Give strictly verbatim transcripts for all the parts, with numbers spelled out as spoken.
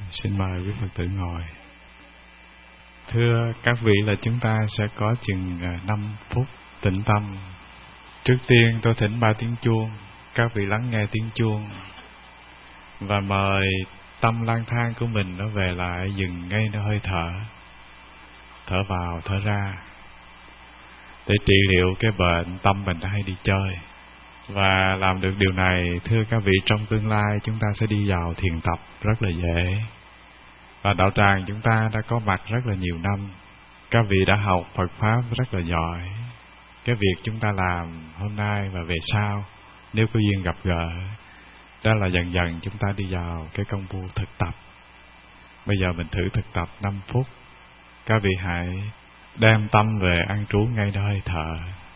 xin mời quý Phật tử ngồi. Thưa các vị, là chúng ta sẽ có chừng năm phút tĩnh tâm. Trước tiên tôi thỉnh ba tiếng chuông, các vị lắng nghe tiếng chuông và mời tâm lang thang của mình nó về lại, dừng ngay nơi hơi thở, thở vào thở ra, để trị liệu cái bệnh tâm mình đã hay đi chơi. Và làm được điều này, thưa các vị, trong tương lai chúng ta sẽ đi vào thiền tập rất là dễ. Và đạo tràng chúng ta đã có mặt rất là nhiều năm, các vị đã học Phật Pháp rất là giỏi. Cái việc chúng ta làm hôm nay và về sau, nếu có duyên gặp gỡ, đó là dần dần chúng ta đi vào cái công phu thực tập. Bây giờ mình thử thực tập năm phút. Các vị hãy đem tâm về an trú ngay nơi hơi thở.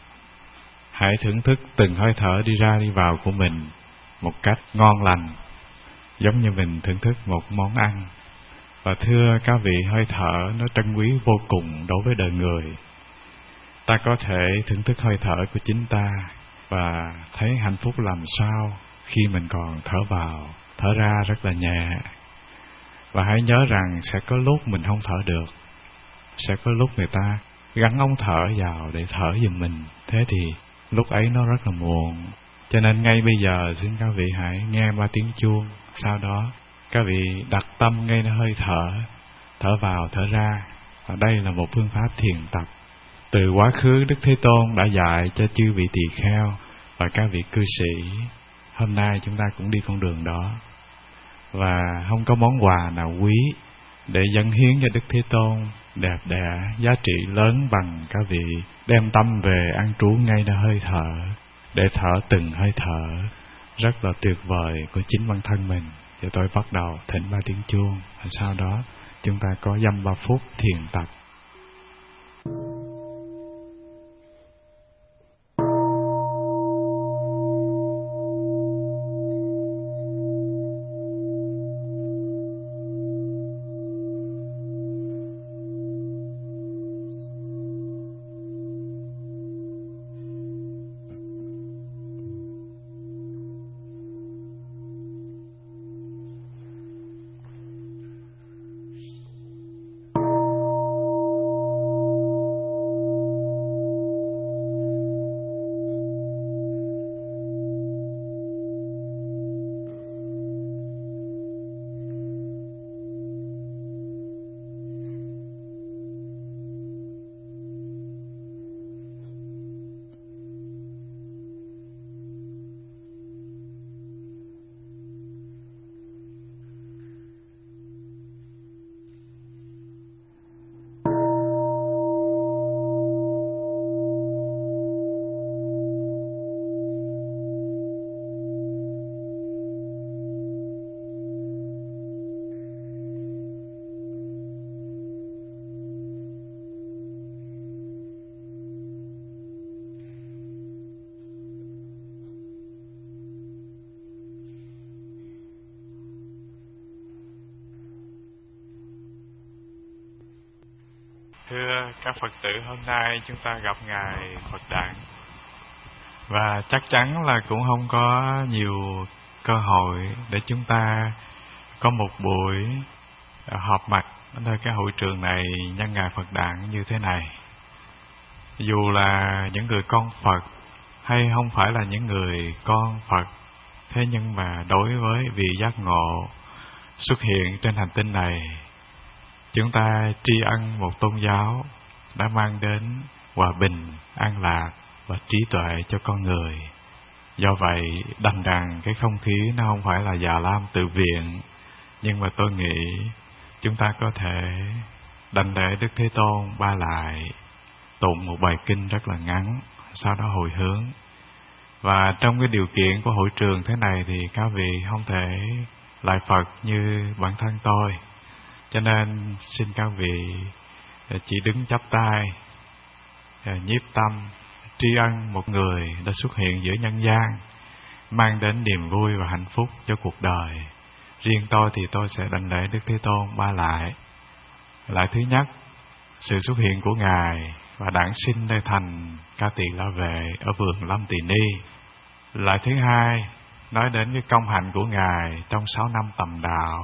Hãy thưởng thức từng hơi thở đi ra đi vào của mình một cách ngon lành, giống như mình thưởng thức một món ăn. Và thưa các vị, hơi thở nó trân quý vô cùng đối với đời người. Ta có thể thưởng thức hơi thở của chính ta và thấy hạnh phúc làm sao khi mình còn thở vào, thở ra rất là nhẹ. Và hãy nhớ rằng sẽ có lúc mình không thở được, sẽ có lúc người ta gắn ống thở vào để thở giùm mình. Thế thì lúc ấy nó rất là muộn. Cho nên ngay bây giờ xin các vị hãy nghe ba tiếng chuông. Sau đó các vị đặt tâm ngay nơi hơi thở, thở vào thở ra. Và đây là một phương pháp thiền tập. Từ quá khứ Đức Thế Tôn đã dạy cho chư vị tỳ kheo và các vị cư sĩ. Hôm nay chúng ta cũng đi con đường đó. Và không có món quà nào quý để dâng hiến cho Đức Thế Tôn đẹp đẽ, giá trị lớn bằng các vị đem tâm về an trú ngay nơi hơi thở, để thở từng hơi thở rất là tuyệt vời của chính bản thân mình. Thì tôi bắt đầu thỉnh ba tiếng chuông, và sau đó chúng ta có dăm ba phút thiền tập. Thưa các Phật tử, hôm nay chúng ta gặp Ngài Phật Đản. Và chắc chắn là cũng không có nhiều cơ hội để chúng ta có một buổi họp mặt ở nơi cái hội trường này nhân Ngài Phật Đản như thế này. Dù là những người con Phật hay không phải là những người con Phật, thế nhưng mà đối với vị giác ngộ xuất hiện trên hành tinh này, chúng ta tri ân một tôn giáo đã mang đến hòa bình, an lạc và trí tuệ cho con người. Do vậy, đành rằng cái không khí nó không phải là già lam tự viện, nhưng mà tôi nghĩ chúng ta có thể đảnh lễ Đức Thế Tôn ba lại, tụng một bài kinh rất là ngắn, sau đó hồi hướng. Và trong cái điều kiện của hội trường thế này thì các vị không thể lại Phật như bản thân tôi. Cho nên xin các vị chỉ đứng chắp tay, nhiếp tâm, tri ân một người đã xuất hiện giữa nhân gian, mang đến niềm vui và hạnh phúc cho cuộc đời. Riêng tôi thì tôi sẽ đảnh lễ Đức Thế Tôn ba lại. Lại thứ nhất, sự xuất hiện của Ngài và đản sinh nơi thành Ca Tỳ La Vệ ở vườn Lâm Tỳ Ni. Lại thứ hai, nói đến cái công hạnh của Ngài trong sáu năm tầm đạo,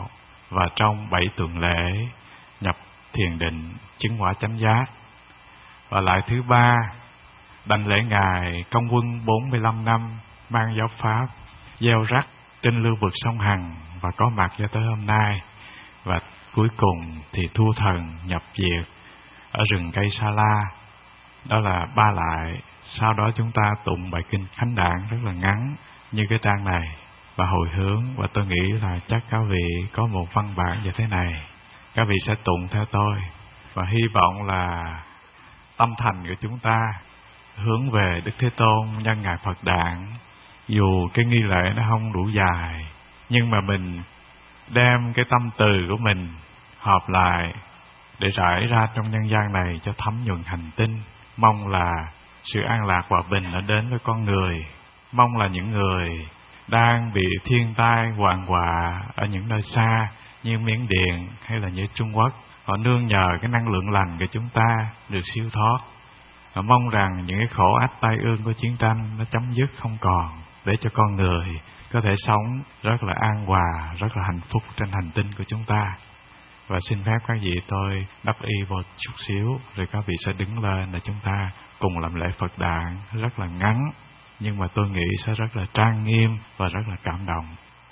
và trong bảy tuần lễ nhập thiền định chứng quả chánh giác. Và lại thứ ba, đảnh lễ Ngài Công Quân bốn mươi lăm năm mang giáo pháp, gieo rắc trên lưu vực sông Hằng và có mặt cho tới hôm nay. Và cuối cùng thì Thu Thần nhập diệt ở rừng cây Sa La. Đó là ba lại. Sau đó chúng ta tụng bài kinh Khánh Đản rất là ngắn như cái trang này và hồi hướng. Và tôi nghĩ là chắc các vị có một văn bản như thế này, các vị sẽ tụng theo tôi. Và hy vọng là tâm thành của chúng ta hướng về Đức Thế Tôn nhân ngày Phật Đản. Dù cái nghi lễ nó không đủ dài, nhưng mà mình đem cái tâm từ của mình hợp lại để rải ra trong nhân gian này cho thấm nhuần hành tinh. Mong là sự an lạc hòa bình đã đến với con người. Mong là những người đang bị thiên tai hoạn họa ở những nơi xa như Miến Điện hay là như Trung Quốc, họ nương nhờ cái năng lượng lành của chúng ta được siêu thoát. Họ mong rằng những cái khổ ách tai ương của chiến tranh nó chấm dứt không còn, để cho con người có thể sống rất là an hòa, rất là hạnh phúc trên hành tinh của chúng ta. Và xin phép các vị tôi đắp y một chút xíu, rồi các vị sẽ đứng lên để chúng ta cùng làm lễ Phật Đản rất là ngắn, nhưng mà tôi nghĩ sẽ rất là trang nghiêm và rất là cảm động.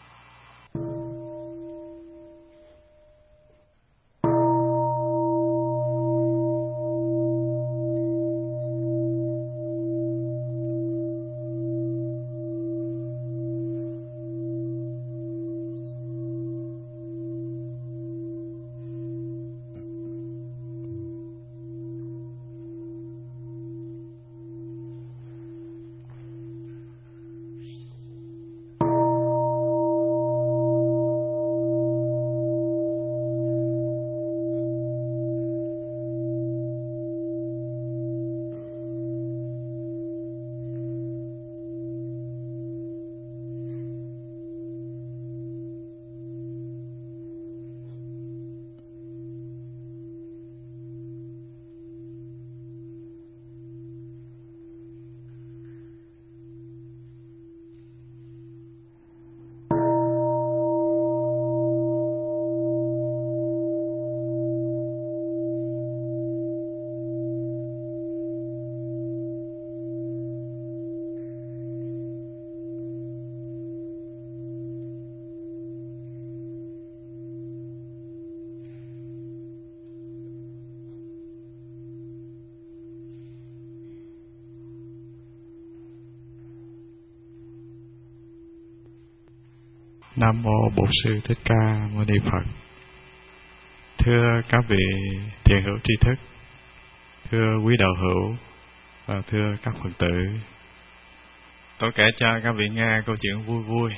Nam mô Bổn Sư Thích Ca Mâu Ni Phật. Thưa các vị thiện hữu tri thức, thưa quý đạo hữu và thưa các Phật tử, tôi kể cho các vị nghe câu chuyện vui vui.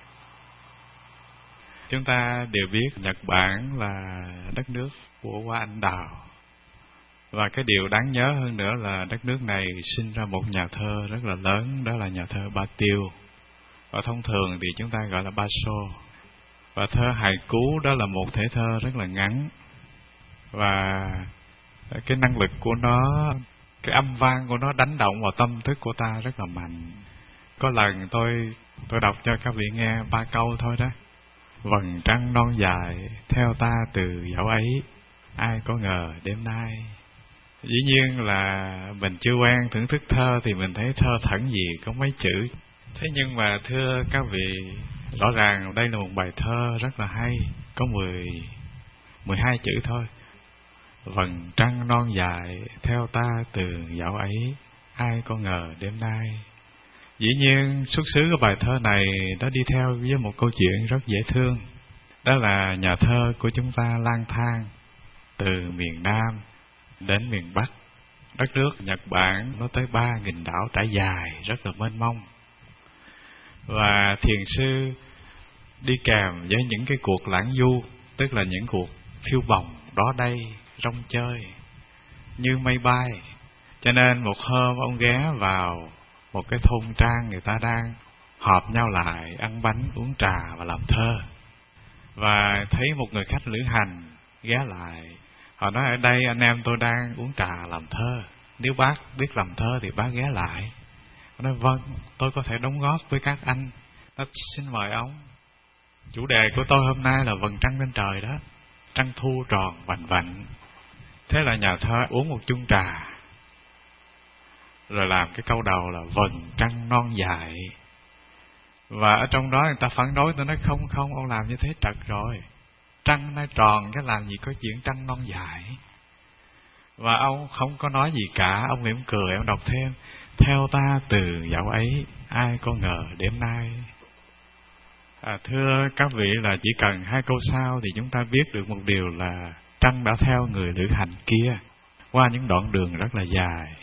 Chúng ta đều biết Nhật Bản là đất nước của hoa anh đào, và cái điều đáng nhớ hơn nữa là đất nước này sinh ra một nhà thơ rất là lớn, đó là nhà thơ Ba Tiêu. Và thông thường thì chúng ta gọi là Baso. Và thơ hài cú đó là một thể thơ rất là ngắn. Và cái năng lực của nó, cái âm vang của nó đánh động vào tâm thức của ta rất là mạnh. Có lần tôi tôi đọc cho các vị nghe ba câu thôi đó. Vầng trăng non dài theo ta từ dạo ấy, ai có ngờ đêm nay. Dĩ nhiên là mình chưa quen thưởng thức thơ thì mình thấy thơ thẩn gì có mấy chữ. Thế nhưng mà thưa các vị, rõ ràng đây là một bài thơ rất là hay, có mười, mười hai chữ thôi. Vầng trăng non dài theo ta từ dạo ấy, ai có ngờ đêm nay. Dĩ nhiên xuất xứ của bài thơ này đã đi theo với một câu chuyện rất dễ thương. Đó là nhà thơ của chúng ta lang thang từ miền Nam đến miền Bắc. Đất nước Nhật Bản nó tới ba nghìn đảo trải dài, rất là mênh mông. Và thiền sư đi kèm với những cái cuộc lãng du, tức là những cuộc phiêu bồng đó đây, rong chơi như mây bay. Cho nên một hôm ông ghé vào một cái thôn trang, người ta đang họp nhau lại ăn bánh uống trà và làm thơ. Và thấy một người khách lữ hành ghé lại, họ nói ở đây anh em tôi đang uống trà làm thơ, nếu bác biết làm thơ thì bác ghé lại. Nói vâng, tôi có thể đóng góp với các anh. Nó xin mời ông. Chủ đề của tôi hôm nay là vầng trăng lên trời đó. Trăng thu tròn vành vạnh. Thế là nhà thơ uống một chung trà, rồi làm cái câu đầu là vầng trăng non dài. Và ở trong đó người ta phản đối, tôi nói không không, ông làm như thế trật rồi. Trăng nó tròn, cái làm gì có chuyện trăng non dài. Và ông không có nói gì cả, ông mỉm cười, ông đọc thêm: theo ta từ dạo ấy, ai có ngờ đêm nay. À, thưa các vị, là chỉ cần hai câu sau thì chúng ta biết được một điều là trăng đã theo người lữ hành kia qua những đoạn đường rất là dài.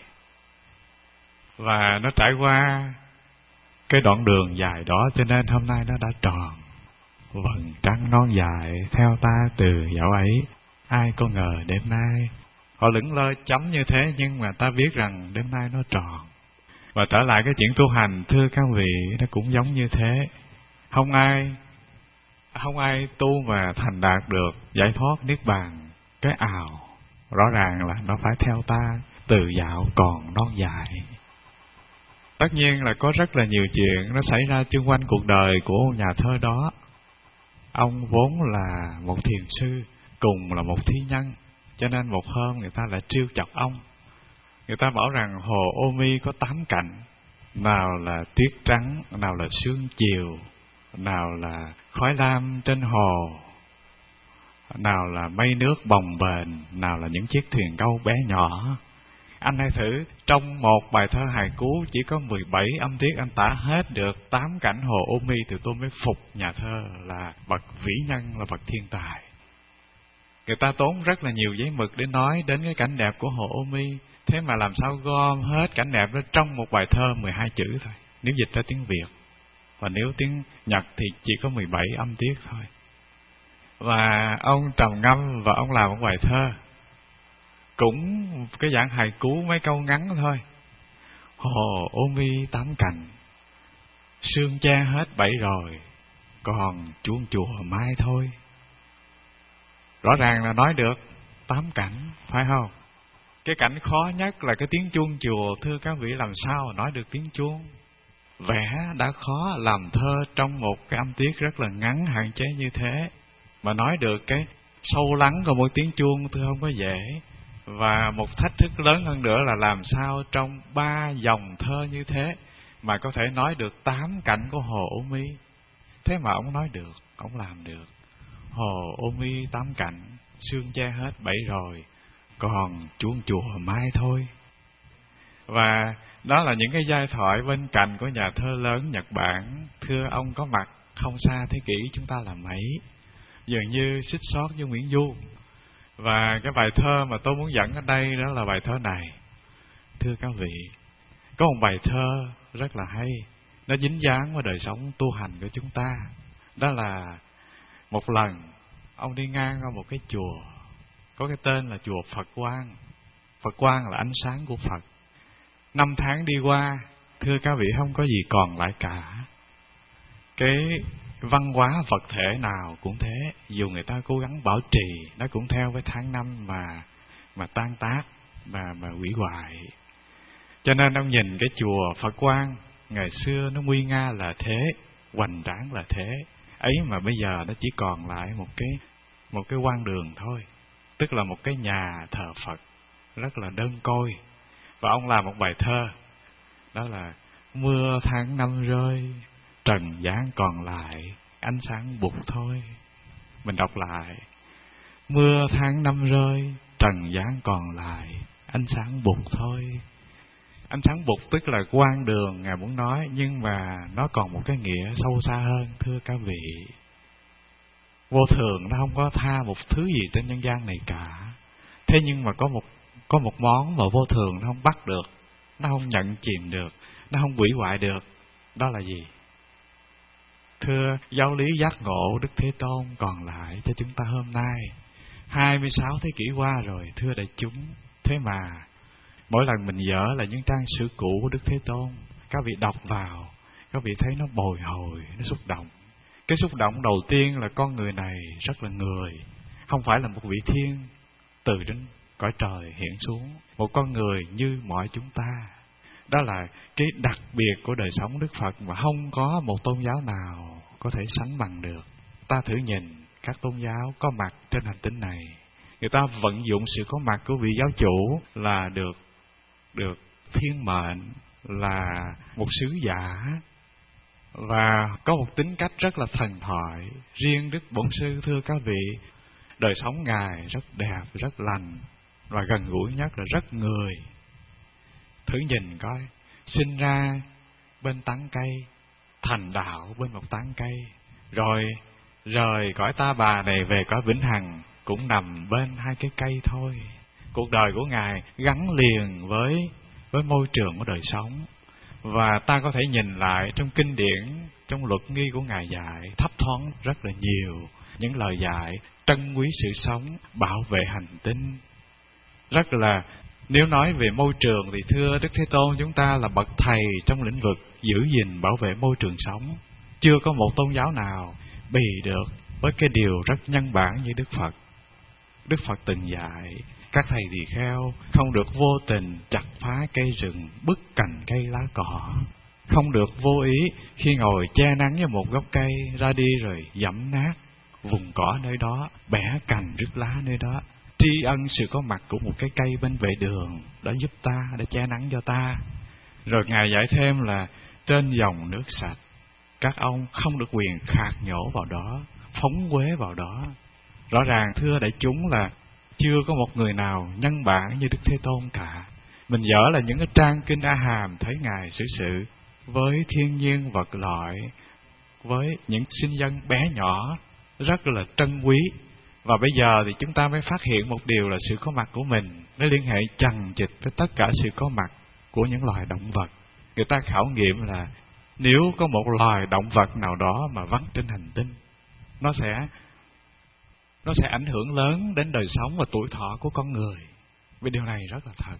Và nó trải qua cái đoạn đường dài đó, cho nên hôm nay nó đã tròn. Vầng trăng non dài, theo ta từ dạo ấy, ai có ngờ đêm nay. Họ lững lơ chấm như thế, nhưng mà ta biết rằng đêm nay nó tròn. Và trở lại cái chuyện tu hành, thưa các vị, nó cũng giống như thế. Không ai Không ai tu mà thành đạt được giải thoát niết bàn cái ào. Rõ ràng là nó phải theo ta từ dạo còn non dài. Tất nhiên là có rất là nhiều chuyện nó xảy ra chung quanh cuộc đời của nhà thơ đó. Ông vốn là một thiền sư, cùng là một thi nhân, cho nên một hôm người ta lại trêu chọc ông. Người ta bảo rằng hồ Ô Mi có tám cạnh, nào là tuyết trắng, nào là sương chiều, nào là khói lam trên hồ, nào là mây nước bồng bềnh, nào là những chiếc thuyền câu bé nhỏ. Anh hãy thử, trong một bài thơ hài cú chỉ có mười bảy âm tiết, anh tả hết được tám cảnh hồ Ô Mi, thì tôi mới phục nhà thơ là bậc vĩ nhân, là bậc thiên tài. Người ta tốn rất là nhiều giấy mực để nói đến cái cảnh đẹp của hồ Ô Mi, thế mà làm sao gom hết cảnh đẹp đó trong một bài thơ mười hai chữ thôi, nếu dịch ra tiếng Việt. Và nếu tiếng Nhật thì chỉ có mười bảy âm tiết thôi. Và ông trầm ngâm và ông làm một bài thơ, cũng cái dạng hài cú mấy câu ngắn thôi. Hồ Ô Mi tám cạnh, sương che hết bảy rồi, còn chuông chùa mai thôi. Rõ ràng là nói được tám cảnh, phải không? Cái cảnh khó nhất là cái tiếng chuông chùa. Thưa các vị, làm sao nói được tiếng chuông? Vẽ đã khó, làm thơ trong một cái âm tiết rất là ngắn, hạn chế như thế, mà nói được cái sâu lắng của một tiếng chuông, thưa không có dễ. Và một thách thức lớn hơn nữa là làm sao trong ba dòng thơ như thế mà có thể nói được tám cảnh của hồ Ô Mi. Thế mà ông nói được, ông làm được. Hồ Ô Mi tám cảnh, sương che hết bảy rồi, còn chuông chùa mai thôi. Và đó là những cái giai thoại bên cạnh của nhà thơ lớn Nhật Bản. Thưa ông có mặt không xa thế kỷ chúng ta là mấy, dường như xích xót với Nguyễn Du. Và cái bài thơ mà tôi muốn dẫn ở đây đó là bài thơ này. Thưa các vị, có một bài thơ rất là hay, nó dính dáng vào đời sống tu hành của chúng ta. Đó là một lần ông đi ngang qua một cái chùa có cái tên là chùa Phật Quang. Phật Quang là ánh sáng của Phật. Năm tháng đi qua, thưa các vị, không có gì còn lại cả. Cái văn hóa vật thể nào cũng thế, dù người ta cố gắng bảo trì, nó cũng theo cái tháng năm mà mà tan tác, mà mà hủy hoại. Cho nên ông nhìn cái chùa Phật Quang ngày xưa nó nguy nga là thế, hoành tráng là thế, ấy mà bây giờ nó chỉ còn lại một cái một cái quan đường thôi, tức là một cái nhà thờ Phật rất là đơn côi. Và ông làm một bài thơ, đó là mưa tháng năm rơi, trần gian còn lại ánh sáng bụt thôi. Mình đọc lại: mưa tháng năm rơi, trần gian còn lại ánh sáng bụt thôi. Ánh sáng bụt tức là quang đường Ngài muốn nói, nhưng mà nó còn một cái nghĩa sâu xa hơn, thưa các vị. Vô thường nó không có tha một thứ gì trên nhân gian này cả. Thế nhưng mà có một có một món mà vô thường nó không bắt được, nó không nhận chìm được, nó không hủy hoại được. Đó là gì? Thưa, giáo lý giác ngộ Đức Thế Tôn còn lại cho chúng ta hôm nay, hai mươi sáu thế kỷ qua rồi, thưa đại chúng. Thế mà mỗi lần mình dở là những trang sử cũ của Đức Thế Tôn, các vị đọc vào, các vị thấy nó bồi hồi, nó xúc động. Cái xúc động đầu tiên là con người này rất là người, không phải là một vị thiên từ đến cõi trời hiện xuống, một con người như mọi chúng ta. Đó là cái đặc biệt của đời sống Đức Phật mà không có một tôn giáo nào có thể sánh bằng được. ta thử nhìn các tôn giáo có mặt trên hành tinh này, người ta vận dụng sự có mặt của vị giáo chủ là được được thiên mệnh, là một sứ giả, và có một tính cách rất là thần thoại. Riêng Đức Bổn Sư, thưa các vị, đời sống Ngài rất đẹp, rất lành, và gần gũi nhất là rất người. Thử nhìn coi, sinh ra bên tán cây, thành đạo bên một tán cây, rồi rời cõi ta bà này về cõi vĩnh hằng cũng nằm bên hai cái cây thôi. Cuộc đời của Ngài gắn liền với với môi trường của đời sống. Và ta có thể nhìn lại trong kinh điển, trong luật nghi của Ngài dạy thấp thoáng rất là nhiều những lời dạy trân quý sự sống, bảo vệ hành tinh. Rất là, nếu nói về môi trường thì thưa Đức Thế Tôn, chúng ta là bậc thầy trong lĩnh vực giữ gìn bảo vệ môi trường sống. Chưa có một tôn giáo nào bì được với cái điều rất nhân bản như Đức Phật. Đức Phật từng dạy các thầy tỳ kheo không được vô tình chặt phá cây rừng, bứt cành cây lá cỏ, không được vô ý khi ngồi che nắng với một gốc cây ra đi rồi giẫm nát vùng cỏ nơi đó, bẻ cành rứt lá nơi đó. Tri ân sự có mặt của một cái cây bên vệ đường đã giúp ta, đã che nắng cho ta. Rồi Ngài dạy thêm là trên dòng nước sạch, các ông không được quyền khạc nhổ vào đó, phóng uế vào đó. Rõ ràng thưa đại chúng là chưa có một người nào nhân bản như Đức Thế Tôn cả. Mình dở là những cái trang kinh A Hàm thấy Ngài xử sự với thiên nhiên vật loại, với những sinh dân bé nhỏ rất là trân quý. Và bây giờ thì chúng ta mới phát hiện một điều là sự có mặt của mình nó liên hệ chằng chịt với tất cả sự có mặt của những loài động vật. Người ta khảo nghiệm là nếu có một loài động vật nào đó mà vắng trên hành tinh, nó sẽ nó sẽ ảnh hưởng lớn đến đời sống và tuổi thọ của con người. Vì điều này rất là thật.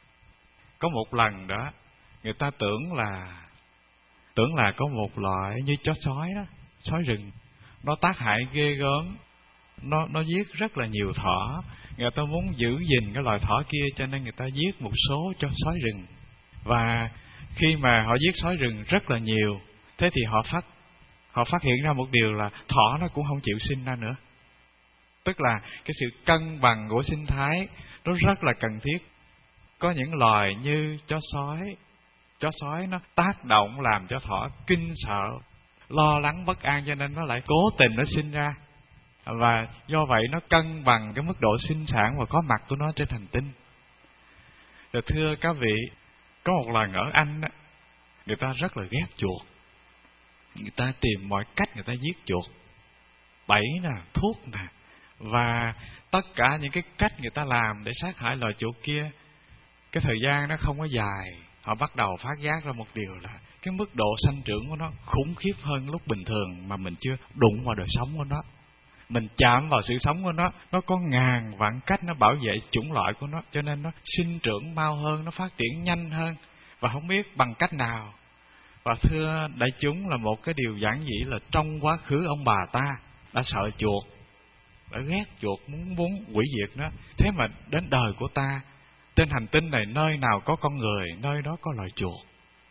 Có một lần đó, người ta tưởng là tưởng là có một loại như chó sói đó, sói rừng, nó tác hại ghê gớm, nó nó giết rất là nhiều thỏ. Người ta muốn giữ gìn cái loài thỏ kia, cho nên người ta giết một số cho sói rừng. Và khi mà họ giết sói rừng rất là nhiều, thế thì họ phát họ phát hiện ra một điều là thỏ nó cũng không chịu sinh ra nữa. Tức là cái sự cân bằng của sinh thái nó rất là cần thiết. Có những loài như chó sói, chó sói nó tác động làm cho thỏ kinh sợ, lo lắng bất an, cho nên nó lại cố tình nó sinh ra. Và do vậy nó cân bằng cái mức độ sinh sản và có mặt của nó trên hành tinh. Rồi thưa các vị, có một lần ở Anh đó, người ta rất là ghét chuột. Người ta tìm mọi cách người ta giết chuột, bẫy nè, thuốc nè, và tất cả những cái cách người ta làm để sát hại loài chuột kia. Cái thời gian nó không có dài, họ bắt đầu phát giác ra một điều là cái mức độ sanh trưởng của nó khủng khiếp hơn lúc bình thường mà mình chưa đụng vào đời sống của nó. Mình chạm vào sự sống của nó, nó có ngàn vạn cách nó bảo vệ chủng loại của nó, cho nên nó sinh trưởng mau hơn, nó phát triển nhanh hơn, và không biết bằng cách nào. Và thưa đại chúng, là một cái điều giản dị là trong quá khứ ông bà ta đã sợ chuột, đã ghét chuột, muốn muốn hủy diệt nó. Thế mà đến đời của ta, trên hành tinh này nơi nào có con người, nơi đó có loài chuột,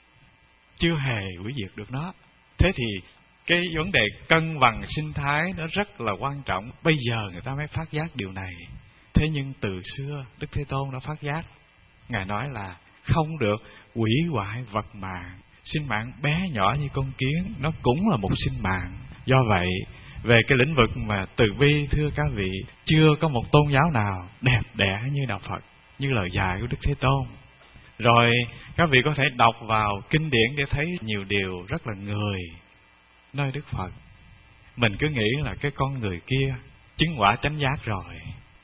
chưa hề hủy diệt được nó. Thế thì cái vấn đề cân bằng sinh thái nó rất là quan trọng. Bây giờ người ta mới phát giác điều này. Thế nhưng từ xưa Đức Thế Tôn đã phát giác. Ngài nói là không được hủy hoại vật mạng. Sinh mạng bé nhỏ như con kiến, nó cũng là một sinh mạng. Do vậy, về cái lĩnh vực mà từ bi, thưa các vị, chưa có một tôn giáo nào đẹp đẽ như Đạo Phật, như lời dạy của Đức Thế Tôn. Rồi các vị có thể đọc vào kinh điển để thấy nhiều điều rất là người nơi Đức Phật. Mình cứ nghĩ là cái con người kia chứng quả chánh giác rồi,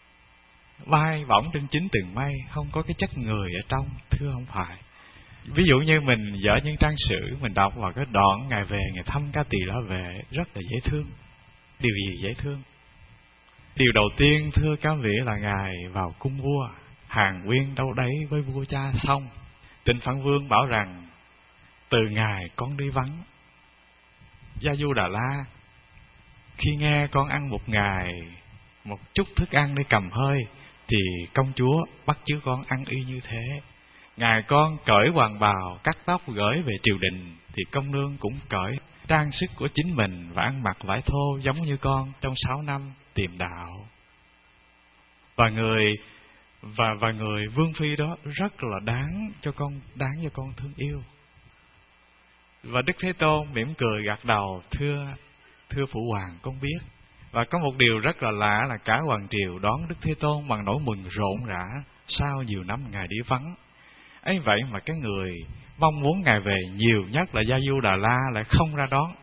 vai võng trên chín tầng mây, không có cái chất người ở trong. Thưa không phải. Ví dụ như mình dở những trang sử, mình đọc vào cái đoạn Ngài về, Ngài thăm Ca Tỳ La Vệ, rất là dễ thương. Điều gì dễ thương? Điều đầu tiên, thưa các vị, là Ngài vào cung vua, hàng nguyên đâu đấy với vua cha xong. Tịnh Phạn Vương bảo rằng từ Ngài con đi vắng. Gia Du Đà La, khi nghe con ăn một ngày một chút thức ăn để cầm hơi, thì công chúa bắt chước con ăn y như thế. Ngài con cởi hoàng bào, cắt tóc gửi về triều đình, thì công nương cũng cởi trang sức của chính mình và ăn mặc vải thô giống như con trong sáu năm tìm đạo. Và người và và người vương phi đó rất là đáng cho con đáng cho con thương yêu. Và Đức Thế Tôn mỉm cười gật đầu, thưa thưa phụ hoàng, con biết. Và có một điều rất là lạ là cả hoàng triều đón Đức Thế Tôn bằng nỗi mừng rộn rã sau nhiều năm ngài đi vắng. Ấy vậy mà cái người mong muốn ngài về nhiều nhất là Gia Du Đà La lại không ra đón.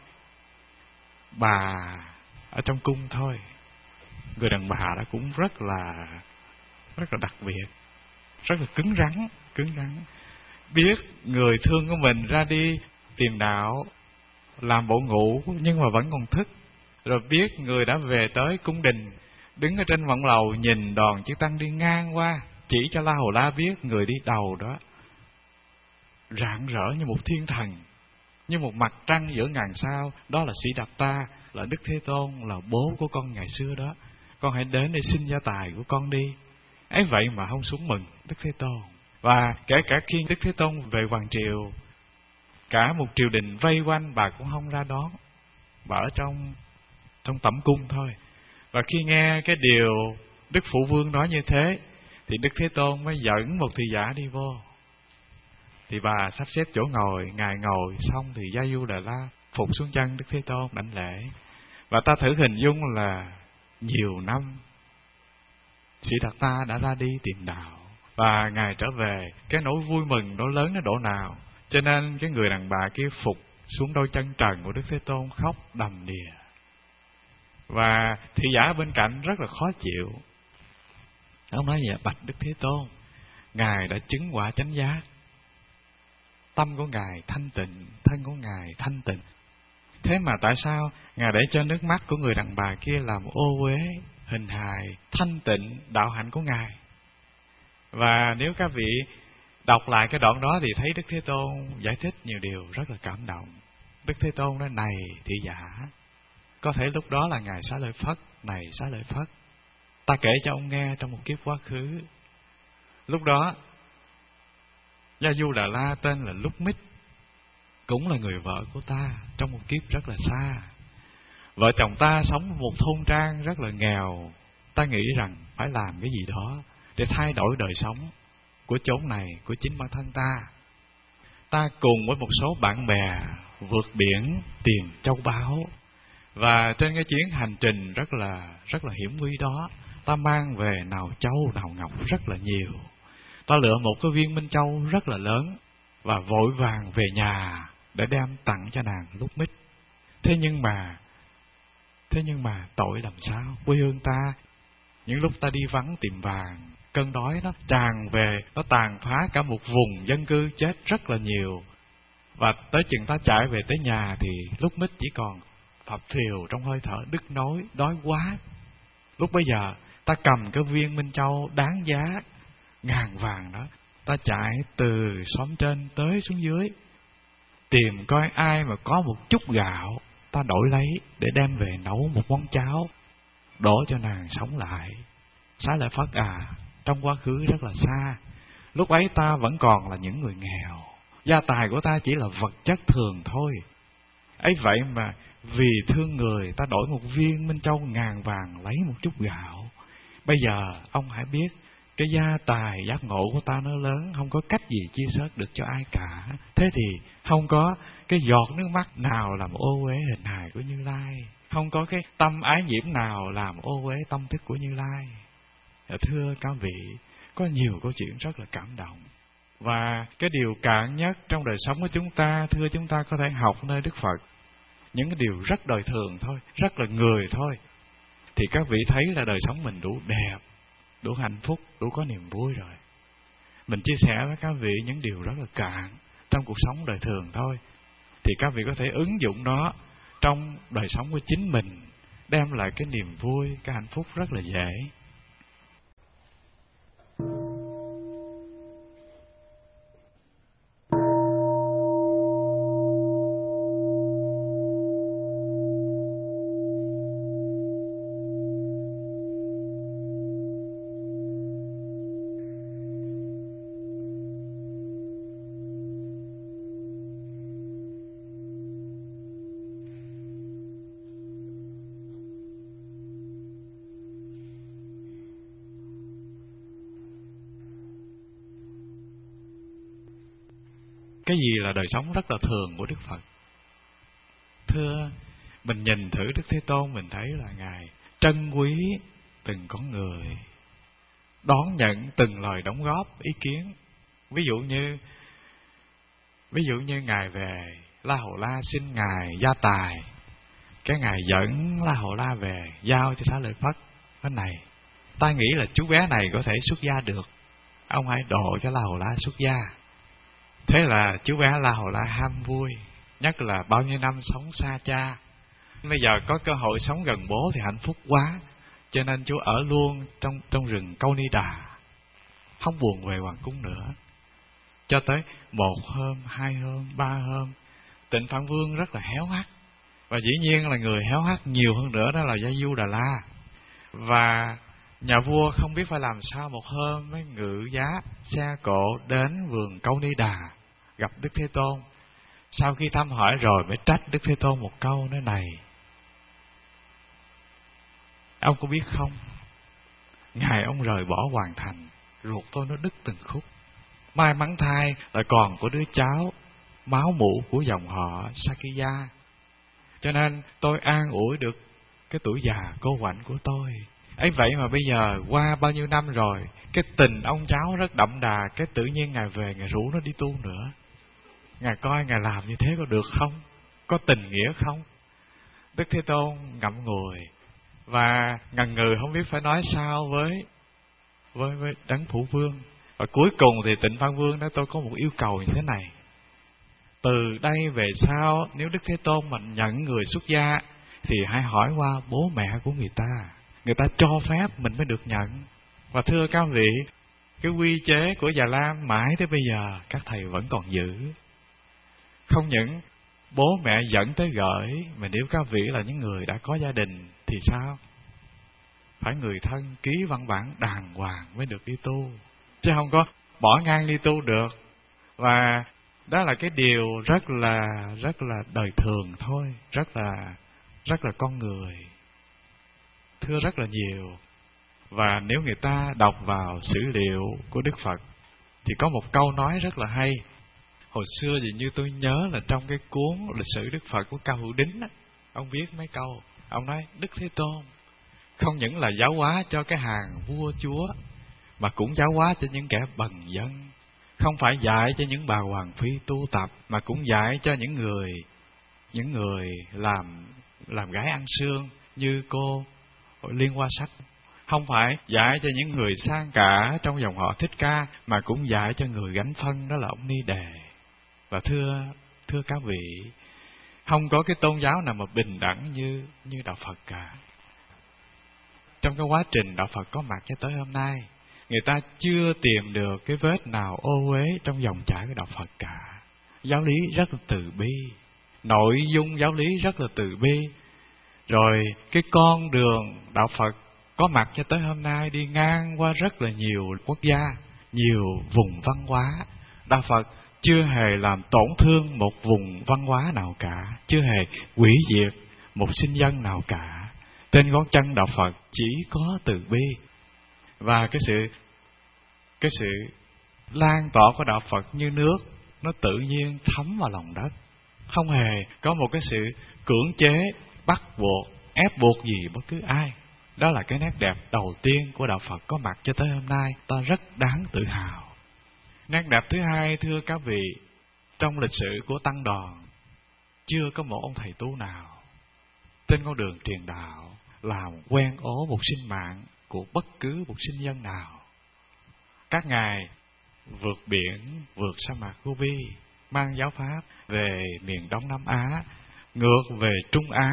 Bà ở trong cung thôi. Người đàn bà đó cũng rất là rất là đặc biệt, rất là cứng rắn, cứng rắn. Biết người thương của mình ra đi tìm đạo, làm bộ ngủ nhưng mà vẫn còn thức. Rồi biết người đã về tới cung đình, đứng ở trên võng lầu nhìn đoàn chư tăng đi ngang qua, chỉ cho La Hầu La biết người đi đầu đó rạng rỡ như một thiên thần, như một mặt trăng giữa ngàn sao. Đó là Sĩ Đạt Ta, là Đức Thế Tôn, là bố của con ngày xưa đó. Con hãy đến để xin gia tài của con đi. Ấy vậy mà không xuống mừng Đức Thế Tôn. Và kể cả khi Đức Thế Tôn về hoàng triều, cả một triều đình vây quanh, bà cũng không ra đón. Bà ở trong trong tẩm cung thôi. Và khi nghe cái điều Đức Phụ Vương nói như thế, thì Đức Thế Tôn mới dẫn một thị giả đi vô. Thì bà sắp xếp chỗ ngồi, ngài ngồi xong thì Gia Du Đà La phục xuống chân Đức Thế Tôn đảnh lễ. Và ta thử hình dung là nhiều năm Sĩ Đạt Ta đã ra đi tìm đạo, và ngài trở về, cái nỗi vui mừng nó lớn đến độ nào. Cho nên cái người đàn bà kia phục xuống đôi chân trần của Đức Thế Tôn, khóc đầm đìa. Và thị giả bên cạnh rất là khó chịu. Ông nói vậy: bạch Đức Thế Tôn, ngài đã chứng quả chánh giác, tâm của ngài thanh tịnh, thân của ngài thanh tịnh, thế mà tại sao ngài để cho nước mắt của người đàn bà kia làm ô uế hình hài thanh tịnh đạo hạnh của ngài? Và nếu các vị đọc lại cái đoạn đó thì thấy Đức Thế Tôn giải thích nhiều điều rất là cảm động. Đức Thế Tôn nói: này thị giả, có thể lúc đó là ngài Xá Lợi Phất, này Xá Lợi Phất, ta kể cho ông nghe trong một kiếp quá khứ. Lúc đó Gia Du Đà La tên là Lúc Mít, cũng là người vợ của ta trong một kiếp rất là xa. Vợ chồng ta sống ở một thôn trang rất là nghèo. Ta nghĩ rằng phải làm cái gì đó để thay đổi đời sống của chốn này, của chính bản thân ta. Ta cùng với một số bạn bè vượt biển tìm châu báu. Và trên cái chuyến hành trình rất là rất là hiểm nguy đó, ta mang về nào châu nào ngọc rất là nhiều. Ta lựa một cái viên minh châu rất là lớn và vội vàng về nhà để đem tặng cho nàng Lúc Mít. Thế nhưng mà Thế nhưng mà tội làm sao? Quê hương ta, những lúc ta đi vắng tìm vàng, cơn đói nó tràn về, nó tàn phá cả một vùng dân cư, chết rất là nhiều. Và tới chừng ta chạy về tới nhà thì Lúc Mít chỉ còn phập phìu trong hơi thở đứt nối, đói quá. Lúc bấy giờ ta cầm cái viên minh châu đáng giá ngàn vàng đó, ta chạy từ xóm trên tới xuống dưới, tìm coi ai mà có một chút gạo, ta đổi lấy để đem về nấu một món cháo, đổ cho nàng sống lại. Xá Lợi Phất à, trong quá khứ rất là xa, lúc ấy ta vẫn còn là những người nghèo, gia tài của ta chỉ là vật chất thường thôi. Ấy vậy mà vì thương người, ta đổi một viên minh châu ngàn vàng lấy một chút gạo. Bây giờ ông hãy biết, cái gia tài giác ngộ của ta nó lớn, không có cách gì chia sớt được cho ai cả. Thế thì không có cái giọt nước mắt nào làm ô uế hình hài của Như Lai, không có cái tâm ái nhiễm nào làm ô uế tâm thức của Như Lai. Thưa các vị, có nhiều câu chuyện rất là cảm động. Và cái điều cạn nhất trong đời sống của chúng ta, thưa, chúng ta có thể học nơi Đức Phật những cái điều rất đời thường thôi, rất là người thôi, thì các vị thấy là đời sống mình đủ đẹp, đủ hạnh phúc, đủ có niềm vui rồi. Mình chia sẻ với các vị những điều rất là cạn trong cuộc sống đời thường thôi, thì các vị có thể ứng dụng nó trong đời sống của chính mình, đem lại cái niềm vui, cái hạnh phúc rất là dễ. cái gì là đời sống rất là thường của Đức Phật. Thưa, mình nhìn thử Đức Thế Tôn, mình thấy là Ngài trân quý từng con người, đón nhận từng lời đóng góp ý kiến. Ví dụ như ví dụ như Ngài về La Hầu La xin Ngài gia tài, cái Ngài dẫn La Hầu La về giao cho Xá Lợi Phất. Cái này ta nghĩ là chú bé này có thể xuất gia được, ông hãy độ cho La Hầu La xuất gia. Thế là chú bé La Hầu La ham vui, nhất là bao nhiêu năm sống xa cha, bây giờ có cơ hội sống gần bố thì hạnh phúc quá, cho nên chú ở luôn trong trong rừng Câu Ni Đà, không buồn về hoàng cung nữa. Cho tới một hôm, hai hôm, ba hôm, Tịnh Phạn Vương rất là héo hắt, và dĩ nhiên là người héo hắt nhiều hơn nữa đó là Gia Du Đà La. Và nhà vua không biết phải làm sao, một hôm mới ngự giá xe cộ đến vườn Câu Ni Đà gặp Đức Thế Tôn. Sau khi thăm hỏi rồi mới trách Đức Thế Tôn một câu nói này: ông có biết không, ngày ông rời bỏ hoàng thành, ruột tôi nó đứt từng khúc. May mắn thay là còn có đứa cháu máu mủ của dòng họ Sakya, cho nên tôi an ủi được cái tuổi già cô quạnh của tôi. Ấy vậy mà bây giờ qua bao nhiêu năm rồi, cái tình ông cháu rất đậm đà, cái tự nhiên Ngài về, Ngài rủ nó đi tu nữa. Ngài coi Ngài làm như thế có được không? Có tình nghĩa không? Đức Thế Tôn ngậm ngùi và ngần ngừ không biết phải nói sao với với với Đấng Phụ Vương. Và cuối cùng thì Tịnh Phạn Vương nói: tôi có một yêu cầu như thế này, từ đây về sau nếu Đức Thế Tôn mà nhận người xuất gia thì hãy hỏi qua bố mẹ của người ta, người ta cho phép mình mới được nhận. Và thưa các vị, cái quy chế của Già Lam mãi tới bây giờ các thầy vẫn còn giữ. Không những bố mẹ dẫn tới gửi, mà nếu các vị là những người đã có gia đình thì sao? Phải người thân ký văn bản đàng hoàng mới được đi tu, chứ không có bỏ ngang đi tu được. Và đó là cái điều rất là rất là đời thường thôi, rất là rất là con người, thưa rất là nhiều. Và nếu người ta đọc vào sử liệu của Đức Phật thì có một câu nói rất là hay. Hồi xưa thì như tôi nhớ là trong cái cuốn lịch sử Đức Phật của Cao Hữu Đính á, ông viết mấy câu. Ông nói Đức Thế Tôn không những là giáo hóa cho cái hàng vua chúa, mà cũng giáo hóa cho những kẻ bần dân. Không phải dạy cho những bà hoàng phi tu tập, mà cũng dạy cho những người những người làm làm gái ăn xương như cô Liên Hoa Sắc. Không phải dạy cho những người sang cả trong dòng họ Thích Ca, mà cũng dạy cho người gánh phân, đó là ông Ni Đề. Và thưa thưa các vị, không có cái tôn giáo nào mà bình đẳng như như đạo Phật cả. Trong cái quá trình đạo Phật có mặt cho tới hôm nay, người ta chưa tìm được cái vết nào ô uế trong dòng chảy của đạo Phật cả. Giáo lý rất là từ bi, nội dung giáo lý rất là từ bi. Rồi cái con đường đạo Phật có mặt cho tới hôm nay đi ngang qua rất là nhiều quốc gia, nhiều vùng văn hóa. Đạo Phật chưa hề làm tổn thương một vùng văn hóa nào cả, chưa hề hủy diệt một sinh dân nào cả. Trên ngón chân đạo Phật chỉ có từ bi. Và cái sự cái sự lan tỏa của đạo Phật như nước, nó tự nhiên thấm vào lòng đất, không hề có một cái sự cưỡng chế, bắt buộc, ép buộc gì bất cứ ai. Đó là cái nét đẹp đầu tiên của đạo Phật có mặt cho tới hôm nay, ta rất đáng tự hào. Nét đẹp thứ hai, thưa các vị, trong lịch sử của tăng đoàn, chưa có một ông thầy tu nào trên con đường truyền đạo làm quen ố một sinh mạng của bất cứ một sinh dân nào. Các ngài vượt biển, vượt sa mạc Gobi, mang giáo pháp về miền Đông Nam Á, ngược về Trung Á,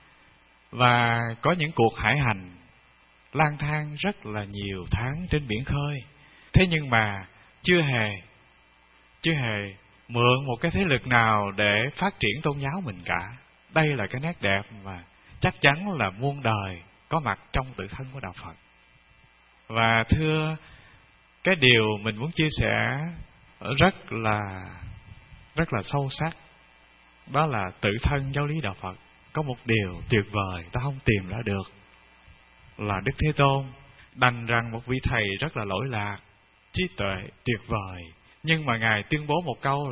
và có những cuộc hải hành lang thang rất là nhiều tháng trên biển khơi. Thế nhưng mà chưa hề chưa hề mượn một cái thế lực nào để phát triển tôn giáo mình cả. Đây là cái nét đẹp mà chắc chắn là muôn đời có mặt trong tự thân của đạo Phật. Và thưa, cái điều mình muốn chia sẻ rất là rất là sâu sắc, đó là tự thân giáo lý đạo Phật có một điều tuyệt vời ta không tìm ra được, là Đức Thế Tôn đành rằng một vị thầy rất là lỗi lạc, trí tuệ tuyệt vời, nhưng mà Ngài tuyên bố một câu là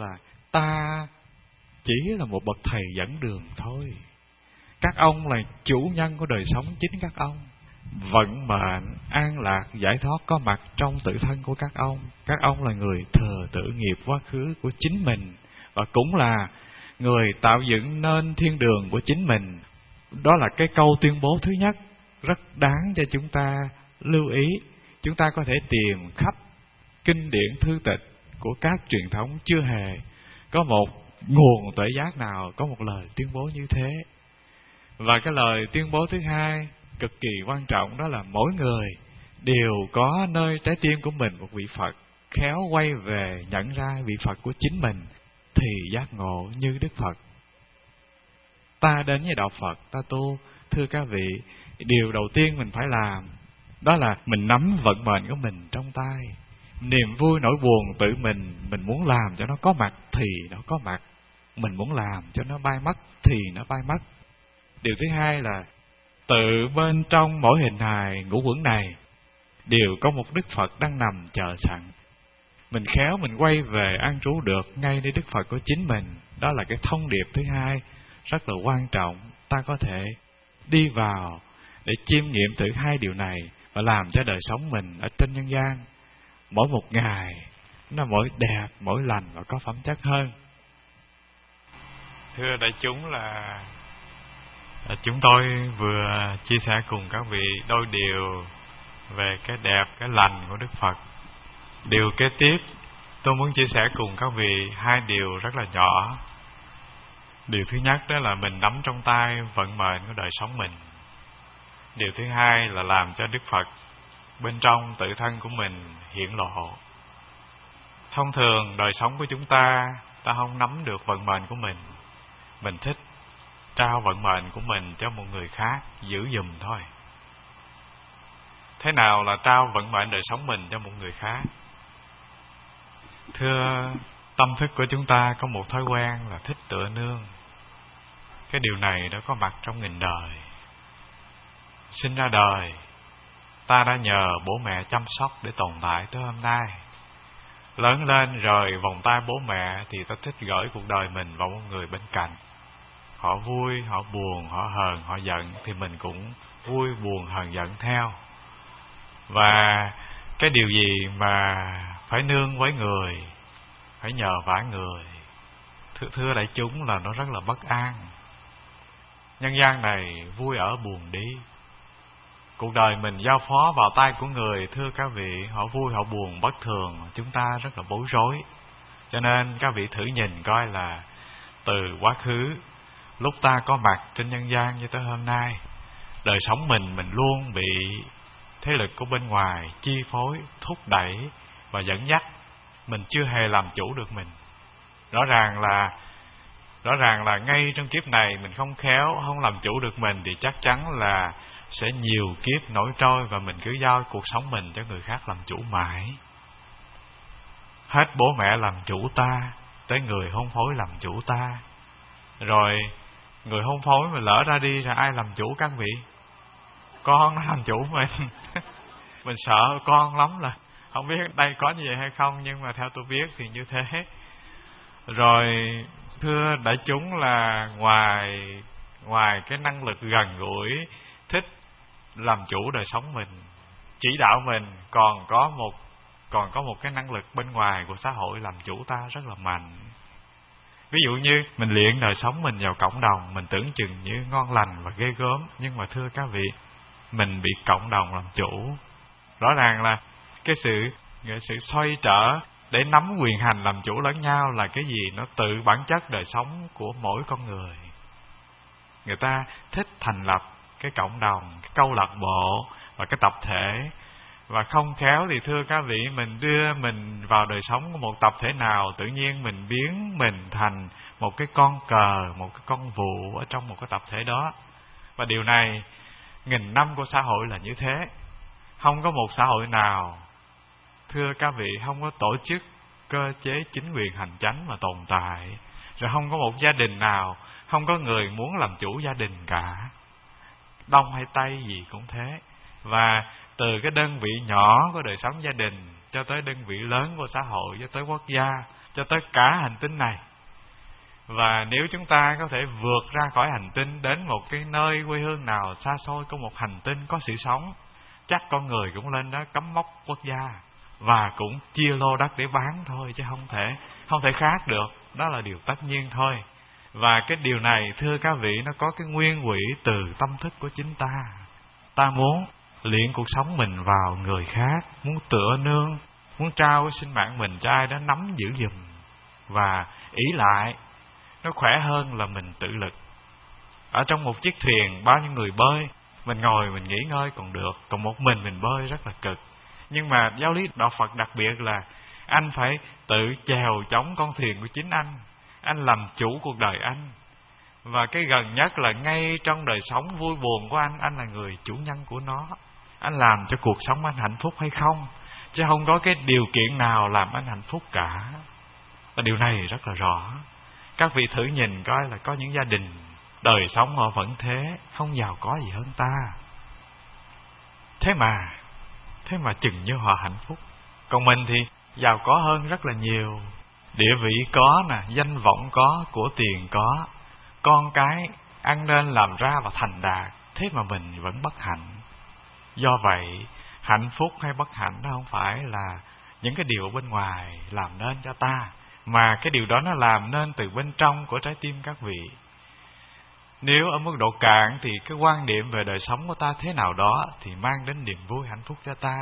ta chỉ là một bậc thầy dẫn đường thôi. Các ông là chủ nhân của đời sống chính các ông. Vận mệnh, an lạc, giải thoát có mặt trong tự thân của các ông. Các ông là người thừa tự nghiệp quá khứ của chính mình, và cũng là người tạo dựng nên thiên đường của chính mình. Đó là cái câu tuyên bố thứ nhất, rất đáng cho chúng ta lưu ý. Chúng ta có thể tìm khắp kinh điển thư tịch của các truyền thống, chưa hề có một nguồn tuệ giác nào có một lời tuyên bố như thế. Và cái lời tuyên bố thứ hai cực kỳ quan trọng, đó là mỗi người đều có nơi trái tim của mình một vị Phật, khéo quay về nhận ra vị Phật của chính mình thì giác ngộ như Đức Phật. Ta đến với đạo Phật, ta tu, thưa các vị, điều đầu tiên mình phải làm đó là mình nắm vận mệnh của mình trong tay. Niềm vui nỗi buồn tự mình, mình muốn làm cho nó có mặt thì nó có mặt, mình muốn làm cho nó bay mất thì nó bay mất. Điều thứ hai là tự bên trong mỗi hình hài ngũ uẩn này đều có một Đức Phật đang nằm chờ sẵn. Mình khéo mình quay về an trú được ngay nơi Đức Phật của chính mình. Đó là cái thông điệp thứ hai rất là quan trọng. Ta có thể đi vào để chiêm nghiệm thử hai điều này và làm cho đời sống mình ở trên nhân gian mỗi một ngày nó mỗi đẹp, mỗi lành và có phẩm chất hơn. Thưa đại chúng, là chúng tôi vừa chia sẻ cùng các vị đôi điều về cái đẹp, cái lành của Đức Phật. Điều kế tiếp tôi muốn chia sẻ cùng các vị hai điều rất là nhỏ. Điều thứ nhất đó là mình nắm trong tay vận mệnh của đời sống mình. Điều thứ hai là làm cho Đức Phật bên trong tự thân của mình hiển lộ. Thông thường đời sống của chúng ta, ta không nắm được vận mệnh của mình. Mình thích trao vận mệnh của mình cho một người khác giữ giùm thôi. Thế nào là trao vận mệnh đời sống mình cho một người khác? Thưa, tâm thức của chúng ta có một thói quen là thích tựa nương. Cái điều này đã có mặt trong nghìn đời. Sinh ra đời, ta đã nhờ bố mẹ chăm sóc để tồn tại tới hôm nay. Lớn lên rồi vòng tay bố mẹ thì ta thích gửi cuộc đời mình vào một người bên cạnh. Họ vui, họ buồn, họ hờn, họ giận thì mình cũng vui, buồn, hờn, giận theo. Và cái điều gì mà phải nương với người, phải nhờ vả người, thưa, thưa đại chúng, là nó rất là bất an. Nhân gian này vui ở buồn đi. Cuộc đời mình giao phó vào tay của người, thưa các vị, họ vui họ buồn bất thường, chúng ta rất là bối rối. Cho nên các vị thử nhìn coi là từ quá khứ, lúc ta có mặt trên nhân gian cho tới hôm nay, đời sống mình mình luôn bị thế lực của bên ngoài chi phối, thúc đẩy và dẫn dắt. Mình chưa hề làm chủ được mình. Rõ ràng là Rõ ràng là ngay trong kiếp này mình không khéo, không làm chủ được mình thì chắc chắn là sẽ nhiều kiếp nổi trôi và mình cứ giao cuộc sống mình cho người khác làm chủ mãi. Hết bố mẹ làm chủ ta, tới người hôn phối làm chủ ta. Rồi người hôn phối mà lỡ ra đi rồi ai làm chủ các vị? Con nó làm chủ mình. Mình sợ con lắm, là không biết đây có như vậy hay không, nhưng mà theo tôi biết thì như thế. Rồi thưa đại chúng, là ngoài ngoài cái năng lực gần gũi, thích làm chủ đời sống mình, chỉ đạo mình, còn có một còn có một cái năng lực bên ngoài của xã hội làm chủ ta rất là mạnh. Ví dụ như mình luyện đời sống mình vào cộng đồng, mình tưởng chừng như ngon lành và ghê gớm, nhưng mà thưa các vị, mình bị cộng đồng làm chủ. Rõ ràng là cái sự sự xoay trở để nắm quyền hành làm chủ lẫn nhau là cái gì? Nó tự bản chất đời sống của mỗi con người. Người ta thích thành lập cái cộng đồng, cái câu lạc bộ và cái tập thể. Và không khéo thì thưa các vị, mình đưa mình vào đời sống của một tập thể nào, tự nhiên mình biến mình thành một cái con cờ, một cái con vụ ở trong một cái tập thể đó. Và điều này nghìn năm của xã hội là như thế. Không có một xã hội nào, thưa các vị, không có tổ chức cơ chế chính quyền hành chánh mà tồn tại. Rồi không có một gia đình nào không có người muốn làm chủ gia đình cả. Đông hay Tây gì cũng thế. Và từ cái đơn vị nhỏ của đời sống gia đình cho tới đơn vị lớn của xã hội, cho tới quốc gia, cho tới cả hành tinh này, Và nếu chúng ta có thể vượt ra khỏi hành tinh đến một cái nơi quê hương nào xa xôi của một hành tinh có sự sống, chắc con người cũng lên đó cắm mốc quốc gia và cũng chia lô đất để bán thôi, chứ không thể không thể khác được. Đó là điều tất nhiên thôi. Và cái điều này thưa các vị, nó có cái nguyên quỷ từ tâm thức của chính ta. Ta muốn luyện cuộc sống mình vào người khác, muốn tựa nương, muốn trao cái sinh mạng mình cho ai đó nắm giữ giùm và ý lại. Nó khỏe hơn là mình tự lực. Ở trong một chiếc thuyền bao nhiêu người bơi, mình ngồi mình nghỉ ngơi còn được, còn một mình mình bơi rất là cực. Nhưng mà giáo lý đạo Phật đặc biệt là anh phải tự chèo chống con thuyền của chính anh, anh làm chủ cuộc đời anh. Và cái gần nhất là ngay trong đời sống vui buồn của anh, anh là người chủ nhân của nó. Anh làm cho cuộc sống anh hạnh phúc hay không, chứ không có cái điều kiện nào làm anh hạnh phúc cả. Và điều này rất là rõ. Các vị thử nhìn coi là có những gia đình đời sống họ vẫn thế, không giàu có gì hơn ta. Thế mà Thế mà chừng như họ hạnh phúc. Còn mình thì giàu có hơn rất là nhiều. Địa vị có nè, danh vọng có, của tiền có, con cái ăn nên làm ra và thành đạt. Thế mà mình vẫn bất hạnh. Do vậy, hạnh phúc hay bất hạnh nó không phải là những cái điều bên ngoài làm nên cho ta, mà cái điều đó nó làm nên từ bên trong của trái tim các vị. Nếu ở mức độ cạn thì cái quan niệm về đời sống của ta thế nào đó thì mang đến niềm vui hạnh phúc cho ta.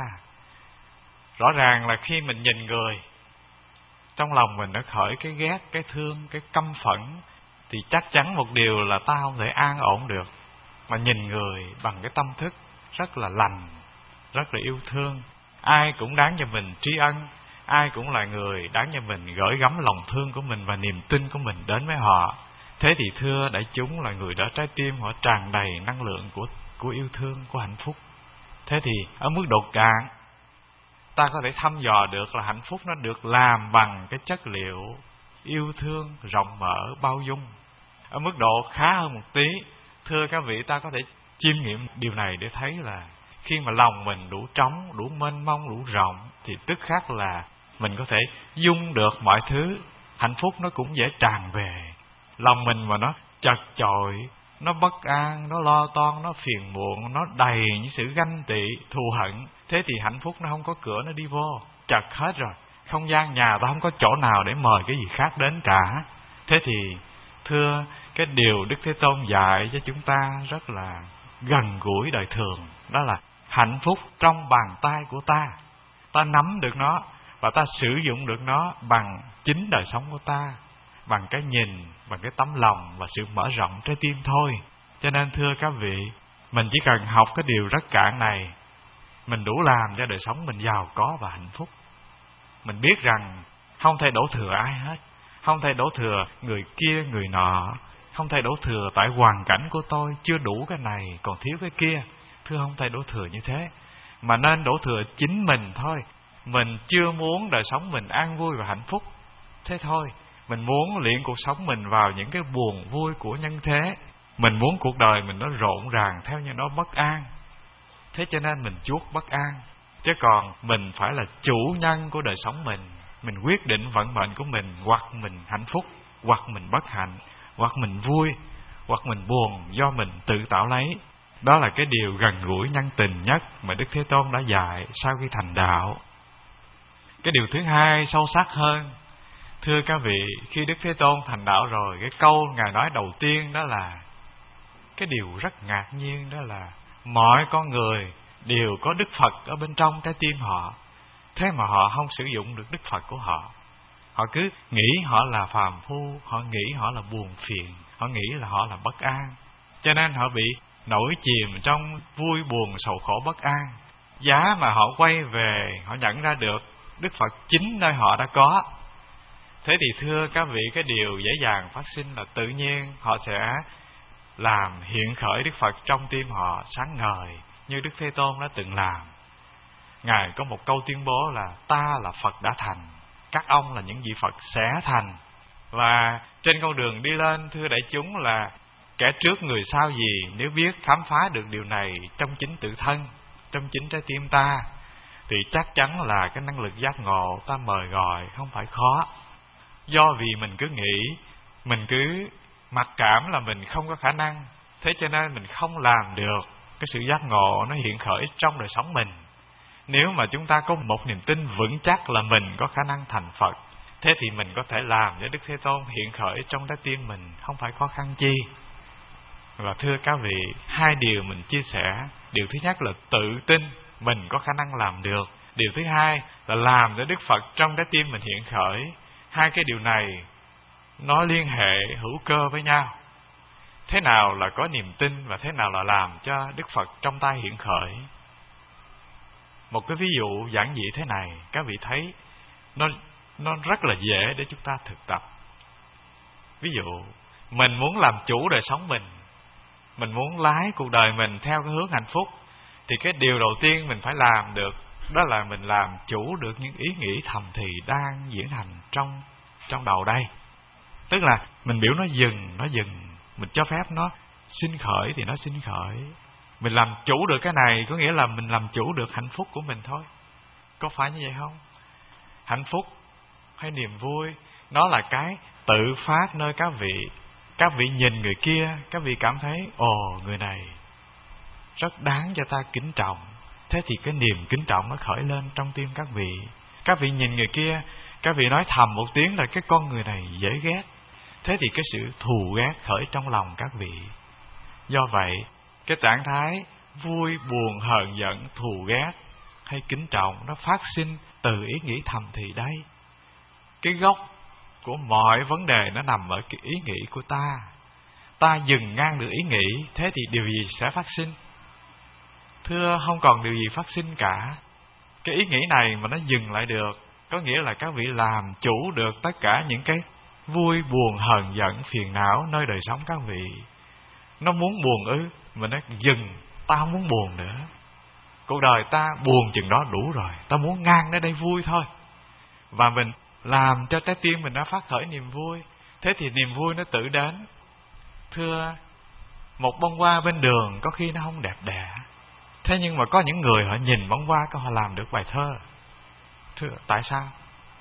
Rõ ràng là khi mình nhìn người, trong lòng mình nó khởi cái ghét, cái thương, cái căm phẫn, thì chắc chắn một điều là ta không thể an ổn được. Mà nhìn người bằng cái tâm thức rất là lành, rất là yêu thương, ai cũng đáng cho mình tri ân, ai cũng là người đáng cho mình gửi gắm lòng thương của mình và niềm tin của mình đến với họ. Thế thì thưa đại chúng là người đó trái tim họ tràn đầy năng lượng của, của yêu thương, của hạnh phúc. Thế thì ở mức độ cạn, ta có thể thăm dò được là hạnh phúc nó được làm bằng cái chất liệu yêu thương, rộng mở, bao dung. Ở mức độ khá hơn một tí, thưa các vị, ta có thể chiêm nghiệm điều này để thấy là khi mà lòng mình đủ trống, đủ mênh mông, đủ rộng, thì tức khắc là mình có thể dung được mọi thứ. Hạnh phúc nó cũng dễ tràn về. Lòng mình mà nó chật chội, nó bất an, nó lo toan, nó phiền muộn, nó đầy những sự ganh tị, thù hận, thế thì hạnh phúc nó không có cửa nó đi vô, chật hết rồi. Không gian nhà ta không có chỗ nào để mời cái gì khác đến cả. Thế thì thưa, cái điều Đức Thế Tôn dạy cho chúng ta rất là gần gũi đời thường, đó là hạnh phúc trong bàn tay của ta. Ta nắm được nó và ta sử dụng được nó bằng chính đời sống của ta, bằng cái nhìn, bằng cái tấm lòng và sự mở rộng trái tim thôi. Cho nên thưa các vị, mình chỉ cần học cái điều rất cạn này, mình đủ làm cho đời sống mình giàu có và hạnh phúc. Mình biết rằng không thể đổ thừa ai hết, không thể đổ thừa người kia người nọ, không thể đổ thừa tại hoàn cảnh của tôi chưa đủ cái này còn thiếu cái kia. Thưa, không thể đổ thừa như thế, mà nên đổ thừa chính mình thôi. Mình chưa muốn đời sống mình an vui và hạnh phúc, thế thôi. Mình muốn luyện cuộc sống mình vào những cái buồn vui của nhân thế. Mình muốn cuộc đời mình nó rộn ràng theo như nó bất an, thế cho nên mình chuốc bất an. Chứ còn mình phải là chủ nhân của đời sống mình. Mình quyết định vận mệnh của mình, hoặc mình hạnh phúc, hoặc mình bất hạnh, hoặc mình vui, hoặc mình buồn do mình tự tạo lấy. Đó là cái điều gần gũi nhân tình nhất mà Đức Thế Tôn đã dạy sau khi thành đạo. Cái điều thứ hai sâu sắc hơn, thưa các vị, khi Đức Thế Tôn thành đạo rồi, cái câu Ngài nói đầu tiên đó là cái điều rất ngạc nhiên, đó là mọi con người đều có Đức Phật ở bên trong trái tim họ, thế mà họ không sử dụng được Đức Phật của họ. Họ cứ nghĩ họ là phàm phu, họ nghĩ họ là buồn phiền, họ nghĩ là họ là bất an, cho nên họ bị nổi chìm trong vui buồn sầu khổ bất an. Giá mà họ quay về, họ nhận ra được Đức Phật chính nơi họ đã có. Thế thì thưa các vị, cái điều dễ dàng phát sinh là tự nhiên họ sẽ làm hiện khởi Đức Phật trong tim họ sáng ngời, như Đức Thế Tôn đã từng làm. Ngài có một câu tuyên bố là ta là Phật đã thành, các ông là những vị Phật sẽ thành. Và trên con đường đi lên, thưa đại chúng, là kẻ trước người sau gì, nếu biết khám phá được điều này trong chính tự thân, trong chính trái tim ta, thì chắc chắn là cái năng lực giác ngộ ta mời gọi không phải khó. Do vì mình cứ nghĩ mình cứ mặc cảm là mình không có khả năng, thế cho nên mình không làm được cái sự giác ngộ nó hiện khởi trong đời sống mình. Nếu mà chúng ta có một niềm tin vững chắc là mình có khả năng thành Phật, thế thì mình có thể làm cho Đức Thế Tôn hiện khởi trong trái tim mình, không phải khó khăn chi. Và thưa các vị, hai điều mình chia sẻ, điều thứ nhất là tự tin mình có khả năng làm được, điều thứ hai là làm cho Đức Phật trong trái tim mình hiện khởi. Hai cái điều này nó liên hệ hữu cơ với nhau. Thế nào là có niềm tin và thế nào là làm cho Đức Phật trong tay hiện khởi? Một cái ví dụ giản dị thế này, các vị thấy nó nó rất là dễ để chúng ta thực tập. Ví dụ, mình muốn làm chủ đời sống mình, mình muốn lái cuộc đời mình theo cái hướng hạnh phúc, thì cái điều đầu tiên mình phải làm được đó là mình làm chủ được những ý nghĩ thầm thì đang diễn hành trong trong đầu đây. Tức là mình biểu nó dừng, nó dừng, mình cho phép nó sinh khởi thì nó sinh khởi. Mình làm chủ được cái này có nghĩa là mình làm chủ được hạnh phúc của mình thôi. Có phải như vậy không? Hạnh phúc hay niềm vui nó là cái tự phát nơi các vị. Các vị nhìn người kia, các vị cảm thấy ồ, người này rất đáng cho ta kính trọng. Thế thì cái niềm kính trọng nó khởi lên trong tim các vị. Các vị nhìn người kia, các vị nói thầm một tiếng là cái con người này dễ ghét. Thế thì cái sự thù ghét khởi trong lòng các vị. Do vậy, cái trạng thái vui, buồn, hờn, giận, thù ghét hay kính trọng nó phát sinh từ ý nghĩ thầm thì đây. Cái gốc của mọi vấn đề nó nằm ở cái ý nghĩ của ta. Ta dừng ngang được ý nghĩ, thế thì điều gì sẽ phát sinh? Thưa, không còn điều gì phát sinh cả. Cái ý nghĩ này mà nó dừng lại được, có nghĩa là các vị làm chủ được tất cả những cái vui, buồn, hờn, giận, phiền não nơi đời sống các vị. Nó muốn buồn ư, mà nó dừng, ta không muốn buồn nữa. Cuộc đời ta buồn chừng đó đủ rồi, ta muốn ngang đến đây vui thôi. Và mình làm cho trái tim mình nó phát khởi niềm vui, thế thì niềm vui nó tự đến. Thưa, một bông hoa bên đường có khi nó không đẹp đẽ, thế nhưng mà có những người họ nhìn bông hoa có họ làm được bài thơ. Thưa, tại sao?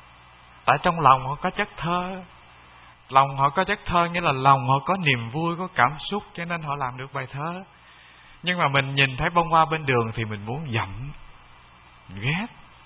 Tại trong lòng họ có chất thơ. Lòng họ có chất thơ nghĩa là lòng họ có niềm vui, có cảm xúc, cho nên họ làm được bài thơ. Nhưng mà mình nhìn thấy bông hoa bên đường thì mình muốn dậm, ghét.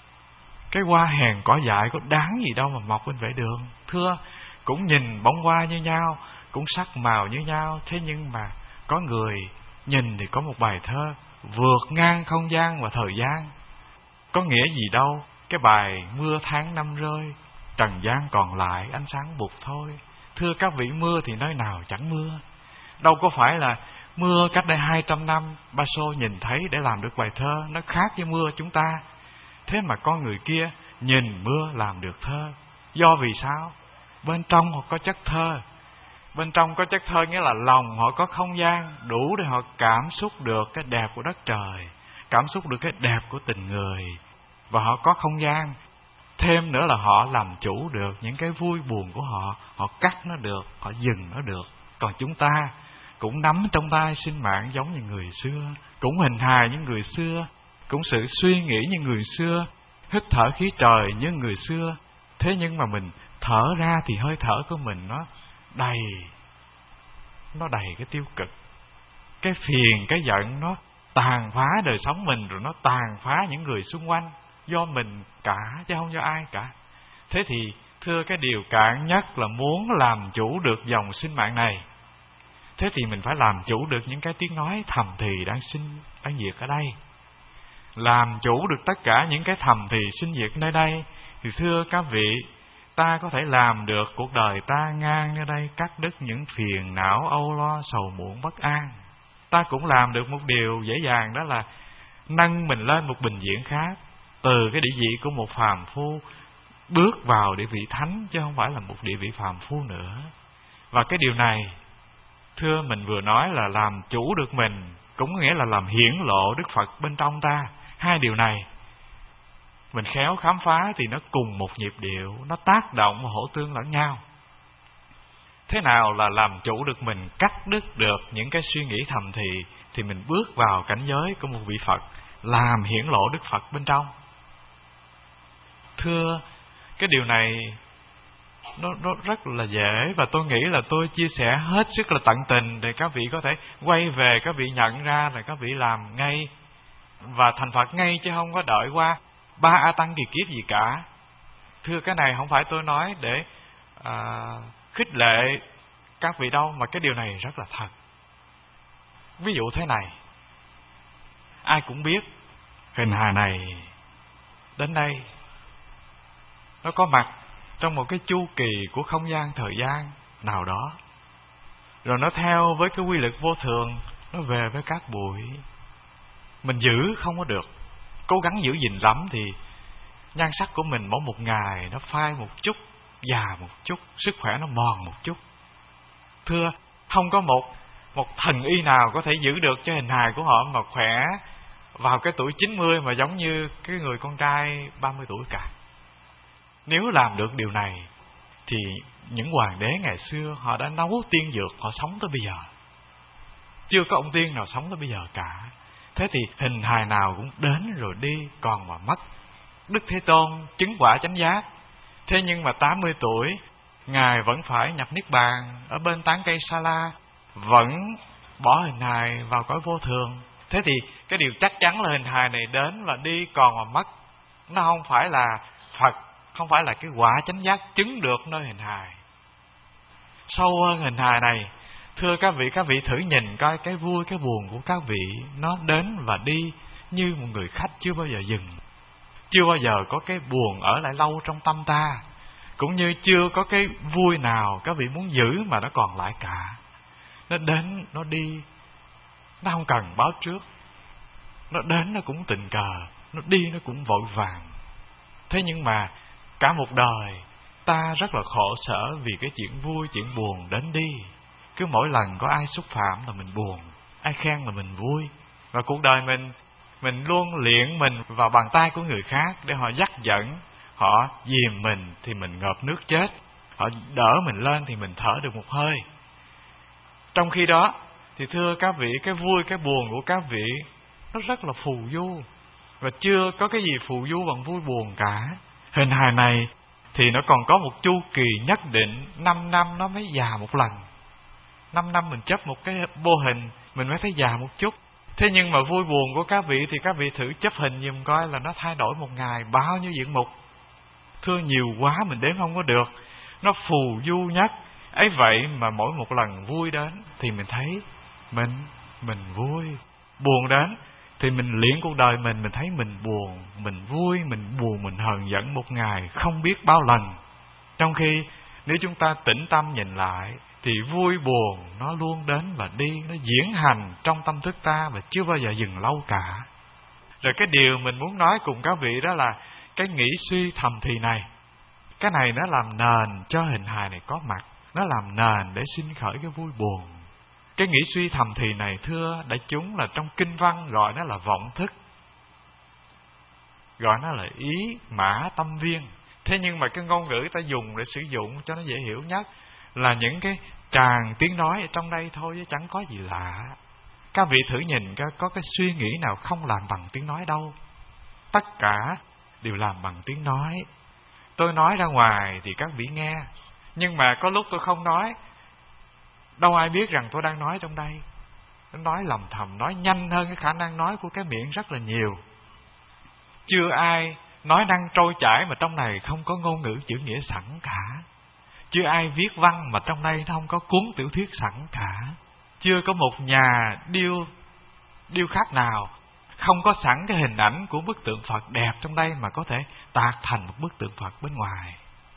Cái hoa hèn cỏ dại có đáng gì đâu mà mọc bên vệ đường. Thưa, cũng nhìn bông hoa như nhau, cũng sắc màu như nhau, thế nhưng mà có người nhìn thì có một bài thơ vượt ngang không gian và thời gian. Có nghĩa gì đâu, cái bài mưa tháng năm rơi, trần gian còn lại ánh sáng bụt thôi. Thưa các vị, mưa thì nơi nào chẳng mưa. Đâu có phải là mưa cách đây hai trăm năm Ba Xô nhìn thấy để làm được bài thơ. Nó khác với mưa chúng ta. Thế mà con người kia nhìn mưa làm được thơ. Do vì sao? Bên trong họ có chất thơ. Bên trong có chất thơ nghĩa là lòng họ có không gian đủ để họ cảm xúc được cái đẹp của đất trời, cảm xúc được cái đẹp của tình người. Và họ có không gian. Thêm nữa là họ làm chủ được những cái vui buồn của họ. Họ cắt nó được, họ dừng nó được. Còn chúng ta cũng nắm trong tay sinh mạng giống như người xưa, cũng hình hài như người xưa, cũng sự suy nghĩ như người xưa, hít thở khí trời như người xưa. Thế nhưng mà mình thở ra thì hơi thở của mình nó đầy, nó đầy cái tiêu cực. Cái phiền, cái giận nó tàn phá đời sống mình, rồi nó tàn phá những người xung quanh. Do mình cả, chứ không do ai cả. Thế thì thưa, cái điều cạn nhất là muốn làm chủ được dòng sinh mạng này, thế thì mình phải làm chủ được những cái tiếng nói thầm thì đang sinh, đang diệt ở đây. Làm chủ được tất cả những cái thầm thì sinh diệt nơi đây, thì thưa các vị, ta có thể làm được cuộc đời ta ngang nơi đây, cắt đứt những phiền não, âu lo, sầu muộn, bất an. Ta cũng làm được một điều dễ dàng, đó là nâng mình lên một bình diện khác, từ cái địa vị của một phàm phu bước vào địa vị thánh, chứ không phải là một địa vị phàm phu nữa. Và cái điều này, thưa, mình vừa nói là làm chủ được mình, cũng nghĩa là làm hiển lộ Đức Phật bên trong ta. Hai điều này mình khéo khám phá thì nó cùng một nhịp điệu, nó tác động và hỗ tương lẫn nhau. Thế nào là làm chủ được mình, cắt đứt được những cái suy nghĩ thầm thì, thì mình bước vào cảnh giới của một vị Phật, làm hiển lộ Đức Phật bên trong. Thưa, cái điều này nó, nó rất là dễ, và tôi nghĩ là tôi chia sẻ hết sức là tận tình để các vị có thể quay về, các vị nhận ra là các vị làm ngay và thành Phật ngay, chứ không có đợi qua ba A Tăng kỳ kiếp gì cả. Thưa, cái này không phải tôi nói để à, khích lệ các vị đâu, mà cái điều này rất là thật. Ví dụ thế này, ai cũng biết hình hài này đến đây nó có mặt trong một cái chu kỳ của không gian thời gian nào đó, rồi nó theo với cái quy luật vô thường, nó về với các bụi. Mình giữ không có được, cố gắng giữ gìn lắm thì nhan sắc của mình mỗi một ngày nó phai một chút, già một chút, sức khỏe nó mòn một chút. Thưa, không có một một thần y nào có thể giữ được cho hình hài của họ mà khỏe vào cái tuổi chín mươi mà giống như cái người con trai ba mươi tuổi cả. Nếu làm được điều này thì những hoàng đế ngày xưa họ đã nấu tiên dược, họ sống tới bây giờ. Chưa có ông tiên nào sống tới bây giờ cả. Thế thì hình hài nào cũng đến rồi đi, còn mà mất. Đức Thế Tôn chứng quả chánh giác, thế nhưng mà tám mươi tuổi Ngài vẫn phải nhập niết bàn ở bên tán cây Sa La, vẫn bỏ hình hài vào cõi vô thường. Thế thì cái điều chắc chắn là hình hài này đến và đi, còn mà mất. Nó không phải là Phật, không phải là cái quả chánh giác chứng được nơi hình hài. Sâu hơn hình hài này, thưa các vị, các vị thử nhìn coi cái vui cái buồn của các vị, nó đến và đi như một người khách chưa bao giờ dừng. Chưa bao giờ có cái buồn ở lại lâu trong tâm ta, cũng như chưa có cái vui nào các vị muốn giữ mà nó còn lại cả. Nó đến, nó đi, nó không cần báo trước. Nó đến nó cũng tình cờ, nó đi nó cũng vội vàng. Thế nhưng mà cả một đời ta rất là khổ sở vì cái chuyện vui, chuyện buồn đến đi. Cứ mỗi lần có ai xúc phạm là mình buồn, ai khen là mình vui. Và cuộc đời mình Mình luôn luyện mình vào bàn tay của người khác để họ dắt dẫn. Họ dìm mình thì mình ngợp nước chết, họ đỡ mình lên thì mình thở được một hơi. Trong khi đó thì thưa các vị, cái vui cái buồn của các vị nó rất là phù du, và chưa có cái gì phù du bằng vui buồn cả. Hình hài này thì nó còn có một chu kỳ nhất định, năm năm nó mới già một lần. Năm năm mình chấp một cái mô hình mình mới thấy già một chút. Thế nhưng mà vui buồn của các vị thì các vị thử chấp hình dùm coi là nó thay đổi một ngày bao nhiêu diện mục. Thưa, nhiều quá mình đếm không có được. Nó phù du nhất. Ấy vậy mà mỗi một lần vui đến thì mình thấy mình mình vui. Buồn đến thì mình luyện cuộc đời mình, mình thấy mình buồn, mình vui, mình buồn, mình hờn giận một ngày không biết bao lần. Trong khi nếu chúng ta tĩnh tâm nhìn lại thì vui buồn nó luôn đến và đi, nó diễn hành trong tâm thức ta và chưa bao giờ dừng lâu cả. Rồi cái điều mình muốn nói cùng các vị đó là cái nghĩ suy thầm thì này. Cái này nó làm nền cho hình hài này có mặt, nó làm nền để sinh khởi cái vui buồn. Cái nghĩ suy thầm thì này thưa đại chúng là trong kinh văn gọi nó là vọng thức, gọi nó là ý mã tâm viên. Thế nhưng mà cái ngôn ngữ ta dùng để sử dụng cho nó dễ hiểu nhất là những cái tràng tiếng nói ở trong đây thôi, chứ chẳng có gì lạ. Các vị thử nhìn có, có cái suy nghĩ nào không làm bằng tiếng nói đâu. Tất cả đều làm bằng tiếng nói. Tôi nói ra ngoài thì các vị nghe, nhưng mà có lúc tôi không nói, đâu ai biết rằng tôi đang nói trong đây. Tôi nói lầm thầm, nói nhanh hơn cái khả năng nói của cái miệng rất là nhiều. Chưa ai nói năng trôi chảy mà trong này không có ngôn ngữ chữ nghĩa sẵn cả. Chưa ai viết văn mà trong đây nó không có cuốn tiểu thuyết sẵn cả. Chưa có một nhà điêu điêu khắc nào không có sẵn cái hình ảnh của bức tượng Phật đẹp trong đây mà có thể tạc thành một bức tượng Phật bên ngoài.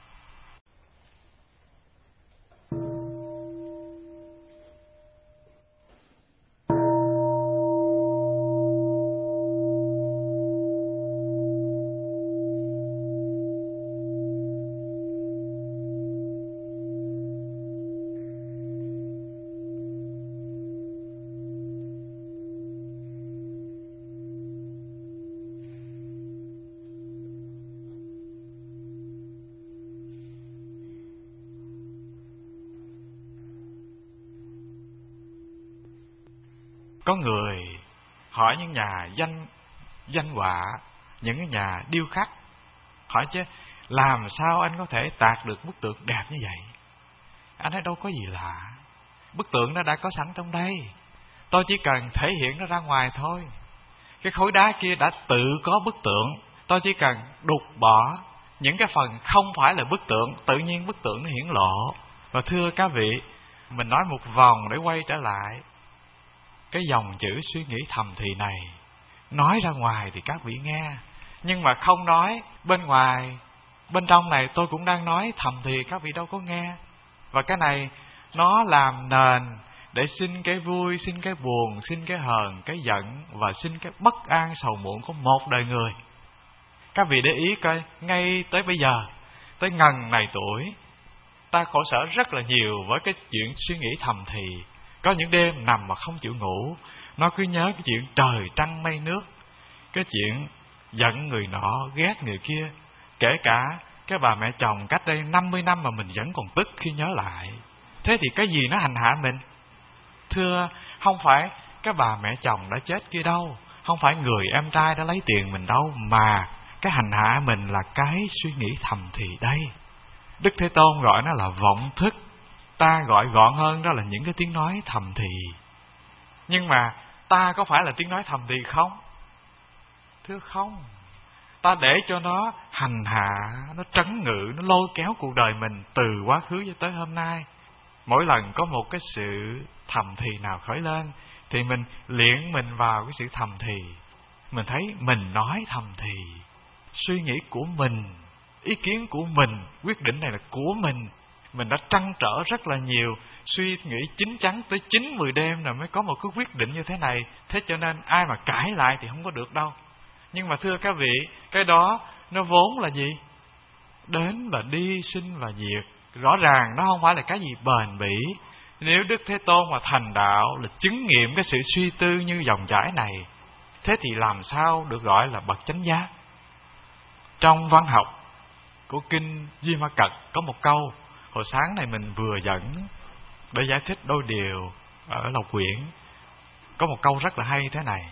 Có người hỏi những nhà danh danh họa, những cái nhà điêu khắc, hỏi chứ làm sao anh có thể tạc được bức tượng đẹp như vậy? Anh nói đâu có gì lạ, bức tượng nó đã có sẵn trong đây, tôi chỉ cần thể hiện nó ra ngoài thôi. Cái khối đá kia đã tự có bức tượng, tôi chỉ cần đục bỏ những cái phần không phải là bức tượng, tự nhiên bức tượng nó hiển lộ. Và thưa các vị, mình nói một vòng để quay trở lại, cái dòng chữ suy nghĩ thầm thì này nói ra ngoài thì các vị nghe, nhưng mà không nói bên ngoài, bên trong này tôi cũng đang nói thầm thì các vị đâu có nghe. Và cái này nó làm nền để sinh cái vui, sinh cái buồn, sinh cái hờn, cái giận và sinh cái bất an sầu muộn của một đời người. Các vị để ý coi, ngay tới bây giờ, tới ngần này tuổi, ta khổ sở rất là nhiều với cái chuyện suy nghĩ thầm thì. Có những đêm nằm mà không chịu ngủ, nó cứ nhớ cái chuyện trời trăng mây nước, cái chuyện giận người nọ ghét người kia. Kể cả cái bà mẹ chồng cách đây năm mươi năm mà mình vẫn còn tức khi nhớ lại. Thế thì cái gì nó hành hạ mình? Thưa, không phải cái bà mẹ chồng đã chết kia đâu, không phải người em trai đã lấy tiền mình đâu, mà cái hành hạ mình là cái suy nghĩ thầm thì đây. Đức Thế Tôn gọi nó là vọng thức, ta gọi gọn hơn đó là những cái tiếng nói thầm thì. Nhưng mà ta có phải là tiếng nói thầm thì không? Thưa không. Ta để cho nó hành hạ, nó trấn ngự, nó lôi kéo cuộc đời mình từ quá khứ cho tới hôm nay. Mỗi lần có một cái sự thầm thì nào khởi lên thì mình luyện mình vào cái sự thầm thì. Mình thấy mình nói thầm thì, suy nghĩ của mình, ý kiến của mình, quyết định này là của mình. Mình đã trăn trở rất là nhiều, suy nghĩ chín chắn tới chín mười đêm rồi mới có một cái quyết định như thế này. Thế cho nên ai mà cãi lại thì không có được đâu. Nhưng mà thưa các vị, cái đó nó vốn là gì? Đến là đi, sinh và diệt. Rõ ràng nó không phải là cái gì bền bỉ. Nếu Đức Thế Tôn mà thành đạo là chứng nghiệm cái sự suy tư như dòng chảy này, thế thì làm sao được gọi là bậc chánh giác? Trong văn học của kinh Di Ma Cật có một câu, hồi sáng này mình vừa dẫn để giải thích đôi điều ở Lộc Quyển. Có một câu rất là hay thế này: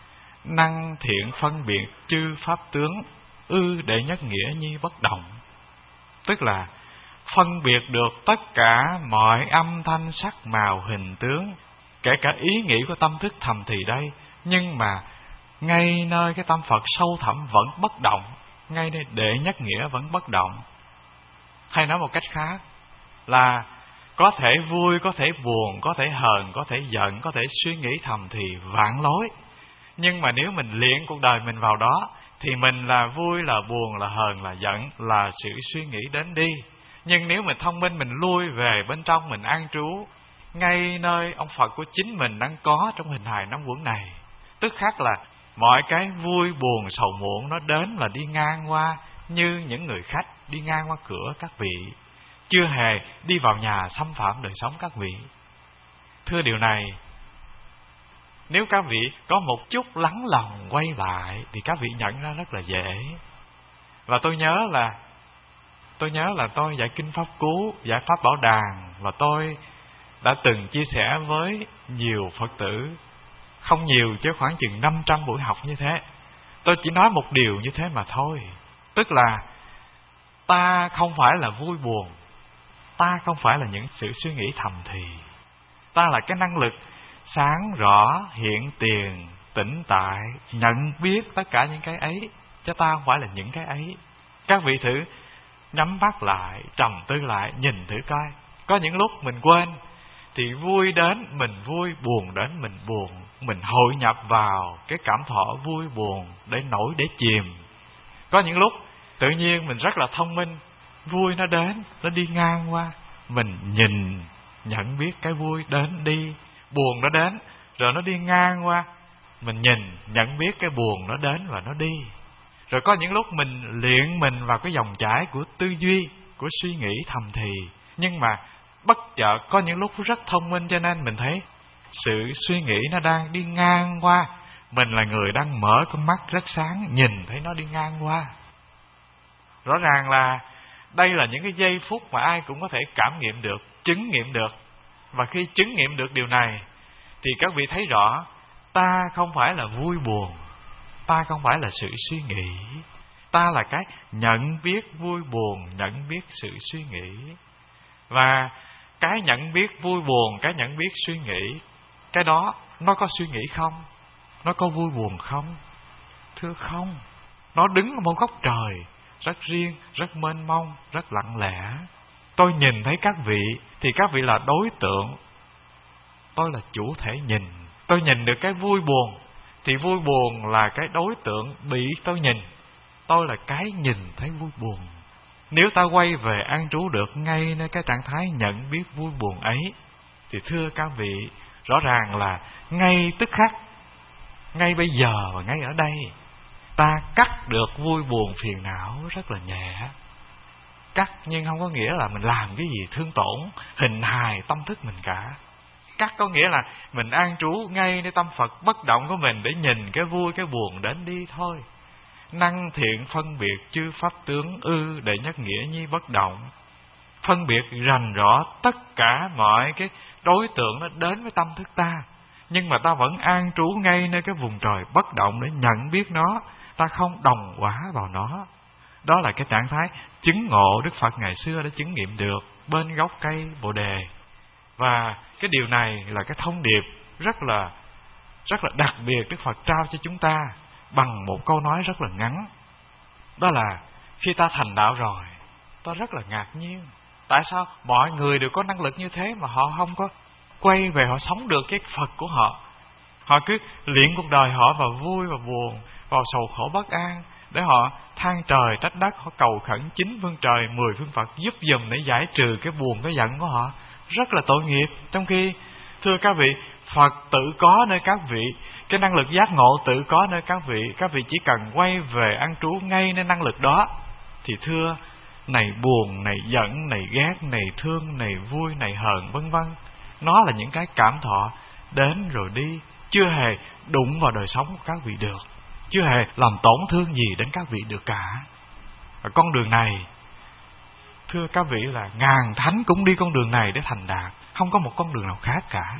năng thiện phân biệt chư pháp tướng, ư đệ nhất nghĩa nhi bất động. Tức là phân biệt được tất cả mọi âm thanh sắc màu hình tướng, kể cả ý nghĩ của tâm thức thầm thì đây, nhưng mà ngay nơi cái tâm Phật sâu thẳm vẫn bất động, ngay nơi đệ nhất nghĩa vẫn bất động. Hay nói một cách khác là có thể vui, có thể buồn, có thể hờn, có thể giận, có thể suy nghĩ thầm thì vạn lối. Nhưng mà nếu mình luyện cuộc đời mình vào đó thì mình là vui, là buồn, là hờn, là giận, là sự suy nghĩ đến đi. Nhưng nếu mình thông minh, mình lui về bên trong, mình an trú ngay nơi ông Phật của chính mình đang có trong hình hài năm uẩn này, tức khác là mọi cái vui buồn sầu muộn nó đến và đi ngang qua như những người khách đi ngang qua cửa các vị, chưa hề đi vào nhà xâm phạm đời sống các vị. Thưa điều này, nếu các vị có một chút lắng lòng quay lại thì các vị nhận ra rất là dễ. Và tôi nhớ là Tôi nhớ là tôi dạy Kinh Pháp Cú, dạy Pháp Bảo Đàn, và tôi đã từng chia sẻ với nhiều Phật tử, không nhiều chứ khoảng chừng năm trăm buổi học như thế. Tôi chỉ nói một điều như thế mà thôi, tức là ta không phải là vui buồn, ta không phải là những sự suy nghĩ thầm thì, ta là cái năng lực sáng rõ, hiện tiền, tĩnh tại, nhận biết tất cả những cái ấy, chứ ta không phải là những cái ấy. Các vị thử nhắm mắt lại, trầm tư lại, nhìn thử coi. Có những lúc mình quên, thì vui đến mình vui, buồn đến mình buồn. Mình hội nhập vào cái cảm thọ vui buồn để nổi để chìm. Có những lúc tự nhiên mình rất là thông minh, vui nó đến, nó đi ngang qua, mình nhìn, nhận biết cái vui đến đi. Buồn nó đến, rồi nó đi ngang qua, mình nhìn, nhận biết cái buồn nó đến và nó đi. Rồi có những lúc mình luyện mình vào cái dòng chảy của tư duy, của suy nghĩ thầm thì, nhưng mà bất chợt có những lúc rất thông minh, cho nên mình thấy sự suy nghĩ nó đang đi ngang qua. Mình là người đang mở con mắt rất sáng, nhìn thấy nó đi ngang qua. Rõ ràng là đây là những cái giây phút mà ai cũng có thể cảm nghiệm được, chứng nghiệm được. Và khi chứng nghiệm được điều này thì các vị thấy rõ, ta không phải là vui buồn, ta không phải là sự suy nghĩ. Ta là cái nhận biết vui buồn, nhận biết sự suy nghĩ. Và cái nhận biết vui buồn, cái nhận biết suy nghĩ, cái đó nó có suy nghĩ không? Nó có vui buồn không? Thưa không. Nó đứng ở một góc trời rất riêng, rất mênh mông, rất lặng lẽ. Tôi nhìn thấy các vị thì các vị là đối tượng, tôi là chủ thể nhìn. Tôi nhìn được cái vui buồn thì vui buồn là cái đối tượng bị tôi nhìn. Tôi là cái nhìn thấy vui buồn. Nếu ta quay về an trú được ngay nơi cái trạng thái nhận biết vui buồn ấy, thì thưa các vị, rõ ràng là ngay tức khắc, ngay bây giờ và ngay ở đây, ta cắt được vui buồn phiền não rất là nhẹ. Cắt nhưng không có nghĩa là mình làm cái gì thương tổn hình hài tâm thức mình cả. Cắt có nghĩa là mình an trú ngay nơi tâm Phật bất động của mình để nhìn cái vui cái buồn đến đi thôi. Năng thiện phân biệt chư pháp tướng ư để nhất nghĩa nhi bất động. Phân biệt rành rõ tất cả mọi cái đối tượng nó đến với tâm thức ta, nhưng mà ta vẫn an trú ngay nơi cái vùng trời bất động để nhận biết nó. Ta không đồng hóa vào nó. Đó là cái trạng thái chứng ngộ Đức Phật ngày xưa đã chứng nghiệm được bên gốc cây Bồ Đề. Và cái điều này là cái thông điệp rất là rất là đặc biệt Đức Phật trao cho chúng ta bằng một câu nói rất là ngắn. Đó là khi ta thành đạo rồi, ta rất là ngạc nhiên. Tại sao mọi người đều có năng lực như thế mà họ không có quay về họ sống được cái Phật của họ? Họ cứ luyện cuộc đời họ vào vui và buồn, vào sầu khổ bất an, để họ than trời trách đất, họ cầu khẩn chín phương trời, mười phương Phật giúp dùm để giải trừ cái buồn, cái giận của họ. Rất là tội nghiệp. Trong khi, thưa các vị, Phật tự có nơi các vị, cái năng lực giác ngộ tự có nơi các vị. Các vị chỉ cần quay về an trú ngay nơi năng lực đó, thì thưa, này buồn, này giận, này ghét, này thương, này vui, này hờn, vân vân, nó là những cái cảm thọ đến rồi đi, chưa hề đụng vào đời sống của các vị được, chưa hề làm tổn thương gì đến các vị được cả. Và con đường này, thưa các vị, là ngàn thánh cũng đi con đường này để thành đạt, không có một con đường nào khác cả.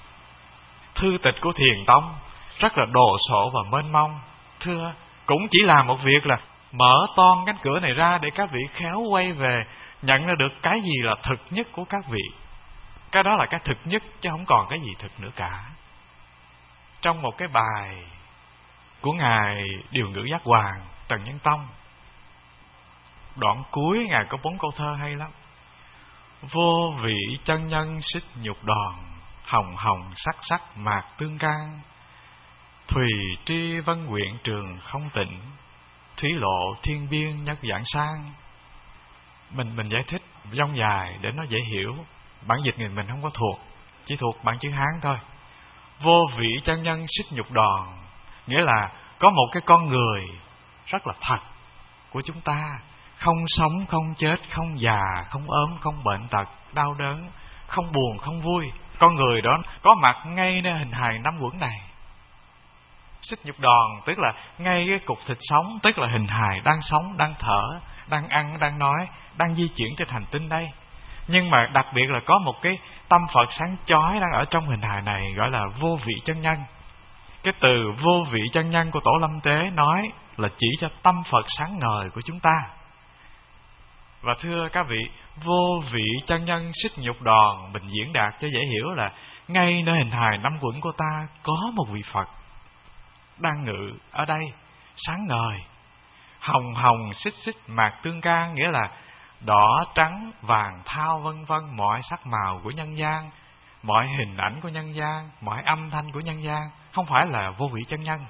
Thư tịch của Thiền Tông rất là đồ sộ và mênh mông. Thưa, cũng chỉ làm một việc là mở toan cánh cửa này ra để các vị khéo quay về nhận ra được cái gì là thực nhất của các vị. Cái đó là cái thực nhất, chứ không còn cái gì thực nữa cả. Trong một cái bài của Ngài Điều Ngữ Giác Hoàng Trần Nhân Tông, đoạn cuối Ngài có bốn câu thơ hay lắm. Vô vị chân nhân xích nhục đòn, hồng hồng sắc sắc mạc tương can. Thùy tri vân quyện trường không tịnh, thúy lộ thiên biên nhất giảng sang. Mình mình giải thích dông dài để nó dễ hiểu. Bản dịch người mình không có thuộc, chỉ thuộc bản chữ Hán thôi. Vô vị chân nhân xích nhục đòn, nghĩa là có một cái con người rất là thật của chúng ta, không sống, không chết, không già, không ốm, không bệnh tật, đau đớn, không buồn, không vui. Con người đó có mặt ngay nơi hình hài năm uẩn này. Xích nhục đòn tức là ngay cái cục thịt sống, tức là hình hài đang sống, đang thở, đang ăn, đang nói, đang di chuyển trên hành tinh đây. Nhưng mà đặc biệt là có một cái tâm Phật sáng chói đang ở trong hình hài này, gọi là vô vị chân nhân. Cái từ vô vị chân nhân của Tổ Lâm Tế nói là chỉ cho tâm Phật sáng ngời của chúng ta. Và thưa các vị, vô vị chân nhân xích nhục đòn, mình diễn đạt cho dễ hiểu là ngay nơi hình hài năm uẩn của ta có một vị Phật đang ngự ở đây, sáng ngời. Hồng hồng xích xích mạc tương can, nghĩa là đỏ, trắng, vàng, thao, vân vân, mọi sắc màu của nhân gian, mọi hình ảnh của nhân gian, mọi âm thanh của nhân gian, không phải là vô vị chân nhân.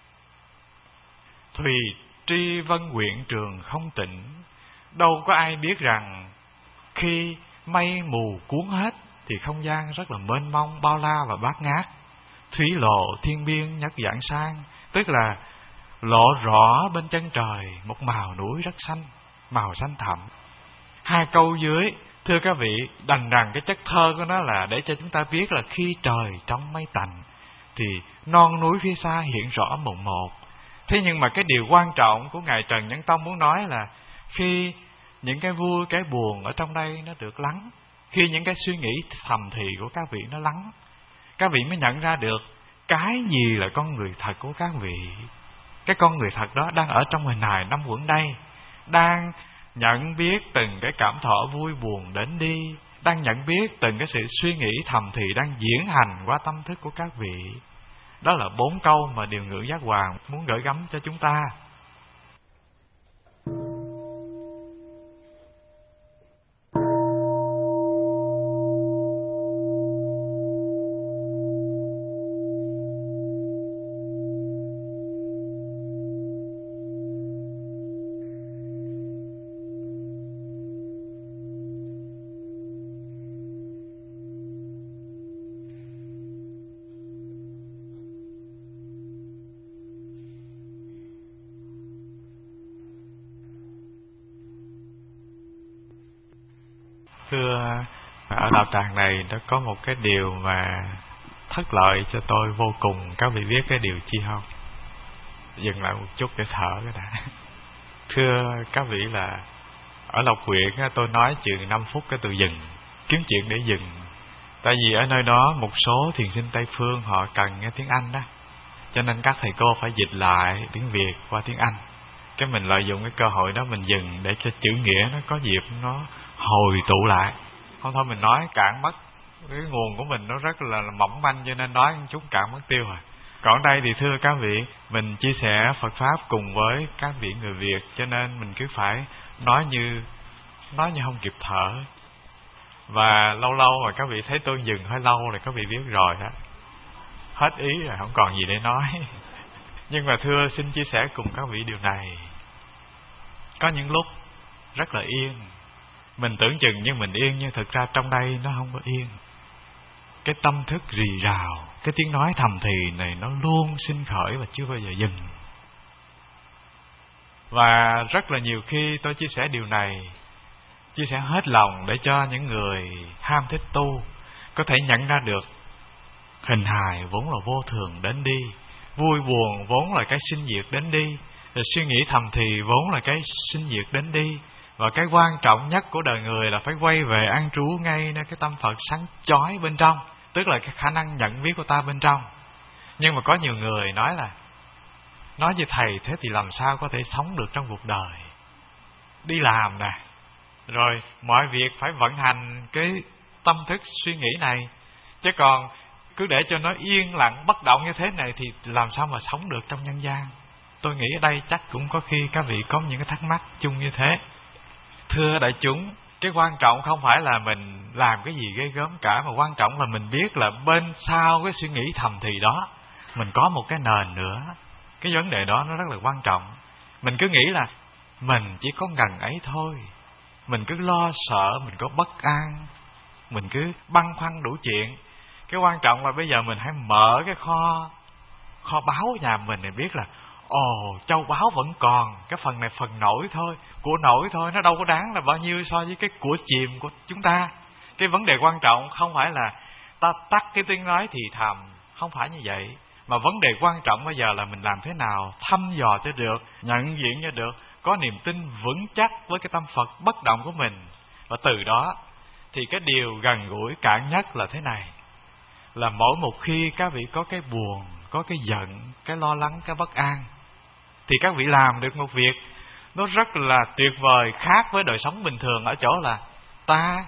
Thùy tri vân quyện trường không tịnh, đâu có ai biết rằng khi mây mù cuốn hết thì không gian rất là mênh mông, bao la và bát ngát. Thúy lộ thiên biên nhất dạng sang, tức là lộ rõ bên chân trời một màu núi rất xanh, màu xanh thẳm. Hai câu dưới, thưa các vị, đành rằng cái chất thơ của nó là để cho chúng ta biết là khi trời trong mây tạnh thì non núi phía xa hiện rõ mồn một. Thế nhưng mà cái điều quan trọng của Ngài Trần Nhân Tông muốn nói là khi những cái vui, cái buồn ở trong đây nó được lắng, khi những cái suy nghĩ thầm thì của các vị nó lắng, các vị mới nhận ra được cái gì là con người thật của các vị. cái con người thật đó đang ở trong hình hài năm uẩn đây, đang nhận biết từng cái cảm thọ vui buồn đến đi, đang nhận biết từng cái sự suy nghĩ thầm thì đang diễn hành qua tâm thức của các vị. Đó là bốn câu mà Điều Ngữ Giác Hoàng muốn gửi gắm cho chúng ta. Thưa, ở đạo tràng này nó có một cái điều mà thất lợi cho tôi vô cùng. Các vị biết cái điều chi không? Dừng lại một chút để thở cái đã. Thưa các vị là ở Lộc Huyện tôi nói chừng năm phút cái tôi dừng, kiếm chuyện để dừng. Tại vì ở nơi đó một số thiền sinh Tây Phương họ cần nghe tiếng Anh đó, cho nên các thầy cô phải dịch lại tiếng Việt qua tiếng Anh. Cái mình lợi dụng cái cơ hội đó mình dừng để cho chữ nghĩa nó có dịp nó hồi tụ lại. Không thôi mình nói cạn mất, cái nguồn của mình nó rất là mỏng manh, cho nên nói chút cạn mất tiêu rồi. Còn đây thì thưa các vị, mình chia sẻ Phật Pháp cùng với các vị người Việt, cho nên mình cứ phải nói như nói như không kịp thở. Và lâu lâu mà các vị thấy tôi dừng hơi lâu là các vị biết rồi đó, hết ý rồi, không còn gì để nói. Nhưng mà thưa xin chia sẻ cùng các vị điều này. Có những lúc rất là yên, mình tưởng chừng như mình yên, nhưng thực ra trong đây nó không có yên. Cái tâm thức rì rào, cái tiếng nói thầm thì này nó luôn sinh khởi và chưa bao giờ dừng. Và rất là nhiều khi tôi chia sẻ điều này, chia sẻ hết lòng để cho những người ham thích tu có thể nhận ra được hình hài vốn là vô thường đến đi, vui buồn vốn là cái sinh diệt đến đi, rồi suy nghĩ thầm thì vốn là cái sinh diệt đến đi. Và cái quan trọng nhất của đời người là phải quay về an trú ngay nơi cái tâm Phật sáng chói bên trong, tức là cái khả năng nhận biết của ta bên trong. Nhưng mà có nhiều người nói là, nói với thầy thế thì làm sao có thể sống được trong cuộc đời? Đi làm nè, rồi mọi việc phải vận hành cái tâm thức suy nghĩ này, chứ còn cứ để cho nó yên lặng bất động như thế này thì làm sao mà sống được trong nhân gian? Tôi nghĩ ở đây chắc cũng có khi các vị có những cái thắc mắc chung như thế. Thưa đại chúng, cái quan trọng không phải là mình làm cái gì ghê gớm cả, mà quan trọng là mình biết là bên sau cái suy nghĩ thầm thì đó mình có một cái nền nữa. Cái vấn đề đó nó rất là quan trọng. Mình cứ nghĩ là mình chỉ có ngần ấy thôi, mình cứ lo sợ, mình có bất an, mình cứ băn khoăn đủ chuyện. Cái quan trọng là bây giờ mình hãy mở cái kho kho báu nhà mình để biết là ồ, châu báu vẫn còn, cái phần này phần nổi thôi, của nổi thôi, nó đâu có đáng là bao nhiêu so với cái của chìm của chúng ta. Cái vấn đề quan trọng không phải là ta tắt cái tiếng nói thì thầm, không phải như vậy. Mà vấn đề quan trọng bây giờ là mình làm thế nào thăm dò cho được, nhận diện cho được, có niềm tin vững chắc với cái tâm Phật bất động của mình. Và từ đó thì cái điều gần gũi cạn nhất là thế này, là mỗi một khi các vị có cái buồn, có cái giận, cái lo lắng, cái bất an, thì các vị làm được một việc nó rất là tuyệt vời, khác với đời sống bình thường, ở chỗ là ta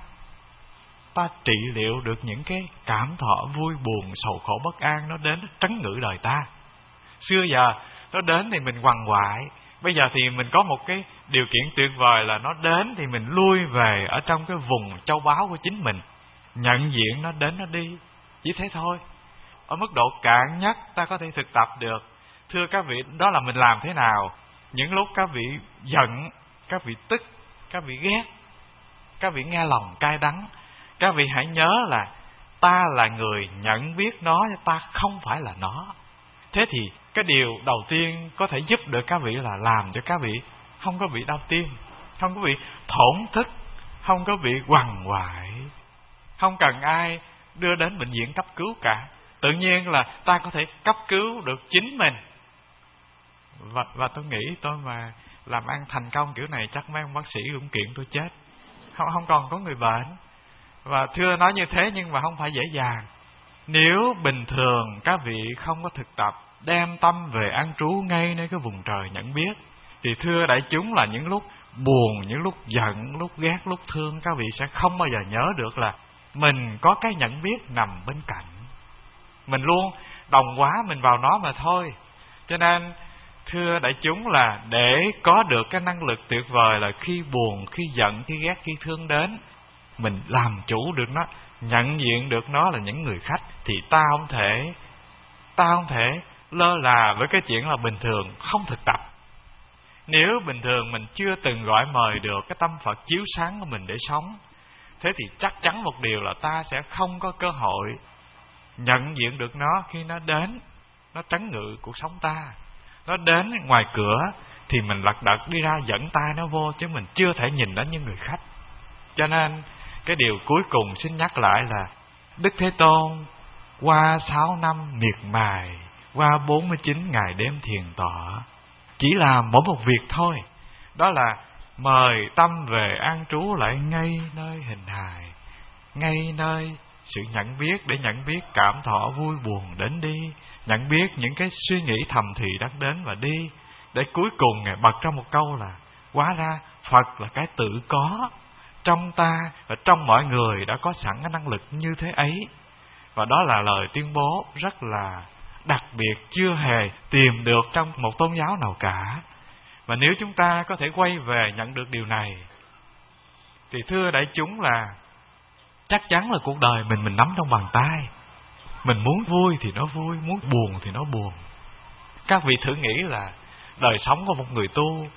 ta trị liệu được những cái cảm thọ vui buồn, sầu khổ, bất an nó đến, nó trấn ngự đời ta. Xưa giờ nó đến thì mình quằn quại, bây giờ thì mình có một cái điều kiện tuyệt vời là nó đến thì mình lui về ở trong cái vùng châu báu của chính mình, nhận diện nó đến nó đi, chỉ thế thôi. Ở mức độ cạn nhất ta có thể thực tập được. Thưa các vị, đó là mình làm thế nào? Những lúc các vị giận, các vị tức, các vị ghét, các vị nghe lòng cay đắng, các vị hãy nhớ là ta là người nhận biết nó, ta không phải là nó. Thế thì cái điều đầu tiên có thể giúp được các vị là làm cho các vị không có bị đau tim, không có bị thổn thức, không có bị quằn quại, không cần ai đưa đến bệnh viện cấp cứu cả. Tự nhiên là ta có thể cấp cứu được chính mình. Và, và tôi nghĩ tôi mà làm ăn thành công kiểu này chắc mấy ông bác sĩ cũng kiện tôi chết. Không, không còn có người bệnh. Và thưa nói như thế nhưng mà không phải dễ dàng. Nếu bình thường các vị không có thực tập, đem tâm về an trú ngay nơi cái vùng trời nhận biết. Thì thưa đại chúng là những lúc buồn, những lúc giận, lúc ghét, lúc thương, các vị sẽ không bao giờ nhớ được là mình có cái nhận biết nằm bên cạnh. Mình luôn đồng hóa mình vào nó mà thôi. Cho nên thưa đại chúng là để có được cái năng lực tuyệt vời là khi buồn, khi giận, khi ghét, khi thương đến, mình làm chủ được nó, nhận diện được nó là những người khách, thì ta không thể ta không thể lơ là với cái chuyện là bình thường không thực tập. Nếu bình thường mình chưa từng gọi mời được cái tâm Phật chiếu sáng của mình để sống, thế thì chắc chắn một điều là ta sẽ không có cơ hội nhận diện được nó khi nó đến, nó trấn ngự cuộc sống ta. Nó đến ngoài cửa thì mình lật đật đi ra dẫn tay nó vô, chứ mình chưa thể nhìn đến những người khách. Cho nên cái điều cuối cùng xin nhắc lại là Đức Thế Tôn qua sáu năm miệt mài, qua bốn mươi chín ngày đêm thiền tọa, chỉ là mỗi một việc thôi, đó là mời tâm về an trú lại ngay nơi hình hài, ngay nơi sự nhận biết, để nhận biết cảm thọ vui buồn đến đi, nhận biết những cái suy nghĩ thầm thì đang đến và đi, để cuối cùng Ngài bật ra một câu là hóa ra Phật là cái tự có trong ta và trong mọi người đã có sẵn cái năng lực như thế ấy. Và đó là lời tuyên bố rất là đặc biệt, chưa hề tìm được trong một tôn giáo nào cả. Và nếu chúng ta có thể quay về nhận được điều này, thì thưa đại chúng là chắc chắn là cuộc đời mình mình nắm trong bàn tay. Mình muốn vui thì nó vui, muốn buồn thì nó buồn. Các vị thử nghĩ là đời sống của một người tu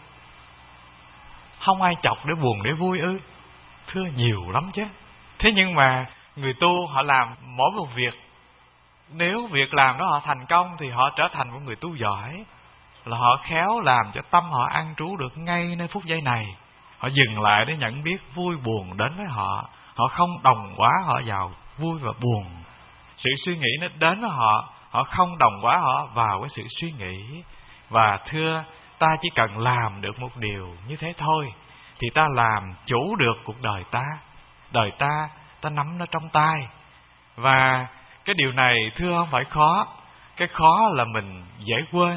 không ai chọc để buồn để vui ư? Thưa nhiều lắm chứ. Thế nhưng mà người tu họ làm mỗi một việc, nếu việc làm đó họ thành công thì họ trở thành một người tu giỏi, là họ khéo làm cho tâm họ an trú được ngay nơi phút giây này. Họ dừng lại để nhận biết vui buồn đến với họ, họ không đồng hóa họ vào vui và buồn. Sự suy nghĩ nó đến với họ, họ không đồng hóa họ vào cái sự suy nghĩ. Và thưa, ta chỉ cần làm được một điều như thế thôi, thì ta làm chủ được cuộc đời ta. Đời ta, ta nắm nó trong tay. Và cái điều này thưa không phải khó. Cái khó là mình dễ quên.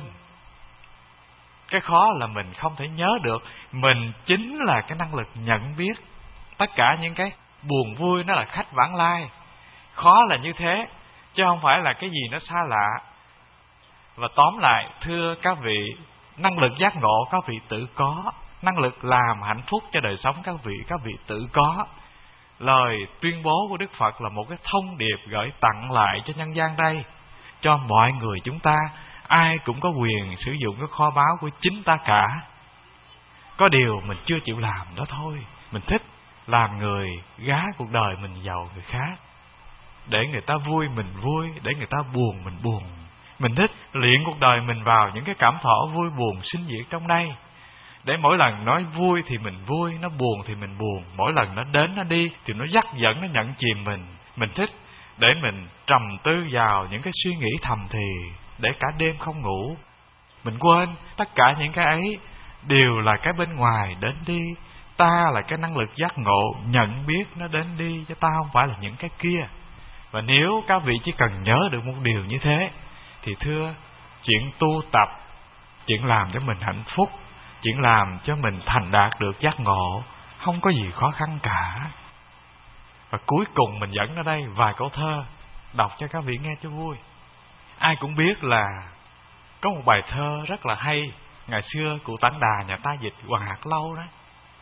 Cái khó là mình không thể nhớ được. Mình chính là cái năng lực nhận biết tất cả những cái buồn vui nó là khách vãng lai. Khó là như thế, chứ không phải là cái gì nó xa lạ. Và tóm lại, thưa các vị, năng lực giác ngộ các vị tự có, năng lực làm hạnh phúc cho đời sống các vị, các vị tự có. Lời tuyên bố của Đức Phật là một cái thông điệp gửi tặng lại cho nhân gian đây, cho mọi người chúng ta. Ai cũng có quyền sử dụng cái kho báu của chính ta cả. Có điều mình chưa chịu làm đó thôi. Mình thích làm người gá cuộc đời mình vào người khác, để người ta vui mình vui, để người ta buồn mình buồn. Mình thích luyện cuộc đời mình vào những cái cảm thọ vui buồn sinh diệt trong đây, để mỗi lần nói vui thì mình vui, nó buồn thì mình buồn. Mỗi lần nó đến nó đi thì nó dắt dẫn, nó nhận chìm mình. Mình thích để mình trầm tư vào những cái suy nghĩ thầm thì, để cả đêm không ngủ. Mình quên tất cả những cái ấy đều là cái bên ngoài đến đi. Ta là cái năng lực giác ngộ, nhận biết nó đến đi, chứ ta không phải là những cái kia. Và nếu các vị chỉ cần nhớ được một điều như thế, thì thưa, chuyện tu tập, chuyện làm cho mình hạnh phúc, chuyện làm cho mình thành đạt được giác ngộ, không có gì khó khăn cả. Và cuối cùng mình dẫn ra đây vài câu thơ, đọc cho các vị nghe cho vui. Ai cũng biết là có một bài thơ rất là hay, ngày xưa cụ Tản Đà nhà ta dịch Hoàng Hạt Lâu đó.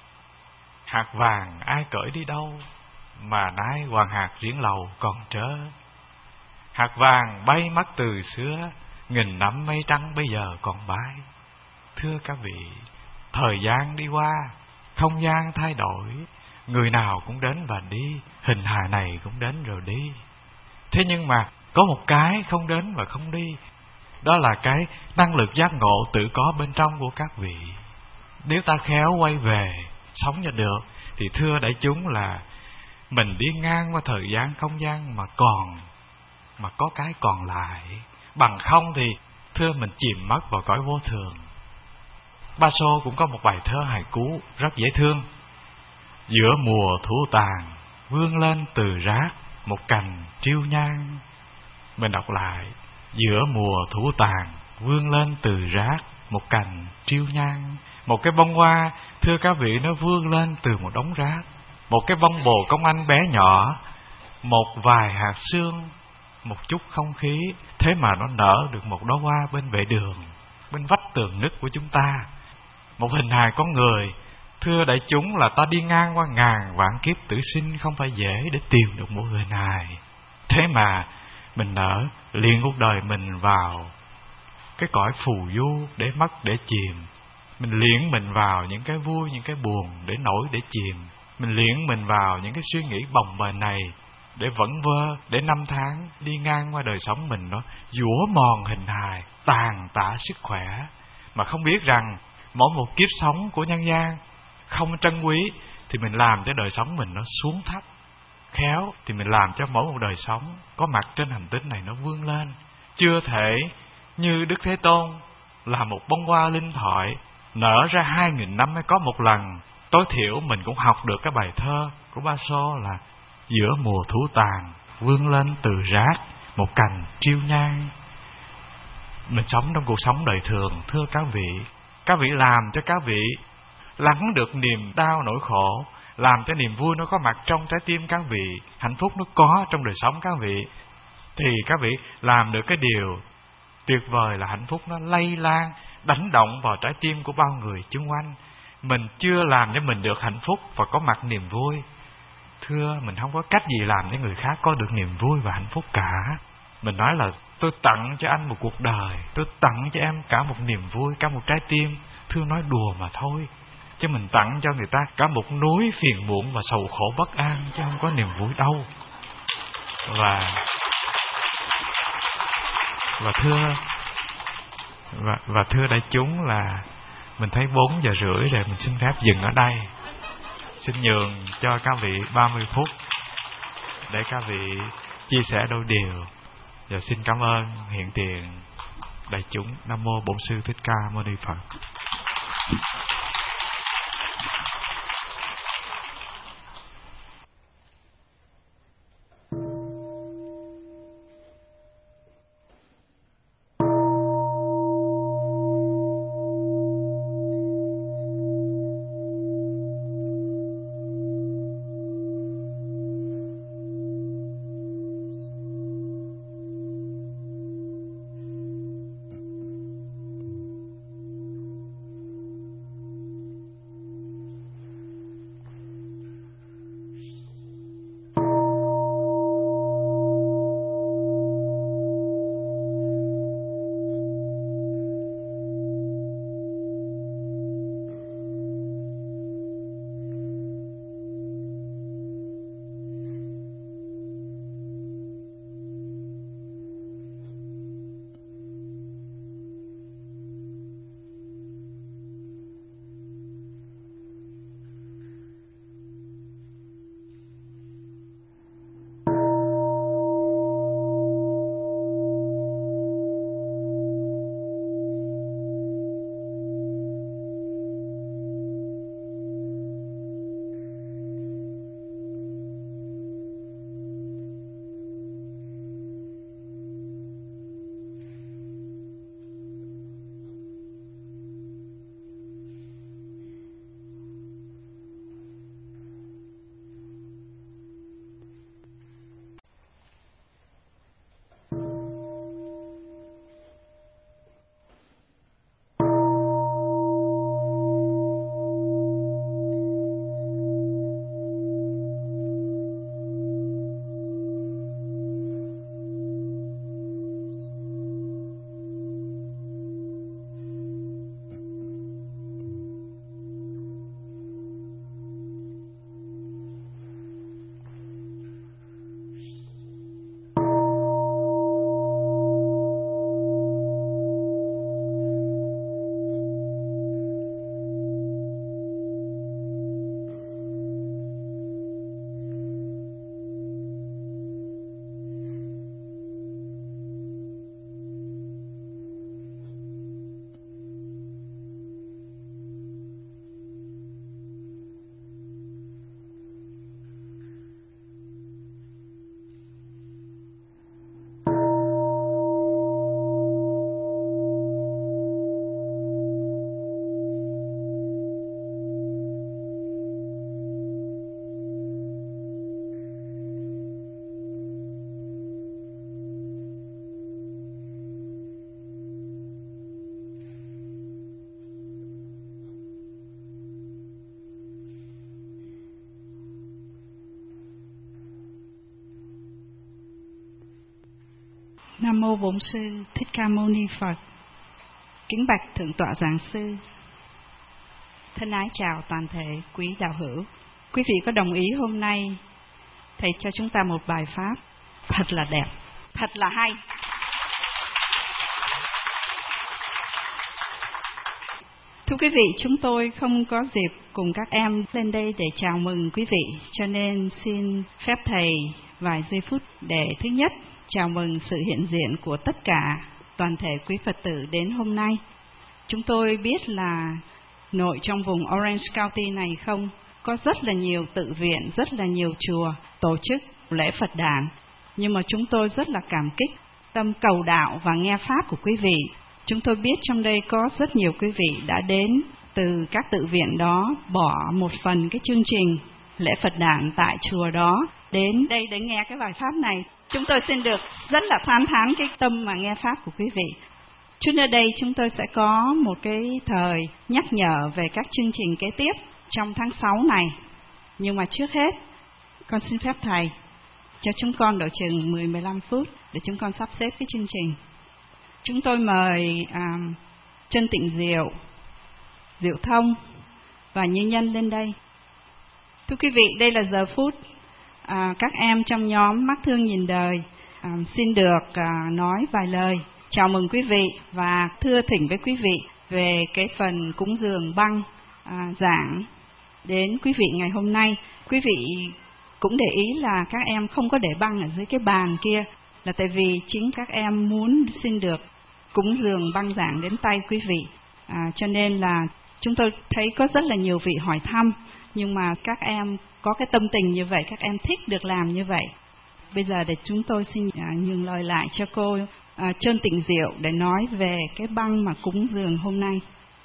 Hạt vàng ai cởi đi đâu, mà nay hoàng hạt riêng lầu còn trớ. Hạt vàng bay mất từ xưa, nghìn năm mây trắng bây giờ còn bay. Thưa các vị, thời gian đi qua, không gian thay đổi, người nào cũng đến và đi, hình hài này cũng đến rồi đi. Thế nhưng mà có một cái không đến và không đi, đó là cái năng lực giác ngộ tự có bên trong của các vị. Nếu ta khéo quay về sống cho được, thì thưa đại chúng là mình đi ngang qua thời gian không gian mà còn mà có cái còn lại. Bằng không thì thưa mình chìm mất vào cõi vô thường. Ba Xô cũng có một bài thơ hài cú rất dễ thương. Giữa mùa thủ tàn vươn lên từ rác một cành triêu nhang. Mình đọc lại. Giữa mùa thủ tàn vươn lên từ rác một cành triêu nhang. Một cái bông hoa, thưa các vị, nó vươn lên từ một đống rác. Một cái bông bồ công anh bé nhỏ, một vài hạt sương, một chút không khí, thế mà nó nở được một đóa hoa bên vệ đường, bên vách tường nứt của chúng ta. Một hình hài con người, thưa đại chúng, là ta đi ngang qua ngàn vạn kiếp tử sinh không phải dễ để tìm được một người này. Thế mà mình nỡ liền cuộc đời mình vào cái cõi phù du để mất để chìm. Mình liễn mình vào những cái vui, những cái buồn để nổi để chìm. Mình liễn mình vào những cái suy nghĩ bồng bềnh này để vẩn vơ, để năm tháng đi ngang qua đời sống mình nó dũa mòn hình hài, tàn tạ sức khỏe, mà không biết rằng mỗi một kiếp sống của nhân gian không trân quý thì mình làm cho đời sống mình nó xuống thấp. Khéo thì mình làm cho mỗi một đời sống có mặt trên hành tinh này nó vươn lên. Chưa thể như Đức Thế Tôn là một bông hoa linh thoại nở ra hai nghìn năm mới có một lần. Tối thiểu mình cũng học được cái bài thơ của Ba Xô là giữa mùa thú tàn vươn lên từ rác một cành triêu nhang. Mình sống trong cuộc sống đời thường, thưa các vị, các vị làm cho các vị lắng được niềm đau nỗi khổ, làm cho niềm vui nó có mặt trong trái tim các vị, hạnh phúc nó có trong đời sống các vị, thì các vị làm được cái điều tuyệt vời là hạnh phúc nó lây lan, đánh động vào trái tim của bao người xung quanh. Mình chưa làm cho mình được hạnh phúc và có mặt niềm vui, thưa, mình không có cách gì làm cho người khác có được niềm vui và hạnh phúc cả. Mình nói là tôi tặng cho anh một cuộc đời, tôi tặng cho em cả một niềm vui, cả một trái tim, thưa nói đùa mà thôi. Chứ mình tặng cho người ta cả một núi phiền muộn và sầu khổ bất an, chứ không có niềm vui đâu. Và Và thưa Và, và thưa đại chúng, là mình thấy bốn giờ rưỡi rồi, mình xin phép dừng ở đây. Xin nhường cho các vị ba mươi phút để các vị chia sẻ đôi điều. Và xin cảm ơn hiện tiền đại chúng. Nam mô Bổn Sư Thích Ca Mâu Ni Phật. Nam mô Bổn Sư Thích Ca Mâu Ni Phật. Kính bạch Thượng tọa Giảng sư. Thân ái chào toàn thể quý đạo hữu. Quý vị có đồng ý hôm nay thầy cho chúng ta một bài pháp thật là đẹp, thật là hay. Thưa quý vị, chúng tôi không có dịp cùng các em lên đây để chào mừng quý vị, cho nên xin phép thầy vài giây phút để thứ nhất chào mừng sự hiện diện của tất cả toàn thể quý Phật tử đến hôm nay. Chúng tôi biết là nội trong vùng Orange County này không có rất là nhiều tự viện, rất là nhiều chùa tổ chức lễ Phật đản, nhưng mà chúng tôi rất là cảm kích tâm cầu đạo và nghe pháp của quý vị. Chúng tôi biết trong đây có rất nhiều quý vị đã đến từ các tự viện đó, bỏ một phần cái chương trình lễ Phật đản tại chùa đó đến đây để nghe cái bài pháp này. Chúng tôi xin được rất là than thán cái tâm mà nghe pháp của quý vị. Chút nữa đây chúng tôi sẽ có một cái thời nhắc nhở về các chương trình kế tiếp trong tháng sáu này. Nhưng mà trước hết, con xin phép thầy cho chúng con độ chừng mười đến mười lăm phút để chúng con sắp xếp cái chương trình. Chúng tôi mời à, Chân Tịnh Diệu, Diệu Thông và Như Nhân lên đây. Thưa quý vị, đây là giờ phút à, các em trong nhóm Mắt Thương Nhìn Đời à, xin được à, nói vài lời chào mừng quý vị và thưa thỉnh với quý vị về cái phần cúng dường băng à, giảng đến quý vị ngày hôm nay. Quý vị cũng để ý là các em không có để băng ở dưới cái bàn kia, là tại vì chính các em muốn xin được cúng dường băng giảng đến tay quý vị. À, cho nên là chúng tôi thấy có rất là nhiều vị hỏi thăm, nhưng mà các em có cái tâm tình như vậy, các em thích được làm như vậy. Bây giờ để chúng tôi xin à, nhường lời lại cho cô à, Trơn Tịnh Diệu để nói về cái băng mà cúng dường hôm nay.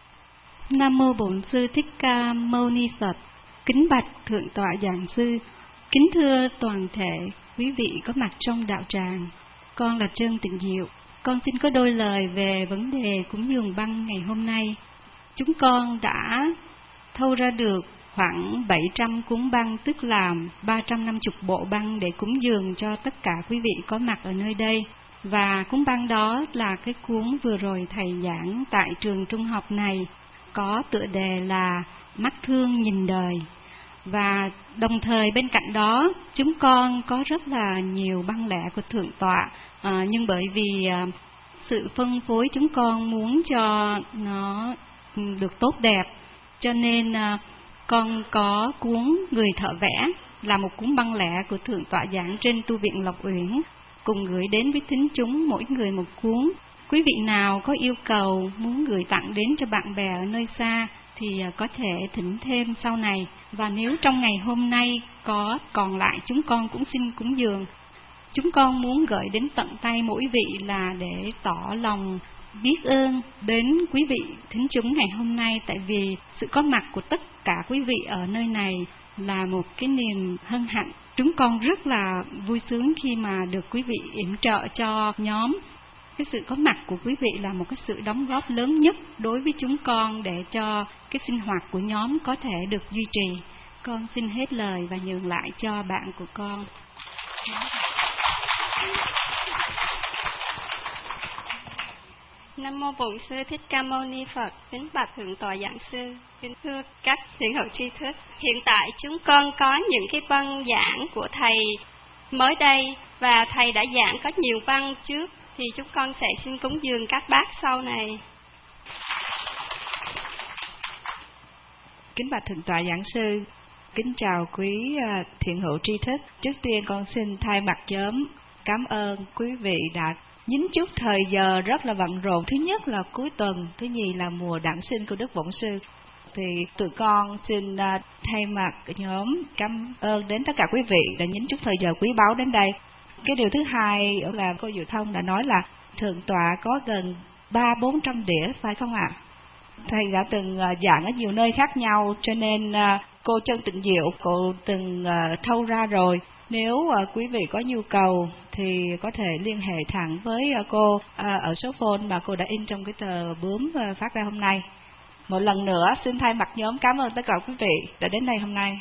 Nam mô Bổn Sư Thích Ca Mâu Ni Phật. Kính bạch Thượng tọa Giảng sư, kính thưa toàn thể quý vị có mặt trong đạo tràng. Con là Trân Tịnh Diệu. Con xin có đôi lời về vấn đề cúng dường băng ngày hôm nay. Chúng con đã thâu ra được khoảng bảy trăm cuốn băng, tức là ba trăm năm mươi bộ băng để cúng dường cho tất cả quý vị có mặt ở nơi đây. Và cuốn băng đó là cái cuốn vừa rồi thầy giảng tại trường trung học này, có tựa đề là Mắt Thương Nhìn Đời. Và đồng thời bên cạnh đó chúng con có rất là nhiều băng lẻ của Thượng tọa, à, nhưng bởi vì à, sự phân phối chúng con muốn cho nó được tốt đẹp, cho nên à, con có cuốn Người Thợ Vẽ là một cuốn băng lẻ của Thượng tọa giảng trên tu viện Lộc Uyển, cùng gửi đến với thính chúng mỗi người một cuốn. Quý vị nào có yêu cầu muốn gửi tặng đến cho bạn bè ở nơi xa thì có thể thỉnh thêm sau này. Và nếu trong ngày hôm nay có còn lại, chúng con cũng xin cúng dường. Chúng con muốn gửi đến tận tay mỗi vị là để tỏ lòng biết ơn đến quý vị thính chúng ngày hôm nay, tại vì sự có mặt của tất cả quý vị ở nơi này là một cái niềm hân hạnh. Chúng con rất là vui sướng khi mà được quý vị yểm trợ cho nhóm. Cái sự có mặt của quý vị là một cái sự đóng góp lớn nhất đối với chúng con để cho cái sinh hoạt của nhóm có thể được duy trì. Con xin hết lời và nhường lại cho bạn của con. Nam mô Bổn Sư Thích Ca Mâu Ni Phật. Kính bạch Thượng tọa Giảng sư, kính thưa các thiện hữu tri thức. Hiện tại chúng con có những cái băng giảng của thầy mới đây, và thầy đã giảng có nhiều băng trước, thì chúng con sẽ xin cúng dường các bác sau này. Kính bạch Thượng tọa Giảng sư, kính chào quý thiện hữu tri thức. Trước tiên con xin thay mặt nhóm cảm ơn quý vị đã nhín chút thời giờ rất là bận rộn. Thứ nhất là cuối tuần, thứ nhì là mùa đản sinh của Đức Bổn Sư. Thì tụi con xin thay mặt nhóm cảm ơn đến tất cả quý vị đã nhín chút thời giờ quý báu đến đây. Cái điều thứ hai là cô Diệu Thông đã nói là Thượng tọa có gần ba bốn trăm đĩa, phải không ạ? À? Thầy đã từng giảng ở nhiều nơi khác nhau, cho nên cô Trân Tịnh Diệu cô từng thâu ra rồi. Nếu quý vị có nhu cầu thì có thể liên hệ thẳng với cô ở số phone mà cô đã in trong cái tờ bướm phát ra hôm nay. Một lần nữa xin thay mặt nhóm cảm ơn tất cả quý vị đã đến đây hôm nay.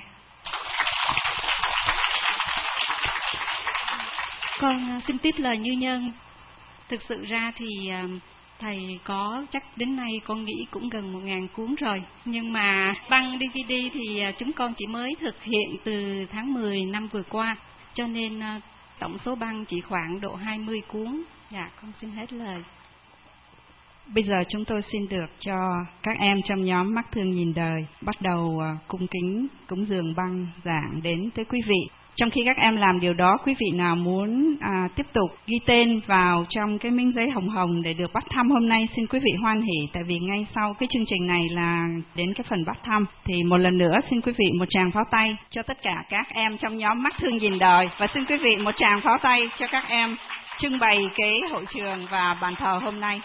Con xin tiếp lời Như Nhân. Thực sự ra thì thầy có chắc đến nay con nghĩ cũng gần một ngàn cuốn rồi. Nhưng mà băng đê vê đê thì chúng con chỉ mới thực hiện từ tháng mười năm vừa qua. Cho nên tổng số băng chỉ khoảng độ hai mươi cuốn. Dạ, con xin hết lời. Bây giờ chúng tôi xin được cho các em trong nhóm Mắt Thương Nhìn Đời bắt đầu cung kính cúng dường băng giảng đến tới quý vị. Trong khi các em làm điều đó, quý vị nào muốn à, tiếp tục ghi tên vào trong cái miếng giấy hồng hồng để được bắt thăm hôm nay, xin quý vị hoan hỉ, tại vì ngay sau cái chương trình này là đến cái phần bắt thăm. Thì một lần nữa xin quý vị một tràng pháo tay cho tất cả các em trong nhóm Mắt Thương Nhìn Đời, và xin quý vị một tràng pháo tay cho các em trưng bày cái hội trường và bàn thờ hôm nay.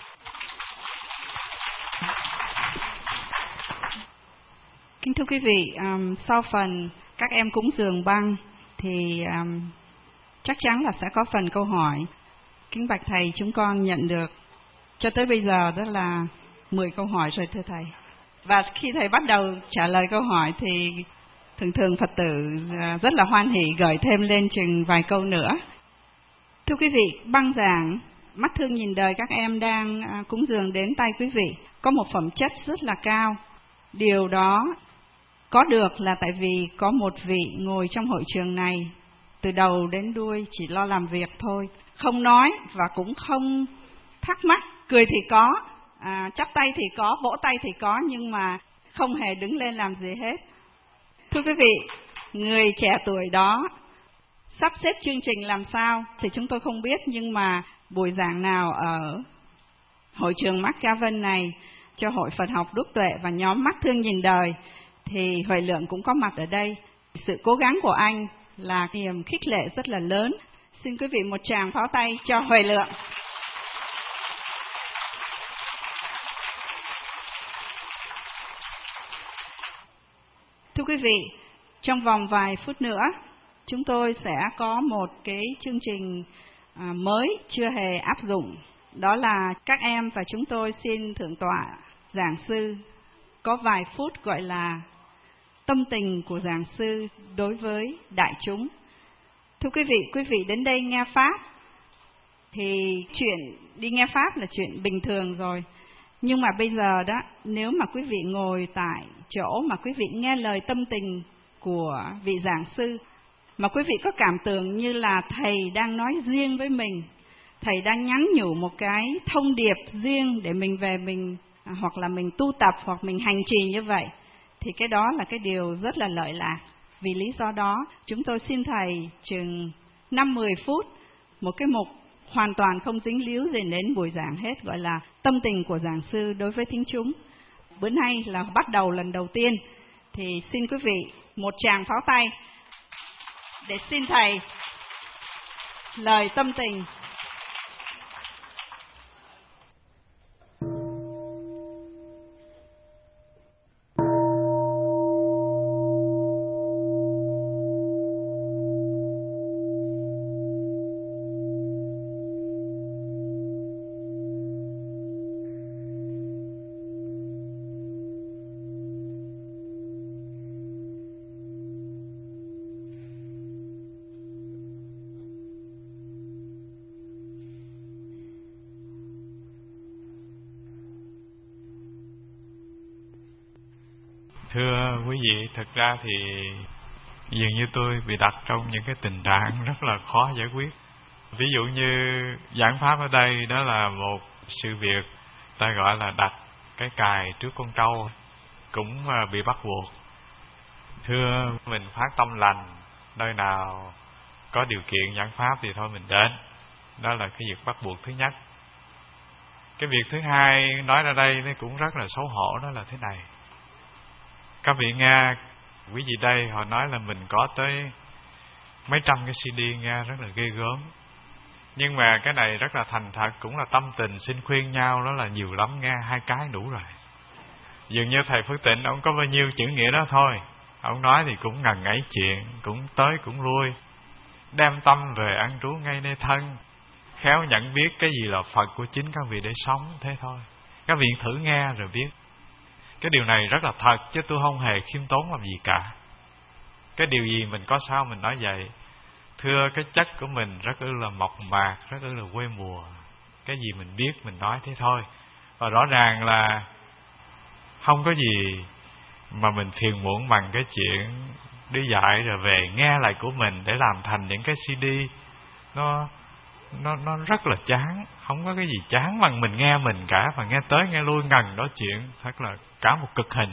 Kính thưa quý vị, um, sau phần các em cúng dường băng thì um, chắc chắn là sẽ có phần câu hỏi. Kính bạch thầy, chúng con nhận được cho tới bây giờ đó là mười câu hỏi rồi thưa thầy. Và khi thầy bắt đầu trả lời câu hỏi thì thường thường Phật tử rất là hoan hỉ gửi thêm lên chừng vài câu nữa. Thưa quý vị, băng giảng Mắt Thương Nhìn Đời các em đang cúng dường đến tay quý vị có một phẩm chất rất là cao. Điều đó có được là tại vì có một vị ngồi trong hội trường này từ đầu đến đuôi chỉ lo làm việc thôi, không nói và cũng không thắc mắc, cười thì có, à, chắp tay thì có, vỗ tay thì có, nhưng mà không hề đứng lên làm gì hết. Thưa quý vị, người trẻ tuổi đó sắp xếp chương trình làm sao thì chúng tôi không biết, nhưng mà buổi giảng nào ở hội trường McGavin này cho Hội Phật học Đức Tuệ và nhóm Mắt Thương Nhìn Đời thì Huệ Lượng cũng có mặt ở đây. Sự cố gắng của anh là niềm khích lệ rất là lớn. Xin quý vị một tràng pháo tay cho Huệ Lượng. Thưa quý vị, trong vòng vài phút nữa, chúng tôi sẽ có một cái chương trình mới chưa hề áp dụng. Đó là các em và chúng tôi xin thượng tọa giảng sư có vài phút gọi là tâm tình của giảng sư đối với đại chúng. Thưa quý vị, quý vị đến đây nghe Pháp thì chuyện đi nghe Pháp là chuyện bình thường rồi. Nhưng mà bây giờ đó, nếu mà quý vị ngồi tại chỗ mà quý vị nghe lời tâm tình của vị giảng sư, mà quý vị có cảm tưởng như là thầy đang nói riêng với mình, thầy đang nhắn nhủ một cái thông điệp riêng để mình về mình hoặc là mình tu tập hoặc mình hành trì như vậy, thì cái đó là cái điều rất là lợi lạc. Vì lý do đó, chúng tôi xin thầy chừng năm mười phút, một cái mục hoàn toàn không dính líu gì đến buổi giảng hết, gọi là tâm tình của giảng sư đối với thính chúng. Bữa nay là bắt đầu lần đầu tiên, thì xin quý vị một tràng pháo tay để xin thầy lời tâm tình. Thưa quý vị, thực ra thì dường như tôi bị đặt trong những cái tình trạng rất là khó giải quyết. Ví dụ như giảng pháp ở đây, đó là một sự việc ta gọi là đặt cái cài trước con trâu, cũng bị bắt buộc. Thưa, mình phát tâm lành, nơi nào có điều kiện giảng pháp thì thôi mình đến. Đó là cái việc bắt buộc thứ nhất. Cái việc thứ hai nói ra đây nó cũng rất là xấu hổ, đó là thế này. Các vị nghe, quý vị đây họ nói là mình có tới mấy trăm cái xê đê nghe rất là ghê gớm. Nhưng mà cái này rất là thành thật, cũng là tâm tình xin khuyên nhau, đó là nhiều lắm, nghe hai cái đủ rồi. Dường như thầy Phước Tịnh, ông có bao nhiêu chữ nghĩa đó thôi. Ông nói thì cũng ngần ấy chuyện, cũng tới cũng lui. Đem tâm về ăn trú ngay nơi thân, khéo nhận biết cái gì là Phật của chính các vị để sống, thế thôi. Các vị thử nghe rồi biết. Cái điều này rất là thật, chứ tôi không hề khiêm tốn làm gì cả. Cái điều gì mình có sao mình nói vậy. Thưa, cái chất của mình rất ư là mộc mạc, rất ư là quê mùa. cái gì mình biết mình nói thế thôi. Và rõ ràng là không có gì mà mình phiền muộn bằng cái chuyện đi dạy rồi về nghe lại của mình để làm thành những cái xê đê. Nó nó nó rất là chán. Không có cái gì chán bằng mình nghe mình cả. Và nghe tới nghe lui ngần nói chuyện, thật là cả một cực hình.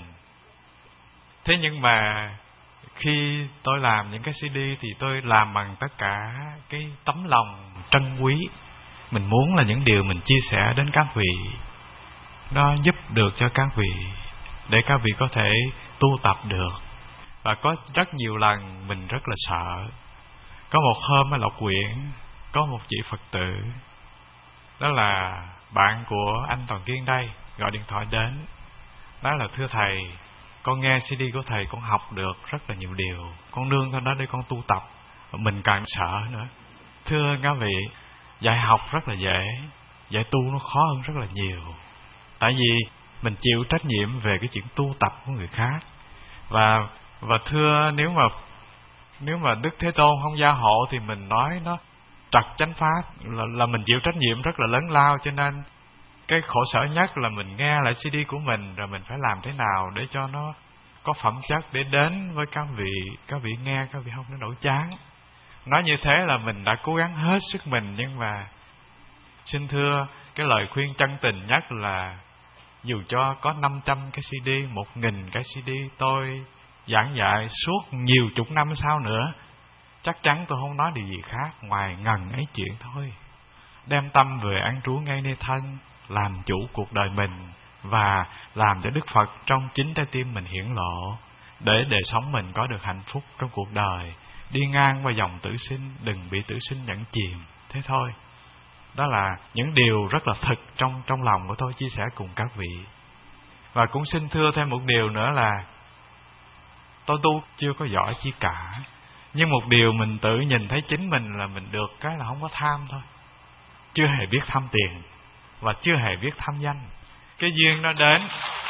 Thế nhưng mà khi tôi làm những cái xê đê thì tôi làm bằng tất cả cái tấm lòng trân quý. Mình muốn là những điều mình chia sẻ đến các vị nó giúp được cho các vị, để các vị có thể tu tập được. Và có rất nhiều lần mình rất là sợ. Có một hôm ở Lộc Quyện có một chị Phật tử, đó là bạn của anh Toàn Kiên đây, gọi điện thoại đến, nói là thưa thầy, con nghe xê đê của thầy con học được rất là nhiều điều, con nương theo đó để con tu tập. Mình càng sợ nữa. Thưa các vị, dạy học rất là dễ, dạy tu nó khó hơn rất là nhiều. Tại vì mình chịu trách nhiệm về cái chuyện tu tập của người khác. Và và thưa, nếu mà nếu mà Đức Thế Tôn không gia hộ thì mình nói nó trật chánh pháp, là, là mình chịu trách nhiệm rất là lớn lao. Cho nên cái khổ sở nhất là mình nghe lại xê đê của mình, rồi mình phải làm thế nào để cho nó có phẩm chất để đến với các vị. Các vị nghe, các vị không có nổi chán. Nói như thế là mình đã cố gắng hết sức mình. Nhưng mà xin thưa, cái lời khuyên chân tình nhất là dù cho có năm trăm cái xê đê, một nghìn cái xê đê tôi giảng dạy suốt nhiều chục năm sau nữa, chắc chắn tôi không nói điều gì khác ngoài ngần ấy chuyện thôi. Đem tâm về an trú ngay nơi thân, làm chủ cuộc đời mình, và làm cho Đức Phật trong chính trái tim mình hiển lộ, để đời sống mình có được hạnh phúc trong cuộc đời. Đi ngang qua dòng tử sinh, đừng bị tử sinh nhẫn chìm. Thế thôi. Đó là những điều rất là thực trong trong lòng của tôi chia sẻ cùng các vị. Và cũng xin thưa thêm một điều nữa là tôi tu chưa có giỏi chi cả, nhưng một điều mình tự nhìn thấy chính mình là mình được cái là không có tham thôi. Chưa hề biết tham tiền, và chưa hề biết tham danh. Cái duyên nó đến,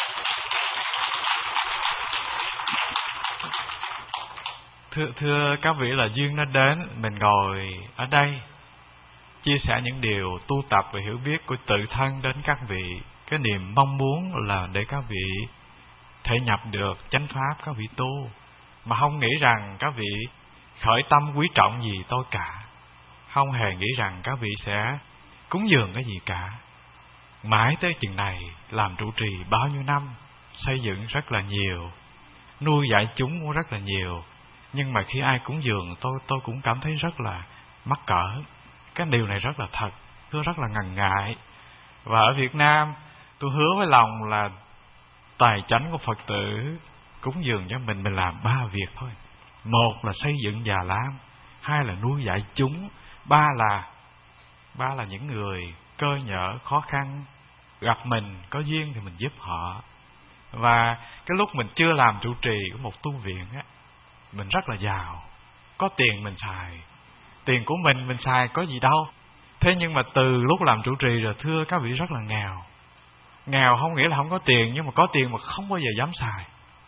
Thưa, thưa các vị, là duyên nó đến, mình ngồi ở đây chia sẻ những điều tu tập và hiểu biết của tự thân đến các vị. Cái niềm mong muốn là để các vị thể nhập được chánh pháp, các vị tu, mà không nghĩ rằng các vị khởi tâm quý trọng gì tôi cả. Không hề nghĩ rằng các vị sẽ cúng dường cái gì cả. Mãi tới chừng này, làm trụ trì bao nhiêu năm, xây dựng rất là nhiều, nuôi dạy chúng cũng rất là nhiều. Nhưng mà khi ai cúng dường tôi, tôi cũng cảm thấy rất là mắc cỡ. Cái điều này rất là thật, tôi rất là ngần ngại. Và ở Việt Nam, tôi hứa với lòng là tài chánh của Phật tử cúng dường cho mình, mình làm ba việc thôi. Một là xây dựng già lam, hai là nuôi dạy chúng, ba là ba là những người cơ nhở, khó khăn, gặp mình, có duyên thì mình giúp họ. Và cái lúc mình chưa làm trụ trì của một tu viện á, mình rất là giàu, có tiền mình xài, tiền của mình mình xài có gì đâu. Thế nhưng mà từ lúc làm trụ trì rồi, thưa các vị, rất là nghèo. Nghèo không nghĩa là không có tiền, nhưng mà có tiền mà không bao giờ dám xài.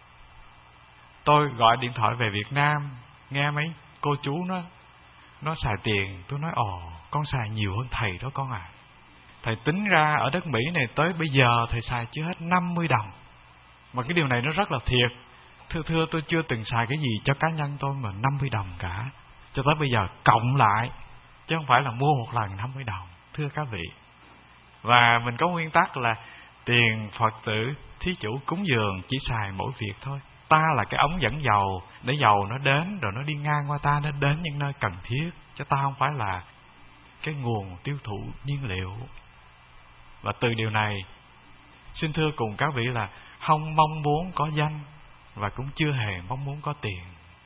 Tôi gọi điện thoại về Việt Nam, nghe mấy cô chú nó nó xài tiền, tôi nói ồ, con xài nhiều hơn thầy đó con à. Thầy tính ra ở đất Mỹ này tới bây giờ thầy xài chưa hết năm mươi đồng. Mà cái điều này nó rất là thiệt. Thưa thưa tôi chưa từng xài cái gì cho cá nhân tôi mà năm mươi đồng cả, cho tới bây giờ cộng lại, chứ không phải là mua một lần năm mươi đồng, thưa các vị. Và mình có nguyên tắc là tiền Phật tử thí chủ cúng dường chỉ xài mỗi việc thôi. Ta là cái ống dẫn dầu, để dầu nó đến rồi nó đi ngang qua ta, nó đến những nơi cần thiết, chứ ta không phải là cái nguồn tiêu thụ nhiên liệu. Và từ điều này, xin thưa cùng các vị là không mong muốn có danh, và cũng chưa hề mong muốn có tiền.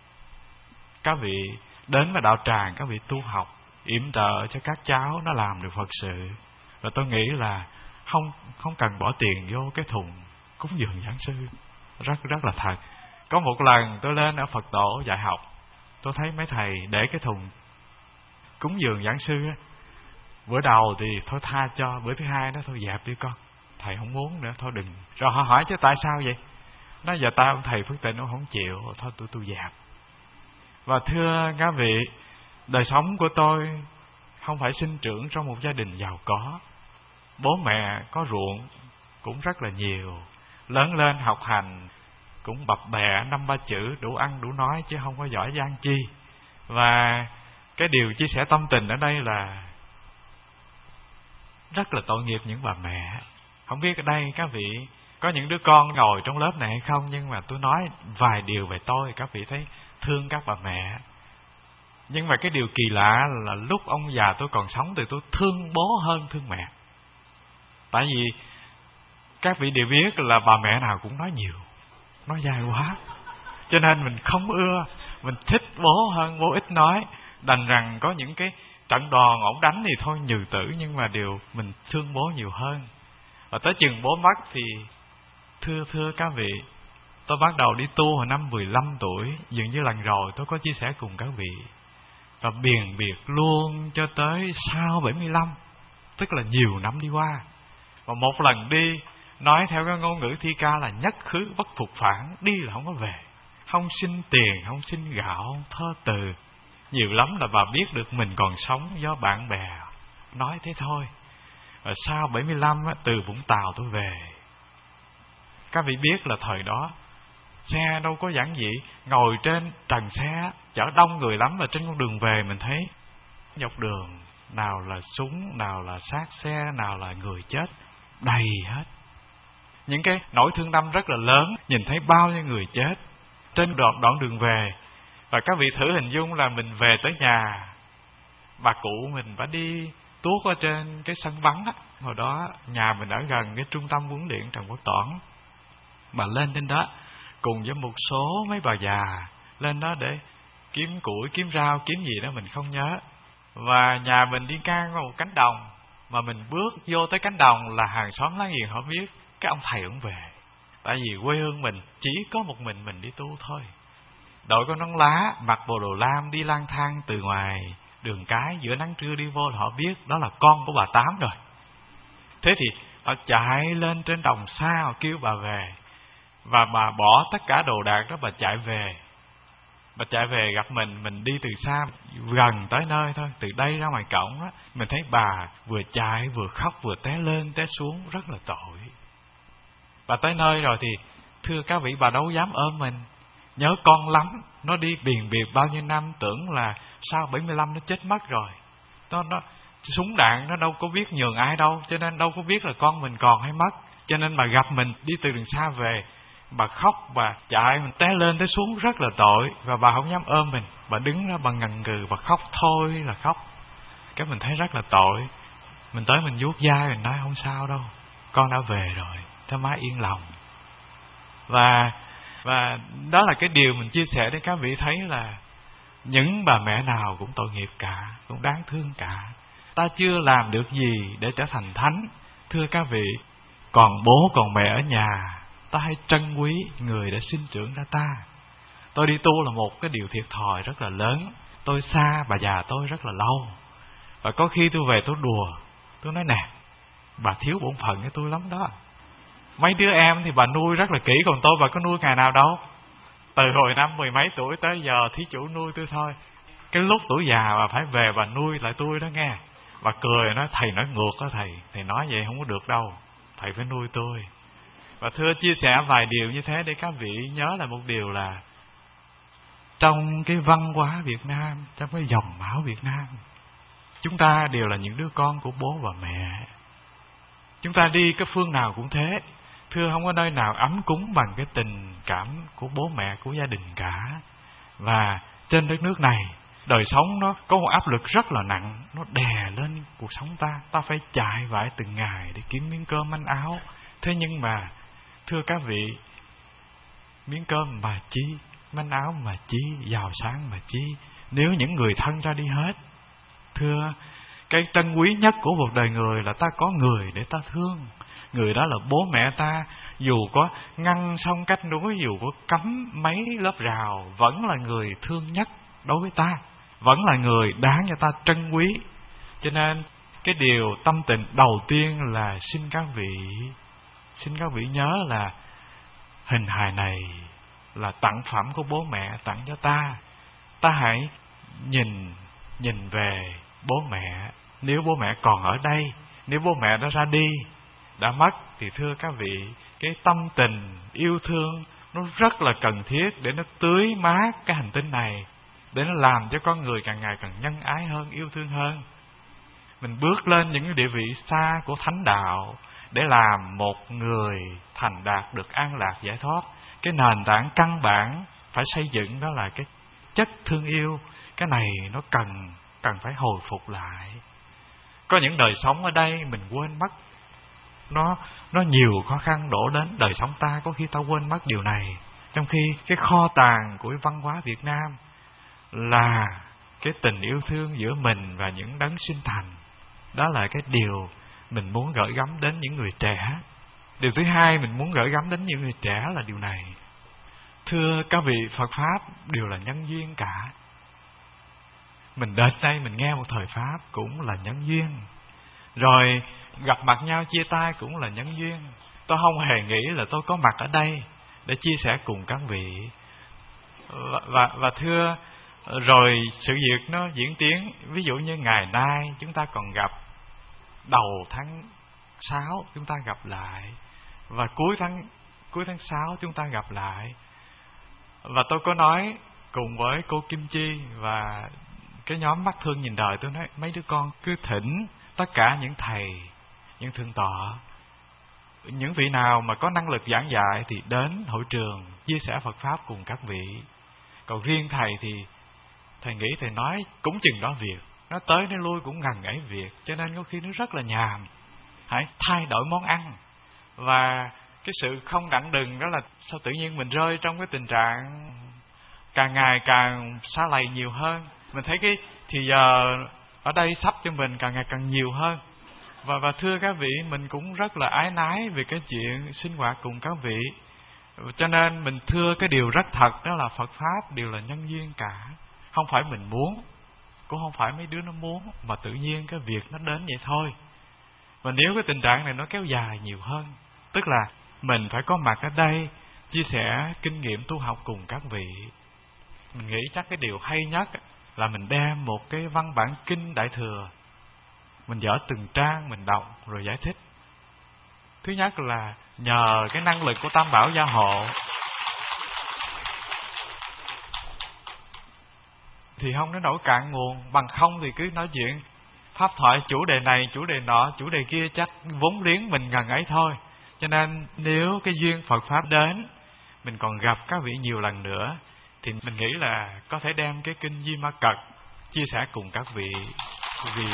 Các vị đến với đạo tràng, các vị tu học, yểm trợ cho các cháu nó làm được Phật sự. Và tôi nghĩ là không không cần bỏ tiền vô cái thùng cúng dường giảng sư. Rất rất là thật. Có một lần tôi lên ở Phật tổ dạy học, tôi thấy mấy thầy để cái thùng cúng dường giảng sư á. Bữa đầu thì thôi tha cho, bữa thứ hai đó thôi dẹp đi con, thầy không muốn nữa, thôi đừng. Rồi họ hỏi chứ tại sao vậy? Nói giờ ta ông thầy Phước Tịnh ông không chịu, thôi tôi tôi dẹp. Và thưa các vị, đời sống của tôi không phải sinh trưởng trong một gia đình giàu có, bố mẹ có ruộng cũng rất là nhiều, lớn lên học hành cũng bập bẹ năm ba chữ, đủ ăn đủ nói chứ không có giỏi giang chi. Và cái điều chia sẻ tâm tình ở đây là rất là tội nghiệp những bà mẹ. Không biết ở đây các vị có những đứa con ngồi trong lớp này hay không, nhưng mà tôi nói vài điều về tôi, các vị thấy thương các bà mẹ. Nhưng mà cái điều kỳ lạ là lúc ông già tôi còn sống thì tôi thương bố hơn thương mẹ. Tại vì các vị đều biết là bà mẹ nào cũng nói nhiều, nói dài quá, cho nên mình không ưa, mình thích bố hơn bố ít nói. Đành rằng có những cái trận đòn ổng đánh thì thôi nhừ tử, nhưng mà điều mình thương bố nhiều hơn. Và tới chừng bố mất thì thưa thưa các vị, tôi bắt đầu đi tu hồi năm mười lăm tuổi, dường như lần rồi tôi có chia sẻ cùng các vị. Và biền biệt luôn cho tới sau bảy mươi lăm, tức là nhiều năm đi qua. Và một lần đi, nói theo cái ngôn ngữ thi ca là nhất khứ bất phục phản, đi là không có về. Không xin tiền, không xin gạo, không thơ từ. Nhiều lắm là bà biết được mình còn sống do bạn bè nói thế thôi. Và sau bảy mươi lăm từ Vũng Tàu tôi về. Các vị biết là thời đó xe đâu có giản dị, ngồi trên trần xe chở đông người lắm, và trên con đường về mình thấy dọc đường nào là súng, nào là xác xe, nào là người chết đầy hết. Những cái nỗi thương tâm rất là lớn, nhìn thấy bao nhiêu người chết trên đoạn, đoạn đường về. Và các vị thử hình dung là mình về tới nhà, bà cụ mình phải đi tuốt ở trên cái sân bắn á. Hồi đó nhà mình ở gần cái trung tâm huấn luyện Trần Quốc Toản. Bà lên trên đó cùng với một số mấy bà già lên đó để kiếm củi, kiếm rau, kiếm gì đó mình không nhớ. Và nhà mình đi ngang qua một cánh đồng, mà mình bước vô tới cánh đồng là hàng xóm láng giềng họ biết cái ông thầy ổng về. Tại vì quê hương mình chỉ có một mình mình đi tu thôi. Đội con nón lá, mặc bộ đồ lam đi lang thang từ ngoài đường cái giữa nắng trưa đi vô là họ biết đó là con của bà Tám rồi. Thế thì họ chạy lên trên đồng xa, họ kêu bà về. Và bà bỏ tất cả đồ đạc đó, bà chạy về. Bà chạy về gặp mình, mình đi từ xa gần tới nơi thôi, từ đây ra ngoài cổng đó, mình thấy bà vừa chạy vừa khóc, vừa té lên té xuống, rất là tội. Bà tới nơi rồi thì thưa các vị, bà đâu dám ôm mình, nhớ con lắm. Nó đi biền biệt bao nhiêu năm, tưởng là sau bảy mươi lăm nó chết mất rồi. Nó, nó súng đạn nó đâu có biết nhường ai đâu, cho nên đâu có biết là con mình còn hay mất. Cho nên bà gặp mình đi từ đường xa về, bà khóc, bà chạy, mình té lên té xuống rất là tội. Và bà không dám ôm mình, bà đứng đó bà ngần ngừ, bà khóc thôi là khóc. Cái mình thấy rất là tội. Mình tới mình vuốt vai, mình nói không sao đâu, con đã về rồi, thế má yên lòng. Và Và đó là cái điều mình chia sẻ để các vị thấy là những bà mẹ nào cũng tội nghiệp cả, cũng đáng thương cả. Ta chưa làm được gì để trở thành thánh. Thưa các vị, còn bố còn mẹ ở nhà, ta hãy trân quý người đã sinh trưởng ra ta. Tôi đi tu là một cái điều thiệt thòi rất là lớn. Tôi xa bà già tôi rất là lâu. Và có khi tôi về tôi đùa, tôi nói nè, bà thiếu bổn phận với tôi lắm đó. Mấy đứa em thì bà nuôi rất là kỹ, còn tôi bà có nuôi ngày nào đâu. Từ hồi năm mười mấy tuổi tới giờ thí chủ nuôi tôi thôi. Cái lúc tuổi già bà phải về bà nuôi lại tôi đó nghe. Bà cười nói thầy nói ngược đó thầy. Thầy nói vậy không có được đâu, thầy phải nuôi tôi. Và thưa chia sẻ vài điều như thế để các vị nhớ là một điều là trong cái văn hóa Việt Nam, trong cái dòng máu Việt Nam, chúng ta đều là những đứa con của bố và mẹ. Chúng ta đi cái phương nào cũng thế. Thưa, không có nơi nào ấm cúng bằng cái tình cảm của bố mẹ, của gia đình cả. Và trên đất nước này, đời sống nó có một áp lực rất là nặng, nó đè lên cuộc sống ta. Ta phải chạy vải từng ngày để kiếm miếng cơm manh áo. Thế nhưng mà thưa các vị, miếng cơm mà chi, manh áo mà chi, giàu sang mà chi, nếu những người thân ra đi hết. Thưa, cái trân quý nhất của một đời người là ta có người để ta thương. Người đó là bố mẹ ta, dù có ngăn sông cách núi, dù có cấm mấy lớp rào, vẫn là người thương nhất đối với ta, vẫn là người đáng cho ta trân quý. Cho nên cái điều tâm tình đầu tiên là xin các vị, xin các vị nhớ là hình hài này là tặng phẩm của bố mẹ tặng cho ta. Ta hãy nhìn nhìn về bố mẹ. Nếu bố mẹ còn ở đây, Nếu bố mẹ nó ra đi, đã mất, thì thưa các vị, cái tâm tình yêu thương nó rất là cần thiết để nó tưới mát cái hành tinh này, để nó làm cho con người càng ngày càng nhân ái hơn, yêu thương hơn. Mình bước lên những cái địa vị xa của thánh đạo để làm một người thành đạt được an lạc giải thoát. Cái nền tảng căn bản phải xây dựng đó là cái chất thương yêu. Cái này nó cần cần phải hồi phục lại. Có những đời sống ở đây mình quên mất, nó nó nhiều khó khăn đổ đến đời sống ta, có khi ta quên mất điều này. Trong khi cái kho tàng của văn hóa Việt Nam là cái tình yêu thương giữa mình và những đấng sinh thành. Đó là cái điều mình muốn gửi gắm đến những người trẻ. Điều thứ hai mình muốn gửi gắm đến những người trẻ là điều này. Thưa các vị, Phật Pháp đều là nhân duyên cả. Mình đến đây mình nghe một thời Pháp cũng là nhân duyên. Rồi gặp mặt nhau chia tay cũng là nhân duyên. Tôi không hề nghĩ là tôi có mặt ở đây để chia sẻ cùng các vị. Và, và, và thưa, rồi sự việc nó diễn tiến. Ví dụ như ngày nay chúng ta còn gặp, đầu tháng sáu chúng ta gặp lại, và cuối tháng cuối tháng sáu chúng ta gặp lại. Và tôi có nói cùng với cô Kim Chi và cái nhóm Mắt Thương Nhìn Đời, tôi nói mấy đứa con cứ thỉnh tất cả những thầy, những thượng tọa, những vị nào mà có năng lực giảng dạy thì đến hội trường chia sẻ Phật Pháp cùng các vị. Còn riêng thầy thì thầy nghĩ thầy nói cũng chừng đó việc, nó tới nó lui cũng ngần ấy việc, cho nên có khi nó rất là nhàm. Hãy thay đổi món ăn. Và cái sự không đặng đừng đó là sao tự nhiên mình rơi trong cái tình trạng càng ngày càng xa lầy nhiều hơn. Mình thấy cái thì giờ ở đây sắp cho mình càng ngày càng nhiều hơn. Và, và thưa các vị, mình cũng rất là ái nái về cái chuyện sinh hoạt cùng các vị. Cho nên mình thưa cái điều rất thật, đó là Phật Pháp đều là nhân duyên cả. Không phải mình muốn, cũng không phải mấy đứa nó muốn, mà tự nhiên cái việc nó đến vậy thôi. Và nếu cái tình trạng này nó kéo dài nhiều hơn, tức là mình phải có mặt ở đây chia sẻ kinh nghiệm tu học cùng các vị. Mình nghĩ chắc cái điều hay nhất là mình đem một cái văn bản kinh Đại Thừa, mình dở từng trang mình đọc rồi giải thích. Thứ nhất là nhờ cái năng lực của Tam Bảo Gia Hộ thì không đến nỗi cạn nguồn. Bằng không thì cứ nói chuyện pháp thoại chủ đề này, chủ đề nọ, chủ đề kia, chắc vốn liếng mình ngần ấy thôi. Cho nên nếu cái duyên Phật Pháp đến, mình còn gặp các vị nhiều lần nữa, thì mình nghĩ là có thể đem cái kinh Di Ma Cật chia sẻ cùng các vị. Vì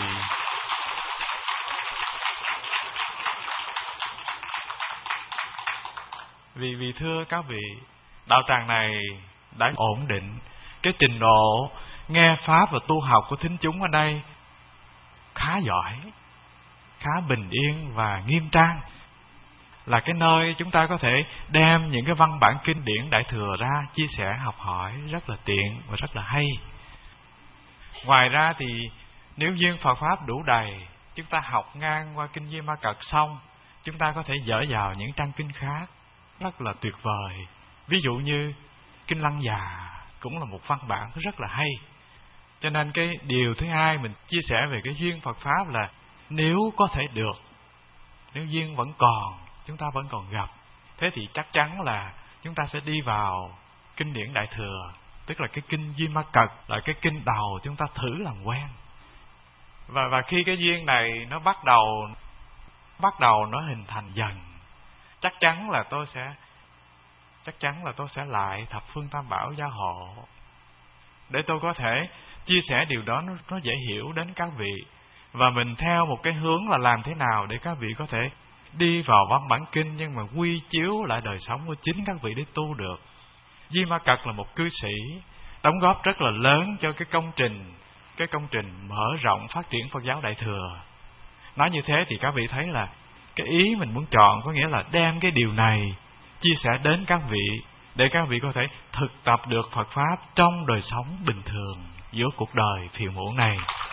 Vì vì thưa các vị, đạo tràng này đã ổn định. Cái trình độ nghe Pháp và tu học của thính chúng ở đây khá giỏi, khá bình yên và nghiêm trang. Là cái nơi chúng ta có thể đem những cái văn bản kinh điển Đại Thừa ra chia sẻ học hỏi rất là tiện và rất là hay. Ngoài ra thì nếu duyên Phật Pháp đủ đầy, chúng ta học ngang qua kinh Di Ma Cật xong, chúng ta có thể dở vào những trang kinh khác rất là tuyệt vời. Ví dụ như kinh Lăng Già cũng là một văn bản rất là hay. Cho nên cái điều thứ hai mình chia sẻ về cái duyên Phật Pháp là nếu có thể được, nếu duyên vẫn còn, chúng ta vẫn còn gặp, thế thì chắc chắn là chúng ta sẽ đi vào kinh điển Đại Thừa, tức là cái kinh Di Ma Cật, là cái kinh đầu chúng ta thử làm quen. Và và khi cái duyên này nó bắt đầu bắt đầu nó hình thành dần, chắc chắn là tôi sẽ chắc chắn là tôi sẽ lại thập phương Tam Bảo Gia Hộ để tôi có thể chia sẻ điều đó nó, nó dễ hiểu đến các vị. Và mình theo một cái hướng là làm thế nào để các vị có thể đi vào văn bản kinh nhưng mà quy chiếu lại đời sống của chính các vị để tu được. Di Ma Cật là một cư sĩ đóng góp rất là lớn cho cái công trình cái công trình mở rộng phát triển Phật giáo Đại Thừa. Nói như thế thì các vị thấy là cái ý mình muốn chọn có nghĩa là đem cái điều này chia sẻ đến các vị để các vị có thể thực tập được Phật Pháp trong đời sống bình thường giữa cuộc đời phiền muộn này.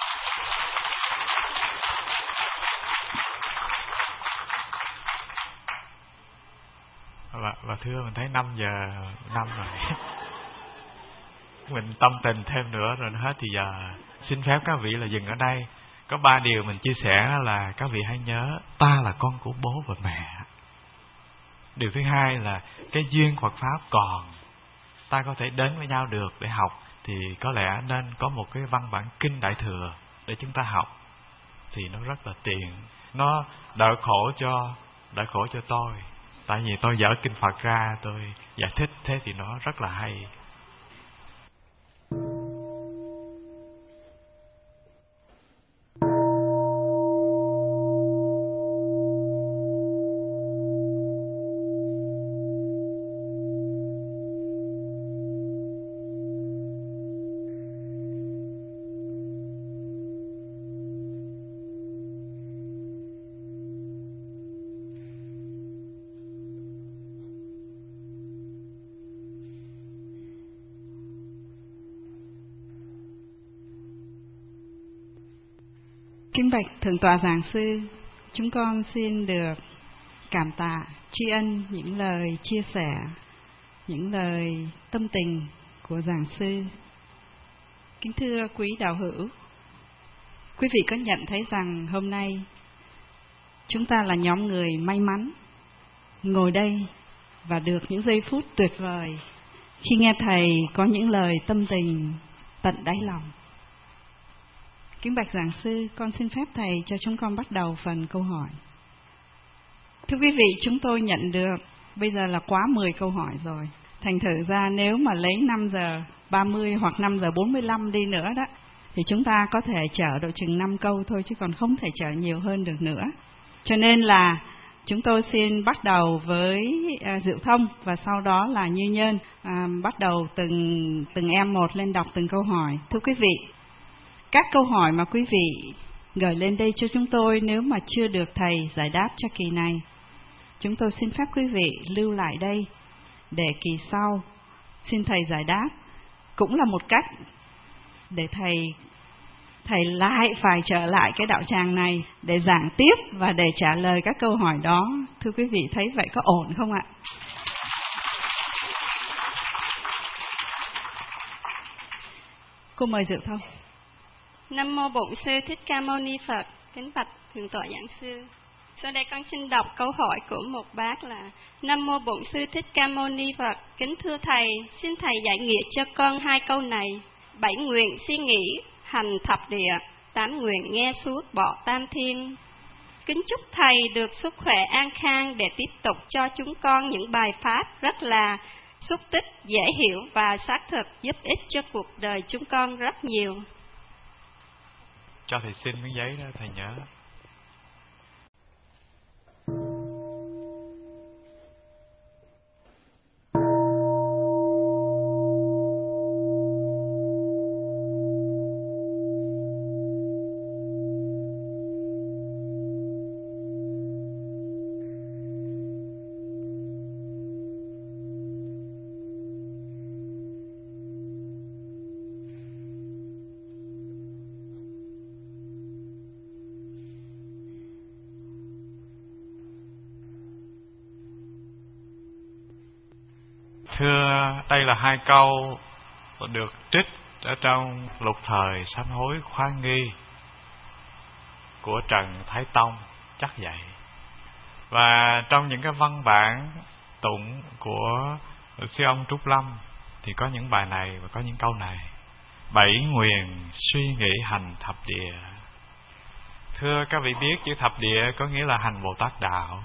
Và, và thưa, mình thấy năm giờ năm rồi. Mình tâm tình thêm nữa rồi nó hết thì giờ xin phép các vị là dừng ở đây. có ba điều mình chia sẻ là các vị hãy nhớ, ta là con của bố và mẹ. Điều thứ hai là cái duyên Phật Pháp còn, ta có thể đến với nhau được để học, thì có lẽ nên có một cái văn bản kinh Đại Thừa để chúng ta học, thì nó rất là tiện, nó đỡ khổ cho đỡ khổ cho tôi. Tại vì tôi dở kinh Phật ra tôi giải thích, thế thì nó rất là hay. Kính bạch Thượng tọa Giảng sư, chúng con xin được cảm tạ, tri ân những lời chia sẻ, những lời tâm tình của Giảng sư. Kính thưa quý đạo hữu, quý vị có nhận thấy rằng hôm nay chúng ta là nhóm người may mắn ngồi đây và được những giây phút tuyệt vời khi nghe Thầy có những lời tâm tình tận đáy lòng. Kính bạch Giảng sư, con xin phép Thầy cho chúng con bắt đầu phần câu hỏi. Thưa quý vị, chúng tôi nhận được bây giờ là quá mười câu hỏi rồi. Thành thử ra nếu mà lấy năm giờ ba mươi hoặc năm giờ bốn mươi lăm đi nữa đó, thì chúng ta có thể chở độ chừng năm câu thôi, chứ còn không thể chở nhiều hơn được nữa. Cho nên là chúng tôi xin bắt đầu với à, Diệu Thông, và sau đó là Như Nhân à, bắt đầu từng từng em một lên đọc từng câu hỏi. Thưa quý vị, các câu hỏi mà quý vị gửi lên đây cho chúng tôi, nếu mà chưa được Thầy giải đáp cho kỳ này, chúng tôi xin phép quý vị lưu lại đây để kỳ sau xin Thầy giải đáp. Cũng là một cách để Thầy Thầy lại phải trở lại cái đạo tràng này để giảng tiếp và để trả lời các câu hỏi đó. Thưa quý vị, thấy vậy có ổn không ạ? Cô mời Diệu Thông. Nam mô Bổn Sư Thích Ca Mâu Ni Phật. Kính bạch Thượng tọa Giảng sư, sau đây con xin đọc câu hỏi của một bác là: Nam mô Bổn Sư Thích Ca Mâu Ni Phật. Kính thưa Thầy, xin Thầy giải nghĩa cho con hai câu này. Bảy nguyện suy nghĩ hành thập địa, tám nguyện nghe suốt bỏ tam thiên. Kính chúc Thầy được sức khỏe an khang để tiếp tục cho chúng con những bài pháp rất là xúc tích, dễ hiểu và xác thực, giúp ích cho cuộc đời chúng con rất nhiều. Cho Thầy xin miếng giấy đó, Thầy nhớ. Thưa, đây là hai câu được trích ở trong Lục Thời Sám Hối Khoa Nghi của Trần Thái Tông, chắc vậy. Và trong những cái văn bản tụng của sư ông Trúc Lâm thì có những bài này và có những câu này. Bảy nguyện suy nghĩ hành thập địa. Thưa các vị biết chữ thập địa có nghĩa là hành Bồ Tát Đạo.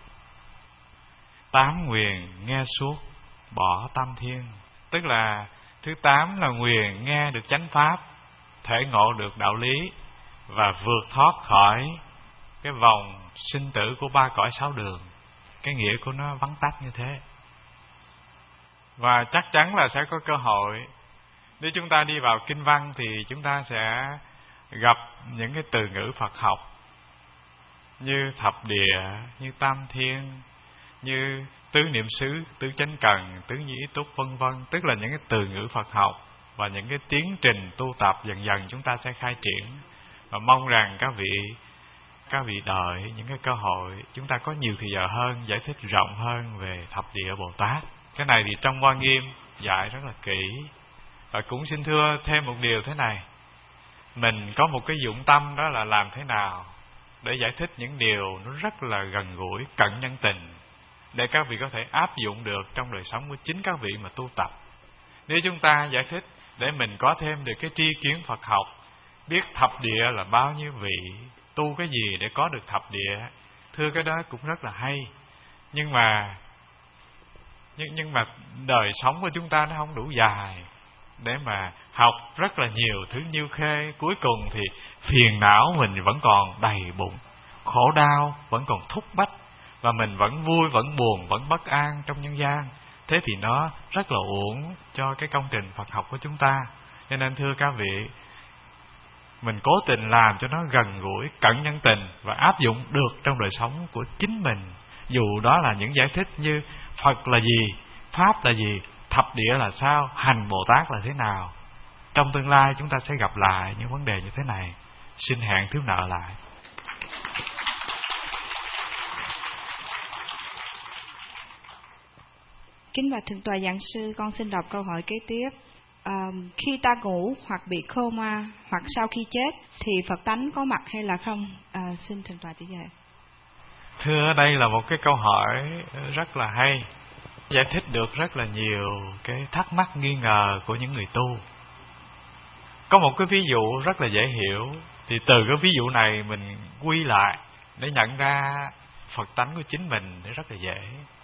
Tám nguyện nghe suốt bỏ tam thiên, tức là thứ tám là nguyện nghe được chánh pháp, thể ngộ được đạo lý và vượt thoát khỏi cái vòng sinh tử của ba cõi sáu đường. Cái nghĩa của nó vắn tắt như thế. Và chắc chắn là sẽ có cơ hội nếu chúng ta đi vào kinh văn thì chúng ta sẽ gặp những cái từ ngữ Phật học như thập địa, như tam thiên, như tứ niệm xứ, tứ chánh cần, tứ nhĩ túc, vân vân. Tức là những cái từ ngữ Phật học và những cái tiến trình tu tập dần dần chúng ta sẽ khai triển. Và mong rằng các vị các vị đợi những cái cơ hội chúng ta có nhiều thời giờ hơn, giải thích rộng hơn về thập địa Bồ Tát. Cái này thì trong Hoa Nghiêm dạy rất là kỹ. Và cũng xin thưa thêm một điều thế này mình có một cái dụng tâm, đó là làm thế nào để giải thích những điều nó rất là gần gũi, cận nhân tình, để các vị có thể áp dụng được trong đời sống của chính các vị mà tu tập. Nếu chúng ta giải thích để mình có thêm được cái tri kiến Phật học, biết thập địa là bao nhiêu vị, tu cái gì để có được thập địa, thưa cái đó cũng rất là hay. Nhưng mà nhưng, nhưng mà đời sống của chúng ta nó không đủ dài để mà học rất là nhiều thứ nhiêu khê. Cuối cùng thì phiền não mình vẫn còn đầy bụng, khổ đau vẫn còn thúc bách, và mình vẫn vui, vẫn buồn, vẫn bất an trong nhân gian. Thế thì nó rất là uổng cho cái công trình Phật học của chúng ta. Cho nên thưa các vị, mình cố tình làm cho nó gần gũi, cận nhân tình và áp dụng được trong đời sống của chính mình. Dù đó là những giải thích như Phật là gì, Pháp là gì, thập địa là sao, hành Bồ Tát là thế nào. Trong tương lai chúng ta sẽ gặp lại những vấn đề như thế này. Xin hẹn thiếu nợ lại. Kính bạch Thượng tọa giảng sư, con xin đọc câu hỏi kế tiếp. À, khi ta ngủ hoặc bị coma hoặc sau khi chết thì Phật tánh có mặt hay là không? À, xin Thượng tọa chỉ dạy. Thưa, đây là một cái câu hỏi rất là hay, giải thích được rất là nhiều cái thắc mắc nghi ngờ của những người tu. Có một cái ví dụ rất là dễ hiểu, thì từ cái ví dụ này mình quy lại để nhận ra Phật tánh của chính mình thì rất là dễ.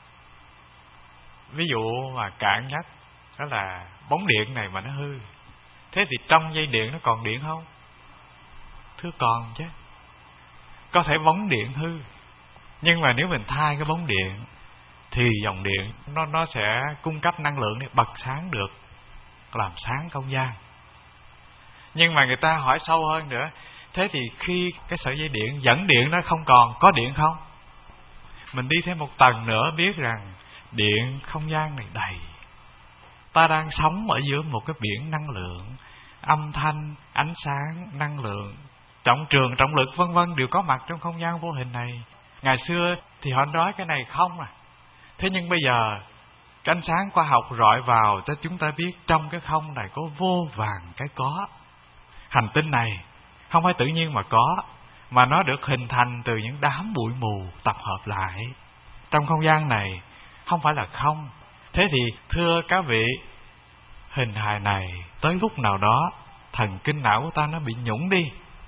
Ví dụ mà cạn nhất đó là bóng điện này mà nó hư, thế thì trong dây điện nó còn điện không? Thưa còn chứ. Có thể bóng điện hư, nhưng mà nếu mình thay cái bóng điện thì dòng điện nó nó sẽ cung cấp năng lượng để bật sáng được, làm sáng không gian. Nhưng mà người ta hỏi sâu hơn nữa, thế thì khi cái sợi dây điện dẫn điện nó không còn, có điện không? Mình đi thêm một tầng nữa biết rằng điện không gian này đầy. Ta đang sống ở giữa một cái biển năng lượng, âm thanh, ánh sáng, năng lượng, trọng trường, trọng lực vân vân đều có mặt trong không gian vô hình này. Ngày xưa thì họ nói cái này không à. Thế nhưng bây giờ cái ánh sáng khoa học rọi vào cho chúng ta biết trong cái không này có vô vàn cái có. Hành tinh này không phải tự nhiên mà có, mà nó được hình thành từ những đám bụi mù tập hợp lại. Trong không gian này không phải là không. Thế thì thưa các vị, hình hài này tới lúc nào đó thần kinh não của ta nó bị nhũng đi,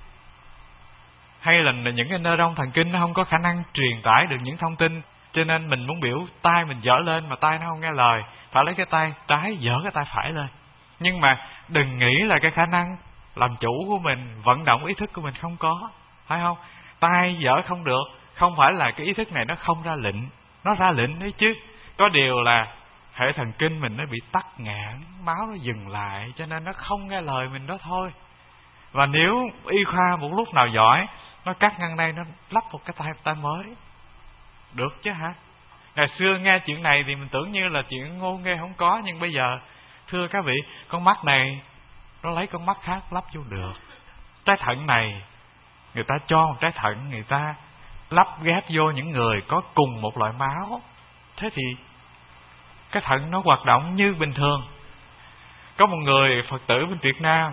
hay là những cái nơ rong thần kinh nó không có khả năng truyền tải được những thông tin, cho nên mình muốn biểu tay mình dở lên mà tay nó không nghe lời, phải lấy cái tay trái dở cái tay phải lên. Nhưng mà đừng nghĩ là cái khả năng làm chủ của mình, vận động ý thức của mình không có, phải không? Tay dở không được, không phải là cái ý thức này nó không ra lệnh, nó ra lệnh đấy chứ. Có điều là hệ thần kinh mình nó bị tắc nghẽn, máu nó dừng lại, cho nên nó không nghe lời mình đó thôi. Và nếu y khoa một lúc nào giỏi, nó cắt ngăn đây, nó lắp một cái tay tay mới được chứ hả? Ngày xưa nghe chuyện này thì mình tưởng như là chuyện ngô nghê không có, nhưng bây giờ thưa các vị, con mắt này nó lấy con mắt khác lắp vô được. Trái thận này người ta cho một trái thận, người ta lắp ghép vô những người có cùng một loại máu, thế thì cái thận nó hoạt động như bình thường. Có một người Phật tử bên Việt Nam,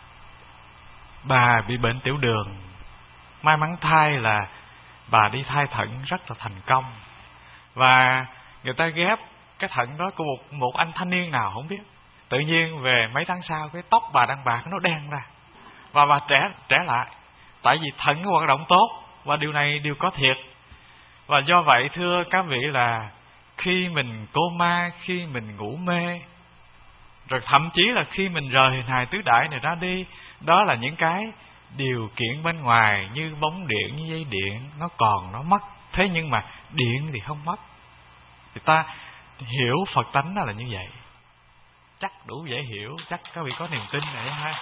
bà bị bệnh tiểu đường, may mắn thay là bà đi thay thận rất là thành công, và người ta ghép cái thận đó của một, một anh thanh niên nào không biết. Tự nhiên về mấy tháng sau cái tóc bà đang bạc nó đen ra, và bà trẻ trẻ lại, tại vì thận hoạt động tốt, và điều này điều có thiệt. Và do vậy thưa các vị là khi mình coma, khi mình ngủ mê, rồi thậm chí là khi mình rời hình hài tứ đại này ra đi, đó là những cái điều kiện bên ngoài như bóng điện, như dây điện, nó còn, nó mất. Thế nhưng mà điện thì không mất. Thì ta hiểu Phật tánh nó là như vậy. Chắc đủ dễ hiểu, chắc các vị có niềm tin này ha.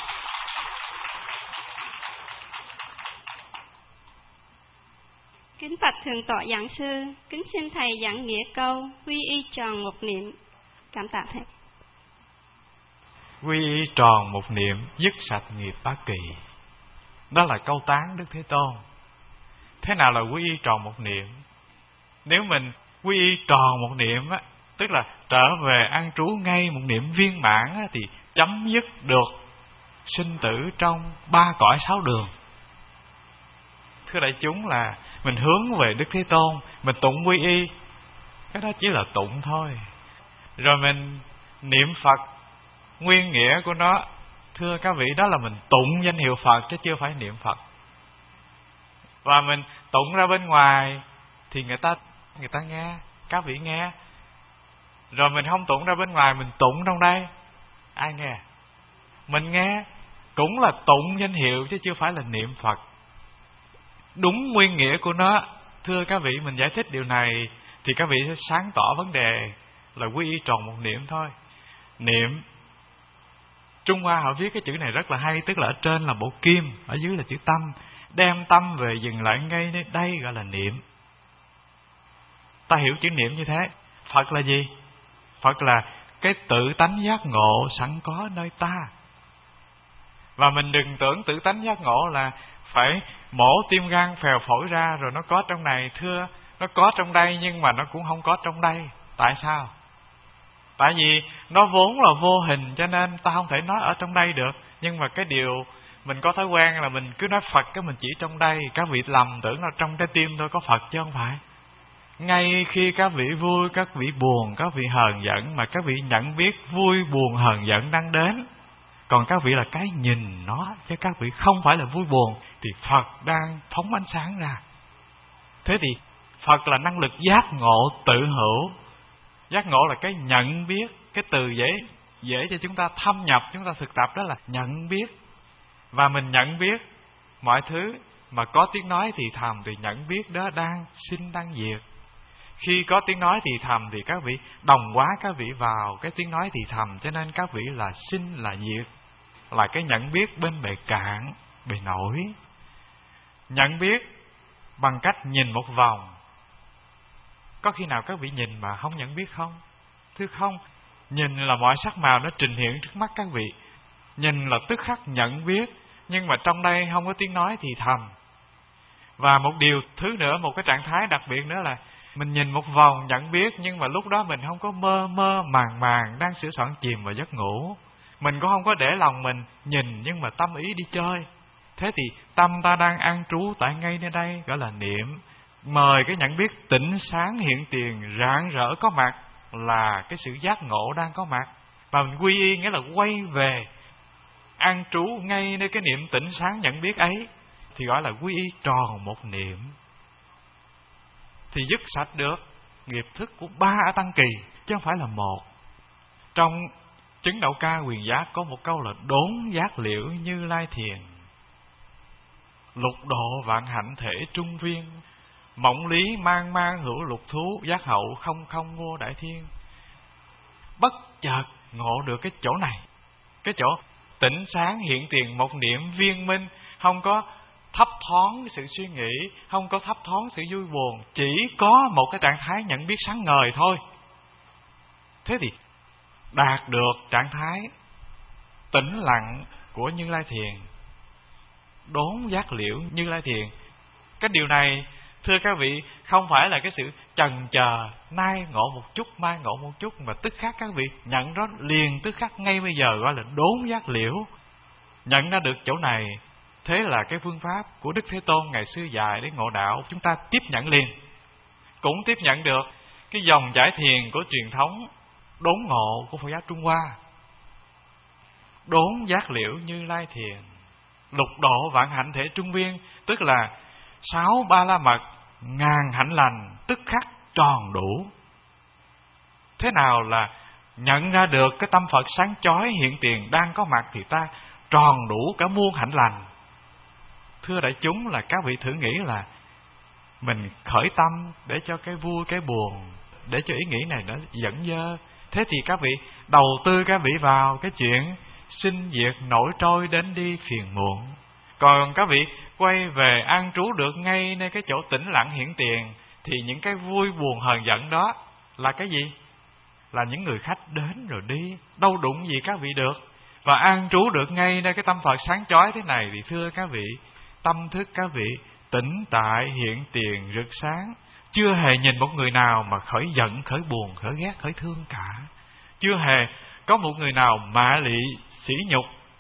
Kính bạch Thượng tọa giảng sư, kính xin thầy giảng nghĩa câu quy y tròn một niệm. Cảm tạ thầy. Quy y tròn một niệm, dứt sạch nghiệp bá kỳ. Đó là câu tán Đức Thế Tôn. Thế nào là quy y tròn một niệm? Nếu mình quy y tròn một niệm á, tức là trở về an trú ngay một niệm viên mãn á, thì chấm dứt được sinh tử trong ba cõi sáu đường. Thưa đại chúng, là mình hướng về Đức Thế Tôn, mình tụng quy y, cái đó chỉ là tụng thôi. Rồi mình niệm Phật, nguyên nghĩa của nó, thưa các vị, đó là mình tụng danh hiệu Phật chứ chưa phải niệm Phật. Và mình tụng ra bên ngoài thì người ta người ta nghe, các vị nghe. Rồi mình không tụng ra bên ngoài, mình tụng trong đây, ai nghe? Mình nghe, cũng là tụng danh hiệu chứ chưa phải là niệm Phật. Đúng nguyên nghĩa của nó, thưa các vị, mình giải thích điều này thì các vị sẽ sáng tỏ vấn đề là quy y tròn một niệm thôi. Niệm, Trung Hoa họ viết cái chữ này rất là hay, tức là ở trên là bộ kim, ở dưới là chữ tâm. Đem tâm về dừng lại ngay nơi đây gọi là niệm. Ta hiểu chữ niệm như thế. Phật là gì? Phật là cái tự tánh giác ngộ sẵn có nơi ta. Và mình đừng tưởng tự tánh giác ngộ là phải mổ tim gan phèo phổi ra rồi nó có trong này. Thưa, nó có trong đây nhưng mà nó cũng không có trong đây. Tại sao? Tại vì nó vốn là vô hình, cho nên ta không thể nói ở trong đây được. Nhưng mà cái điều mình có thói quen là mình cứ nói Phật cái mình chỉ trong đây. Các vị lầm tưởng là trong cái tim thôi có Phật chứ không phải. Ngay khi các vị vui, các vị buồn, các vị hờn giận, mà các vị nhận biết vui, buồn, hờn giận đang đến. Còn các vị là cái nhìn nó, chứ các vị không phải là vui buồn, thì Phật đang phóng ánh sáng ra. Thế thì Phật là năng lực giác ngộ tự hữu. Giác ngộ là cái nhận biết. Cái từ dễ dễ cho chúng ta thâm nhập, chúng ta thực tập, đó là nhận biết. Và mình nhận biết mọi thứ mà có tiếng nói thì thầm, thì nhận biết đó đang sinh đang diệt. Khi có tiếng nói thì thầm thì các vị đồng hóa các vị vào cái tiếng nói thì thầm, cho nên các vị là sinh là diệt, là cái nhận biết bên bề cạn, bề nổi. Nhận biết bằng cách nhìn một vòng. Có khi nào các vị nhìn mà không nhận biết không? Thưa không. Nhìn là mọi sắc màu nó trình hiện trước mắt các vị. Nhìn là tức khắc nhận biết, nhưng mà trong đây không có tiếng nói thì thầm. Và một điều thứ nữa, một cái trạng thái đặc biệt nữa là mình nhìn một vòng nhận biết, nhưng mà lúc đó mình không có mơ mơ màng màng đang sửa soạn chìm vào giấc ngủ. Mình cũng không có để lòng mình nhìn nhưng mà tâm ý đi chơi. Thế thì tâm ta đang an trú tại ngay nơi đây, gọi là niệm. Mời cái nhận biết tỉnh sáng hiện tiền rạng rỡ có mặt, là cái sự giác ngộ đang có mặt. Và mình quy y nghĩa là quay về an trú ngay nơi cái niệm tỉnh sáng nhận biết ấy, thì gọi là quy y tròn một niệm. Thì dứt sạch được nghiệp thức của ba ở Tăng Kỳ, chứ không phải là một. Trong Chứng Đậu Ca Quyền Giác có một câu là đốn giác liễu Như Lai Thiền, lục độ vạn hạnh thể trung viên, mộng lý mang mang hữu lục thú, giác hậu không không vô đại thiên. Bất chợt ngộ được cái chỗ này, cái chỗ tỉnh sáng hiện tiền một niệm viên minh, không có thấp thoáng sự suy nghĩ, không có thấp thoáng sự vui buồn, chỉ có một cái trạng thái nhận biết sáng ngời thôi. Thế thì đạt được trạng thái tĩnh lặng của Như Lai Thiền, đốn giác liễu Như Lai Thiền. Cái điều này thưa các vị không phải là cái sự chần chờ, nay ngộ một chút, mai ngộ một chút, mà tức khắc các vị nhận đó liền, tức khắc ngay bây giờ, gọi là đốn giác liễu. Nhận ra được chỗ này, thế là cái phương pháp của Đức Thế Tôn ngày xưa dạy để ngộ đạo, chúng ta tiếp nhận liền. Cũng tiếp nhận được cái dòng giải thiền của truyền thống đốn ngộ của Phật giáo Trung Hoa. Đốn giác liễu Như Lai Thiền, lục độ vạn hạnh thể trung viên, tức là sáu ba la mật, ngàn hạnh lành tức khắc tròn đủ. Thế nào là nhận ra được cái tâm Phật sáng chói hiện tiền đang có mặt thì ta tròn đủ cả muôn hạnh lành. Thưa đại chúng, là các vị thử nghĩ là mình khởi tâm để cho cái vui cái buồn, để cho ý nghĩ này nó dẫn dơ. Thế thì các vị đầu tư các vị vào cái chuyện sinh diệt nổi trôi đến đi phiền muộn. Còn các vị quay về an trú được ngay nơi cái chỗ tĩnh lặng hiện tiền, thì những cái vui buồn hờn giận đó là cái gì? Là những người khách đến rồi đi, đâu đụng gì các vị được. Và an trú được ngay nơi cái tâm Phật sáng chói thế này, thì thưa các vị, tâm thức các vị tĩnh tại hiện tiền rực sáng, chưa hề nhìn một người nào mà khởi giận, khởi buồn, khởi ghét, khởi thương cả. Chưa hề có một người nào mạ lị, sỉ nhục,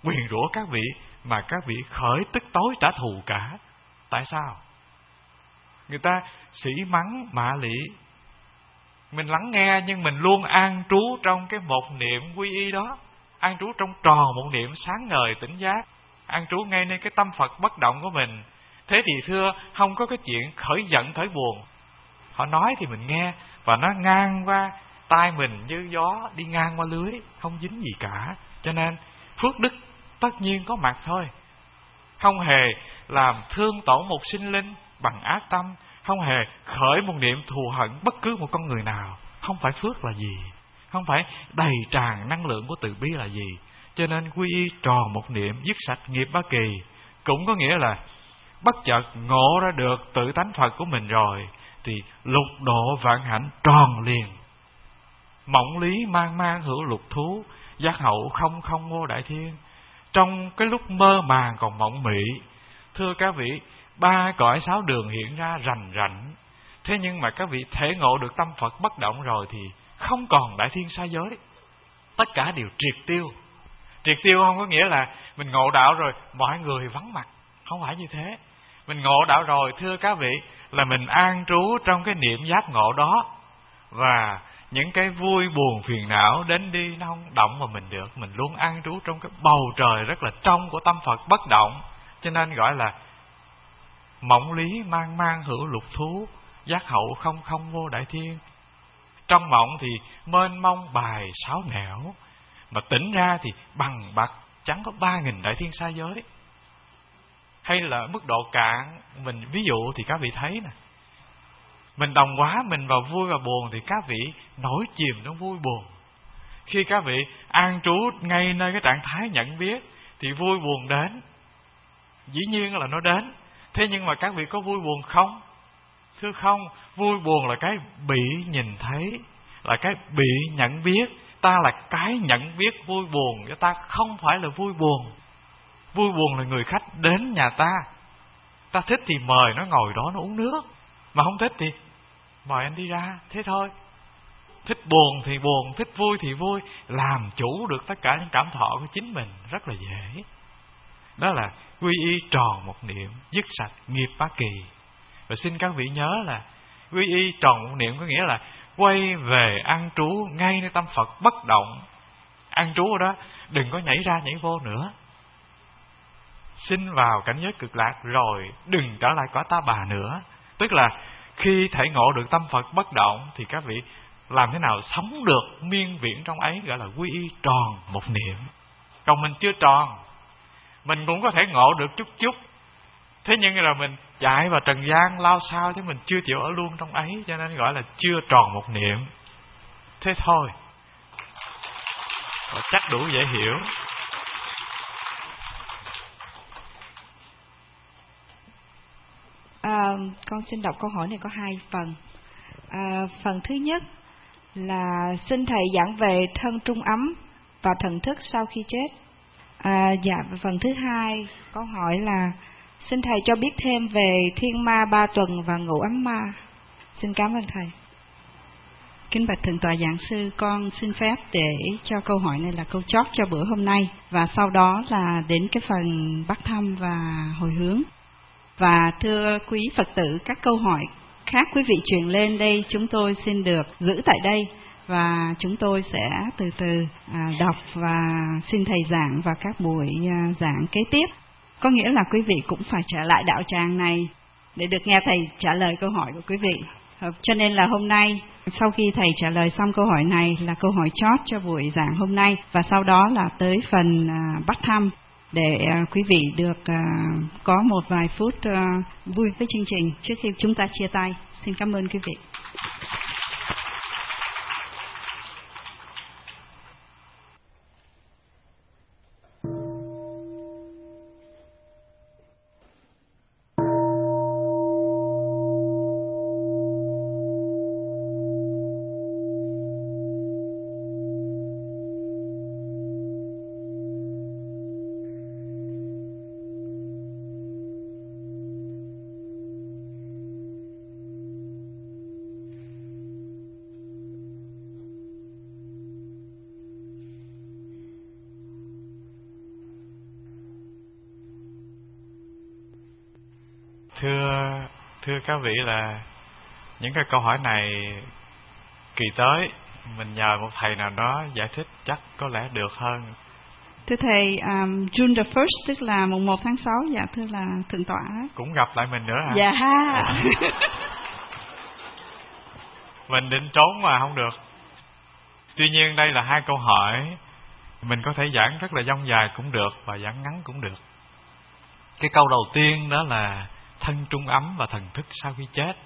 nguyền rủa các vị, mà các vị khởi tức tối trả thù cả. Tại sao? Người ta sĩ mắng mạ lị, mình lắng nghe nhưng mình luôn an trú trong cái một niệm quy y đó, an trú trong tròn một niệm sáng ngời tỉnh giác, an trú ngay nơi cái tâm Phật bất động của mình. Thế thì thưa, không có cái chuyện khởi giận khởi buồn. Họ nói thì mình nghe, và nó ngang qua tai mình như gió đi ngang qua lưới, không dính gì cả. Cho nên phước đức tất nhiên có mặt thôi. Không hề làm thương tổn một sinh linh bằng ác tâm, không hề khởi một niệm thù hận bất cứ một con người nào. Không phải phước là gì, không phải đầy tràn năng lượng của từ bi là gì. Cho nên quy y tròn một niệm, dứt sạch nghiệp ba kỳ, cũng có nghĩa là bất chợt ngộ ra được tự tánh Phật của mình rồi, thì lục độ vạn hạnh tròn liền. Mộng lý mang mang hữu lục thú, giác hậu không không vô đại thiên. Trong cái lúc mơ màng còn mộng mị, thưa các vị, ba cõi sáu đường hiện ra rành rảnh. Thế nhưng mà các vị thể ngộ được tâm Phật bất động rồi thì không còn đại thiên sa giới. Tất cả đều triệt tiêu. Triệt tiêu không có nghĩa là mình ngộ đạo rồi mọi người vắng mặt, không phải như thế. Mình ngộ đạo rồi, thưa các vị, là mình an trú trong cái niệm giác ngộ đó, và những cái vui buồn phiền não đến đi nó không động vào mình được. Mình luôn an trú trong cái bầu trời rất là trong của tâm Phật bất động. Cho nên gọi là mộng lý mang mang hữu lục thú, giác hậu không không vô đại thiên. Trong mộng thì mênh mông bài sáu nẻo, mà tỉnh ra thì bằng bạc chẳng có ba nghìn đại thiên sa giới. Hay là mức độ cạn, mình ví dụ thì các vị thấy nè, mình đồng hóa mình vào vui và buồn thì các vị nổi chìm trong vui buồn. Khi các vị an trú ngay nơi cái trạng thái nhận biết thì vui buồn đến, dĩ nhiên là nó đến. Thế nhưng mà các vị có vui buồn không? Thưa không, vui buồn là cái bị nhìn thấy, là cái bị nhận biết. Ta là cái nhận biết vui buồn, cho ta không phải là vui buồn. Vui buồn là người khách đến nhà ta, ta thích thì mời nó ngồi đó nó uống nước, mà không thích thì mời anh đi ra, thế thôi. Thích buồn thì buồn, thích vui thì vui. Làm chủ được tất cả những cảm thọ của chính mình rất là dễ. Đó là quy y tròn một niệm, dứt sạch nghiệp bá kỳ. Và xin các vị nhớ là quy y tròn một niệm có nghĩa là quay về an trú ngay nơi tâm Phật bất động. An trú ở đó, đừng có nhảy ra nhảy vô nữa. Xin vào cảnh giới cực lạc rồi đừng trở lại cõi ta bà nữa. Tức là khi thể ngộ được tâm Phật bất động thì các vị làm thế nào sống được miên viễn trong ấy, gọi là quy y tròn một niệm. Còn mình chưa tròn, mình cũng có thể ngộ được chút chút, thế nhưng là mình chạy vào trần gian lao sao chứ mình chưa chịu ở luôn trong ấy, cho nên gọi là chưa tròn một niệm. Thế thôi, và chắc đủ dễ hiểu. À, con xin đọc câu hỏi này có hai phần. À, phần thứ nhất là xin thầy giảng về thân trung ấm và thần thức sau khi chết. À, dạ, phần thứ hai câu hỏi là xin thầy cho biết thêm về thiên ma ba tuần và ngũ ấm ma. Xin cảm ơn thầy. Kính bạch thượng tọa giảng sư, con xin phép để cho câu hỏi này là câu chót cho bữa hôm nay, và sau đó là đến cái phần bắt thăm và hồi hướng. Và thưa quý Phật tử, các câu hỏi khác quý vị truyền lên đây chúng tôi xin được giữ tại đây, và chúng tôi sẽ từ từ à, đọc và xin thầy giảng vào các buổi à, giảng kế tiếp. Có nghĩa là quý vị cũng phải trở lại đạo tràng này để được nghe thầy trả lời câu hỏi của quý vị. Cho nên là hôm nay, sau khi thầy trả lời xong câu hỏi này là câu hỏi chót cho buổi giảng hôm nay, và sau đó là tới phần à, bắt thăm, để uh, quý vị được uh, có một vài phút uh, vui với chương trình trước khi chúng ta chia tay. Xin cảm ơn quý vị. thưa thưa các vị là những cái câu hỏi này kỳ tới mình nhờ một thầy nào đó giải thích chắc có lẽ được hơn. Thưa thầy, um, June the first tức là mùng một tháng sáu, dạ thưa là thượng tọa. Cũng gặp lại mình nữa hả? Dạ. Mình định trốn mà không được. Tuy nhiên đây là hai câu hỏi, mình có thể giảng rất là dông dài cũng được và giảng ngắn cũng được. Cái câu đầu tiên đó là thân trung ấm và thần thức sau khi chết.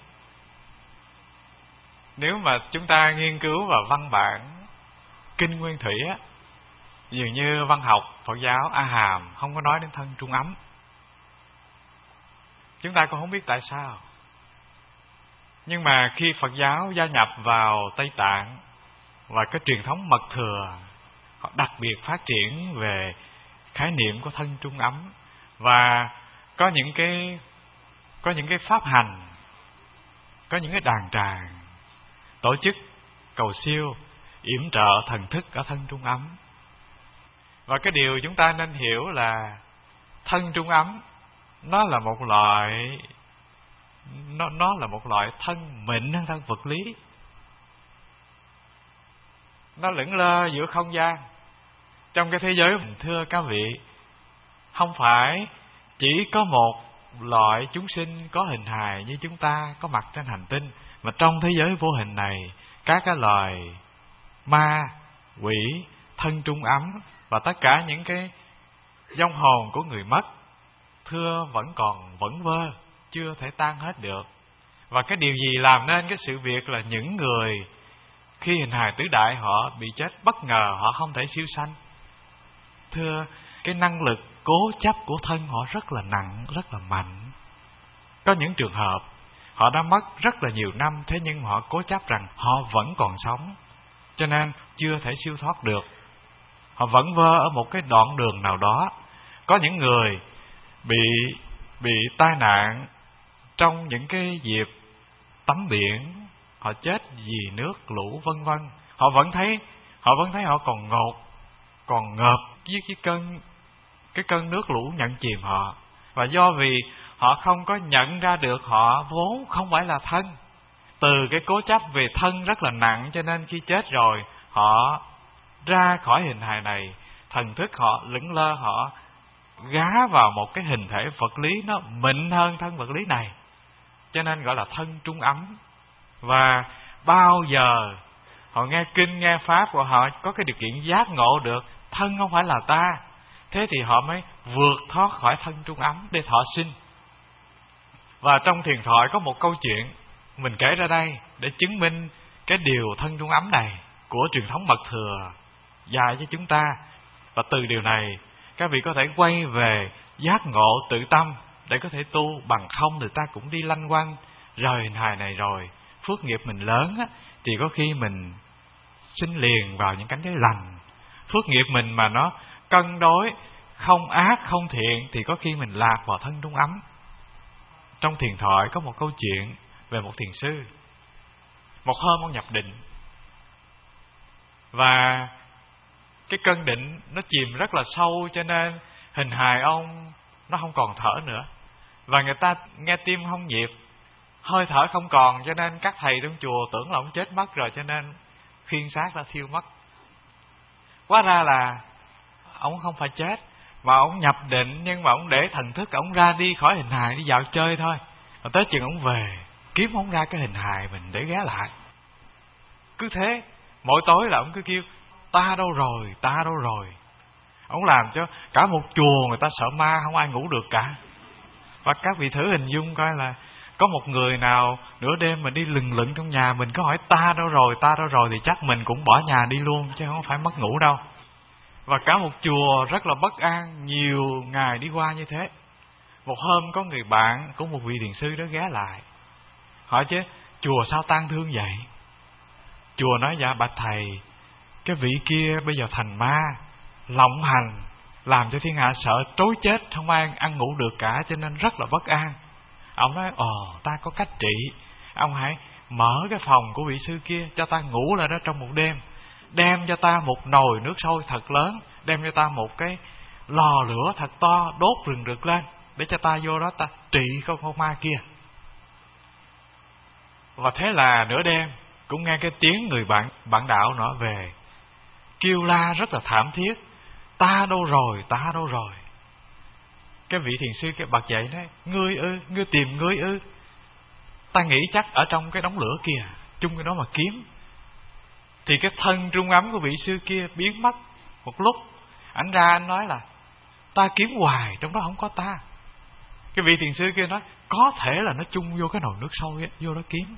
Nếu mà chúng ta nghiên cứu vào văn bản Kinh Nguyên Thủy á, dường như văn học Phật giáo A Hàm không có nói đến thân trung ấm. Chúng ta cũng không biết tại sao. Nhưng mà khi Phật giáo gia nhập vào Tây Tạng và cái truyền thống mật thừa, họ đặc biệt phát triển về khái niệm của thân trung ấm và có những cái có những cái pháp hành, có những cái đàn tràng tổ chức cầu siêu yểm trợ thần thức ở thân trung ấm. Và cái điều chúng ta nên hiểu là thân trung ấm nó là một loại nó nó là một loại thân mịn hơn thân vật lý. Nó lững lơ giữa không gian. Trong cái thế giới, thưa các vị, không phải chỉ có một loại chúng sinh có hình hài như chúng ta có mặt trên hành tinh, mà trong thế giới vô hình này, các cái loài ma, quỷ, thân trung ấm và tất cả những cái vong hồn của người mất, thưa vẫn còn vẩn vơ, chưa thể tan hết được. Và cái điều gì làm nên cái sự việc là những người khi hình hài tứ đại họ bị chết bất ngờ, họ không thể siêu sanh. Thưa, cái năng lực cố chấp của thân họ rất là nặng, rất là mạnh. Có những trường hợp họ đã mất rất là nhiều năm, thế nhưng họ cố chấp rằng họ vẫn còn sống, cho nên chưa thể siêu thoát được. Họ vẫn vơ ở một cái đoạn đường nào đó. Có những người bị bị tai nạn trong những cái dịp tắm biển, họ chết vì nước lũ vân vân. Họ vẫn thấy họ vẫn thấy họ còn ngột, còn ngợp với cái cơn cái cơn nước lũ nhận chìm họ. Và do vì họ không có nhận ra được họ vốn không phải là thân, từ cái cố chấp về thân rất là nặng, cho nên khi chết rồi họ ra khỏi hình hài này, thần thức họ lững lơ, họ gá vào một cái hình thể vật lý nó mịn hơn thân vật lý này, cho nên gọi là thân trung ấm. Và bao giờ họ nghe kinh nghe pháp của họ có cái điều kiện giác ngộ được thân không phải là ta, thế thì họ mới vượt thoát khỏi thân trung ấm để thọ sinh. Và trong thiền thoại có một câu chuyện mình kể ra đây để chứng minh cái điều thân trung ấm này của truyền thống mật thừa dạy cho chúng ta. Và từ điều này các vị có thể quay về giác ngộ tự tâm để có thể tu, bằng không người ta cũng đi lanh quanh rời hình hài này rồi. Phước nghiệp mình lớn á, thì có khi mình sinh liền vào những cánh giới lành. Phước nghiệp mình mà nó cân đối, không ác không thiện, thì có khi mình lạc vào thân trung ấm. Trong thiền thoại có một câu chuyện về một thiền sư. Một hôm ông nhập định, và cái cơn định nó chìm rất là sâu, cho nên hình hài ông nó không còn thở nữa. Và người ta nghe tim không nhịp, hơi thở không còn, cho nên các thầy trong chùa tưởng là ông chết mất rồi, cho nên khiêng xác ra thiêu mất. Hóa ra là ông không phải chết, mà ông nhập định, nhưng mà ông để thần thức ông ra đi khỏi hình hài, đi dạo chơi thôi. Rồi tới chừng ông về, kiếm không ra cái hình hài mình để ghé lại. Cứ thế, mỗi tối là ông cứ kêu ta đâu rồi, ta đâu rồi. Ông làm cho cả một chùa người ta sợ ma, không ai ngủ được cả. Và các vị thử hình dung coi là có một người nào nửa đêm mà đi lừng lững trong nhà mình, có hỏi ta đâu rồi, ta đâu rồi, thì chắc mình cũng bỏ nhà đi luôn, chứ không phải mất ngủ đâu. Và cả một chùa rất là bất an, nhiều ngày đi qua như thế. Một hôm có người bạn của một vị thiền sư đó ghé lại, hỏi chứ chùa sao tang thương vậy? Chùa nói dạ bạch thầy, cái vị kia bây giờ thành ma, lộng hành, làm cho thiên hạ sợ trối chết, không ai ăn ngủ được cả, cho nên rất là bất an. Ông nói ồ ta có cách trị, ông hãy mở cái phòng của vị sư kia cho ta ngủ lại đó trong một đêm, đem cho ta một nồi nước sôi thật lớn, đem cho ta một cái lò lửa thật to, đốt rừng rực lên, để cho ta vô đó ta trị con con ma kia. Và thế là nửa đêm cũng nghe cái tiếng người bạn bạn đạo nọ về, kêu la rất là thảm thiết: ta đâu rồi, ta đâu rồi. Cái vị thiền sư kia bật dậy nói: ngươi ư, ngươi tìm ngươi ư? Ta nghĩ chắc ở trong cái đống lửa kia, chung cái đó mà kiếm. Thì cái thân trung ấm của vị sư kia biến mất một lúc. Anh ra anh nói là: ta kiếm hoài trong đó không có ta. Cái vị thiền sư kia nói: có thể là nó chung vô cái nồi nước sôi á, vô đó kiếm.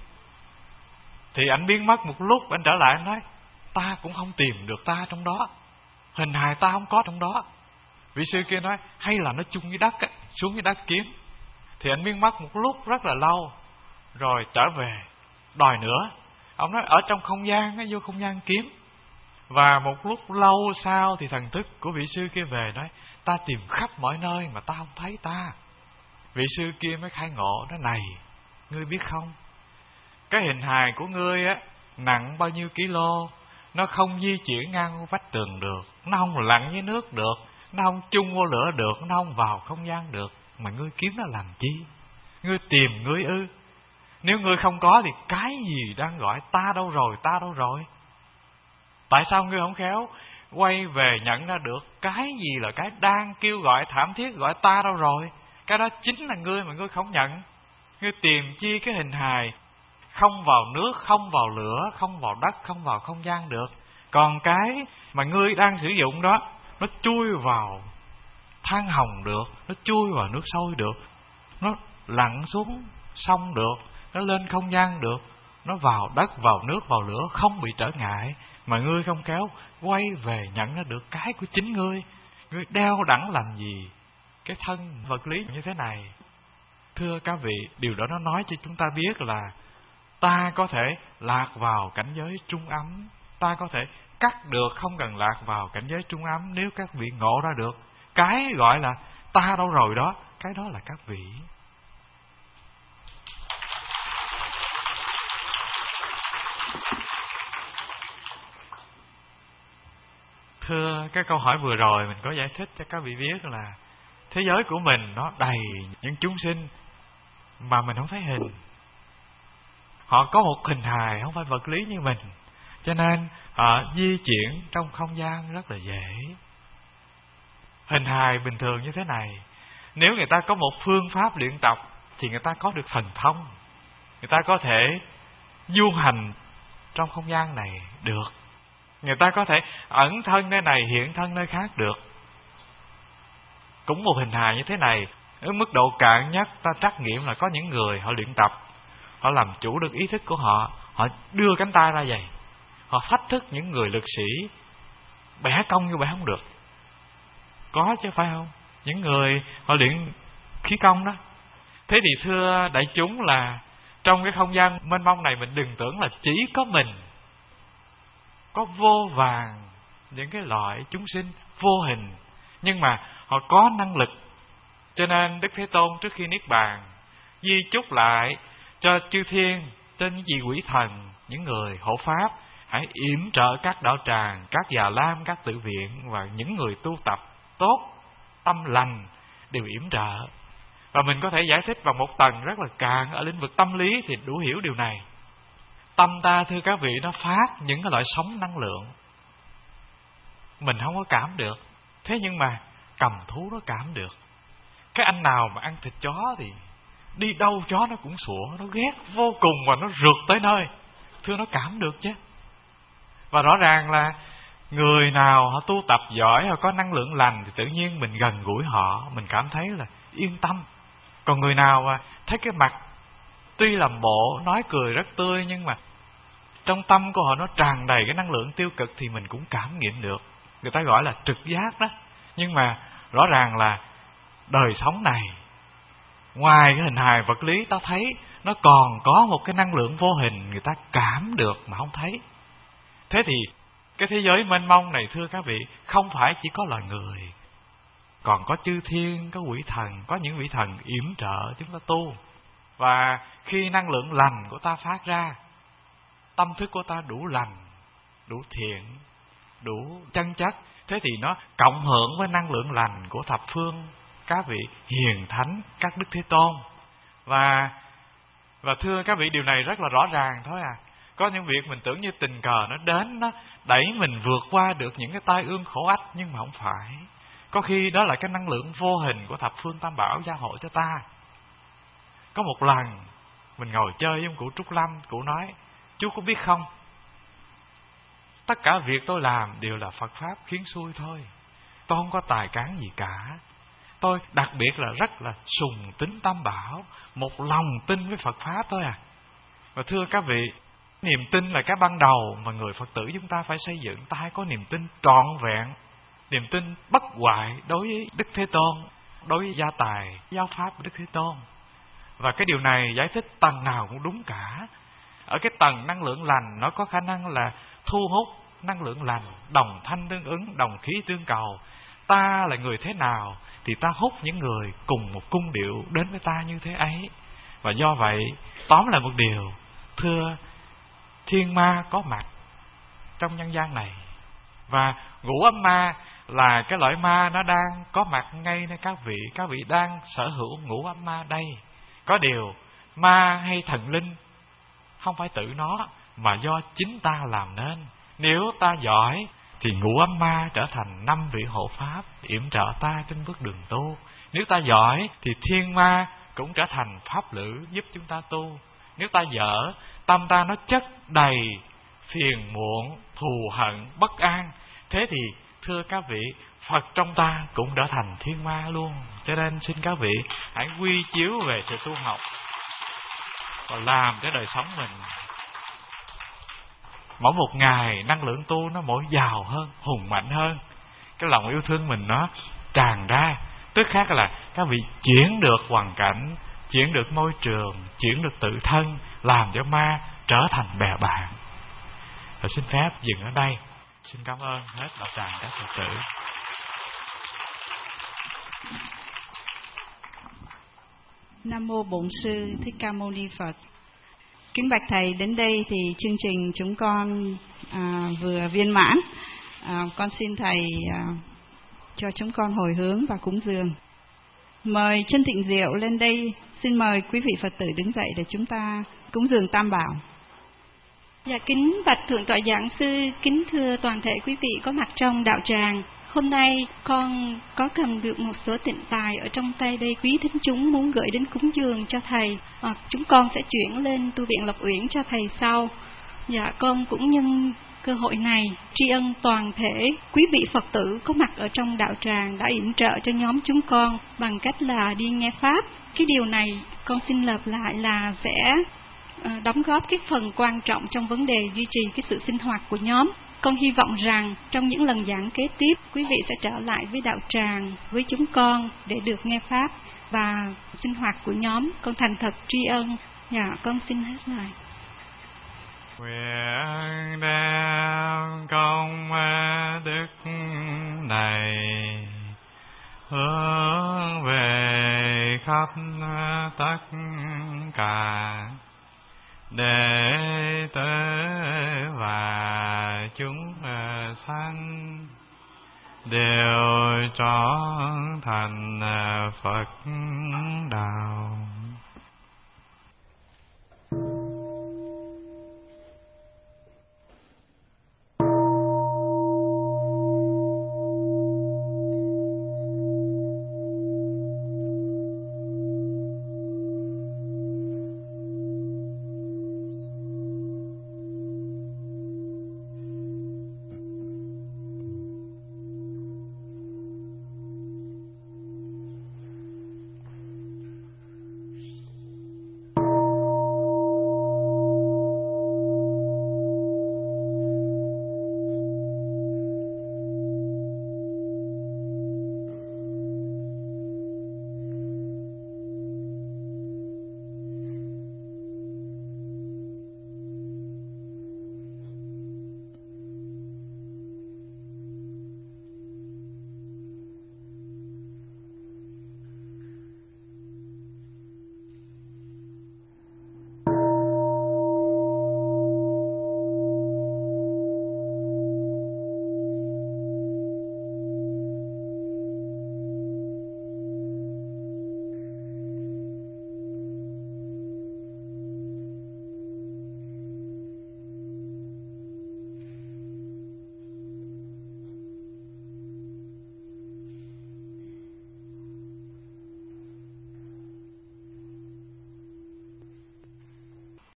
Thì anh biến mất một lúc, anh trở lại anh nói: ta cũng không tìm được ta trong đó, hình hài ta không có trong đó. Vị sư kia nói: hay là nó chung với đất á, xuống với đất kiếm. Thì anh biến mất một lúc rất là lâu, rồi trở về đòi nữa. Ông nói: ở trong không gian á, vô không gian kiếm. Và một lúc lâu sau thì thần thức của vị sư kia về nói: ta tìm khắp mọi nơi mà ta không thấy ta. Vị sư kia mới khai ngộ nói: này, ngươi biết không, cái hình hài của ngươi á nặng bao nhiêu kilo, nó không di chuyển ngang vách tường được, nó không lặn dưới nước được, nó không chung vô lửa được, nó không vào không gian được, mà ngươi kiếm nó làm chi? Ngươi tìm ngươi ư? Nếu ngươi không có thì cái gì đang gọi ta đâu rồi, ta đâu rồi? Tại sao ngươi không khéo quay về nhận ra được cái gì là cái đang kêu gọi thảm thiết, gọi ta đâu rồi? Cái đó chính là ngươi mà ngươi không nhận. Ngươi tìm chi cái hình hài không vào nước, không vào lửa, không vào đất, không vào không gian được. Còn cái mà ngươi đang sử dụng đó, nó chui vào than hồng được, nó chui vào nước sôi được, nó lặn xuống sông được, nó lên không gian được, nó vào đất, vào nước, vào lửa không bị trở ngại. Mà ngươi không kéo quay về nhận ra được cái của chính ngươi. Ngươi đeo đẳng làm gì cái thân vật lý như thế này? Thưa các vị, điều đó nó nói cho chúng ta biết là ta có thể lạc vào cảnh giới trung ấm, ta có thể cắt được, không cần lạc vào cảnh giới trung ấm. Nếu các vị ngộ ra được cái gọi là ta đâu rồi đó, cái đó là các vị. Thưa, cái câu hỏi vừa rồi mình có giải thích cho các vị biết là thế giới của mình nó đầy những chúng sinh mà mình không thấy hình. Họ có một hình hài không phải vật lý như mình, cho nên họ di chuyển trong không gian rất là dễ. Hình hài bình thường như thế này, nếu người ta có một phương pháp luyện tập thì người ta có được thần thông, người ta có thể du hành trong không gian này được, người ta có thể ẩn thân nơi này hiện thân nơi khác được. Cũng một hình hài như thế này, ở mức độ cạn nhất ta trắc nghiệm là có những người họ luyện tập, họ làm chủ được ý thức của họ, họ đưa cánh tay ra vậy, họ thách thức những người lực sĩ bẻ cong như bẻ không được. Có chứ phải không? Những người họ luyện khí công đó. Thế thì thưa đại chúng là trong cái không gian mênh mông này, mình đừng tưởng là chỉ có mình. Có vô vàn những cái loại chúng sinh vô hình, nhưng mà họ có năng lực. Cho nên Đức Thế Tôn trước khi niết bàn di chúc lại cho chư thiên, cho những vị quỷ thần, những người hộ pháp, hãy yểm trợ các đạo tràng, các già lam, các tự viện và những người tu tập tốt, tâm lành đều yểm trợ. Và mình có thể giải thích vào một tầng rất là cạn ở lĩnh vực tâm lý thì đủ hiểu điều này. Tâm ta thưa các vị, nó phát những cái loại sóng năng lượng mình không có cảm được, thế nhưng mà cầm thú nó cảm được. Cái anh nào mà ăn thịt chó thì đi đâu chó nó cũng sủa, nó ghét vô cùng và nó rượt tới nơi. Thưa, nó cảm được chứ. Và rõ ràng là người nào họ tu tập giỏi, họ có năng lượng lành thì tự nhiên mình gần gũi họ, mình cảm thấy là yên tâm. Còn người nào mà thấy cái mặt tuy làm bộ nói cười rất tươi, nhưng mà trong tâm của họ nó tràn đầy cái năng lượng tiêu cực thì mình cũng cảm nghiệm được. Người ta gọi là trực giác đó. Nhưng mà rõ ràng là đời sống này, ngoài cái hình hài vật lý ta thấy, nó còn có một cái năng lượng vô hình người ta cảm được mà không thấy. Thế thì cái thế giới mênh mông này thưa các vị, không phải chỉ có loài người, còn có chư thiên, có quỷ thần, có những vị thần yểm trợ chúng ta tu. Và khi năng lượng lành của ta phát ra, tâm thức của ta đủ lành, đủ thiện, đủ chân chất, thế thì nó cộng hưởng với năng lượng lành của thập phương các vị hiền thánh, các Đức Thế Tôn. Và và thưa các vị, điều này rất là rõ ràng thôi à. Có những việc mình tưởng như tình cờ nó đến, nó đẩy mình vượt qua được những cái tai ương khổ ách, nhưng mà không phải. Có khi đó là cái năng lượng vô hình của thập phương tam bảo gia hộ cho ta. Có một lần mình ngồi chơi với ông cụ Trúc Lâm, cụ nói: chú có biết không, tất cả việc tôi làm đều là Phật Pháp khiến xui thôi. Tôi không có tài cán gì cả. Tôi đặc biệt là rất là sùng tín tam bảo, một lòng tin với Phật Pháp thôi à. Và thưa các vị, niềm tin là cái ban đầu mà người Phật tử chúng ta phải xây dựng. Ta hãy có niềm tin trọn vẹn, niềm tin bất hoại đối với Đức Thế Tôn, đối với gia tài, giáo pháp của Đức Thế Tôn. Và cái điều này giải thích tầng nào cũng đúng cả. Ở cái tầng năng lượng lành, nó có khả năng là thu hút năng lượng lành, đồng thanh tương ứng, đồng khí tương cầu. Ta là người thế nào thì ta hút những người cùng một cung điệu đến với ta như thế ấy. Và do vậy, tóm lại một điều, thưa, thiên ma có mặt trong nhân gian này. Và ngũ ấm ma là cái loại ma nó đang có mặt ngay nơi các vị. Các vị đang sở hữu ngũ ấm ma đây. Có điều, ma hay thần linh không phải tự nó, mà do chính ta làm nên. Nếu ta giỏi thì ngũ ấm ma trở thành năm vị hộ pháp yểm trợ ta trên bước đường tu. Nếu ta giỏi thì thiên ma cũng trở thành pháp lữ giúp chúng ta tu. Nếu ta dở, tâm ta nó chất đầy phiền muộn, thù hận, bất an, thế thì thưa các vị, Phật trong ta cũng trở thành thiên ma luôn. Cho nên xin các vị hãy quy chiếu về sự tu học và làm cái đời sống mình mỗi một ngày năng lượng tu nó mỗi giàu hơn, hùng mạnh hơn. Cái lòng yêu thương mình nó tràn ra. Tức khác là các vị chuyển được hoàn cảnh, chuyển được môi trường, chuyển được tự thân, làm cho ma trở thành bè bạn. Và xin phép dừng ở đây. Xin cảm ơn hết đạo tràng các Phật tử. Nam mô Bổn Sư Thích Ca Mâu Ni Phật. Kính bạch thầy, đến đây thì chương trình chúng con à, vừa viên mãn. À, con xin thầy à, cho chúng con hồi hướng và cúng dường. Mời Chân Tịnh Diệu lên đây. Xin mời quý vị Phật tử đứng dậy để chúng ta cúng dường Tam Bảo. Dạ, kính bạch Thượng tọa Giảng Sư, kính thưa toàn thể quý vị có mặt trong đạo tràng. Hôm nay con có cầm được một số tịnh tài ở trong tay đây, quý thính chúng muốn gửi đến cúng dường cho thầy. À, chúng con sẽ chuyển lên tu viện Lộc Uyển cho thầy sau. Dạ, con cũng nhân cơ hội này tri ân toàn thể quý vị Phật tử có mặt ở trong đạo tràng đã yểm trợ cho nhóm chúng con bằng cách là đi nghe pháp. Cái điều này con xin lặp lại là sẽ uh, đóng góp cái phần quan trọng trong vấn đề duy trì cái sự sinh hoạt của nhóm. Con hy vọng rằng trong những lần giảng kế tiếp, quý vị sẽ trở lại với đạo tràng, với chúng con để được nghe pháp và sinh hoạt của nhóm. Con thành thật tri ân. Dạ, con xin hết lời. Nguyện đem công đức này hướng về khắp tất cả đệ tử và chúng sanh đều trọn thành Phật đạo.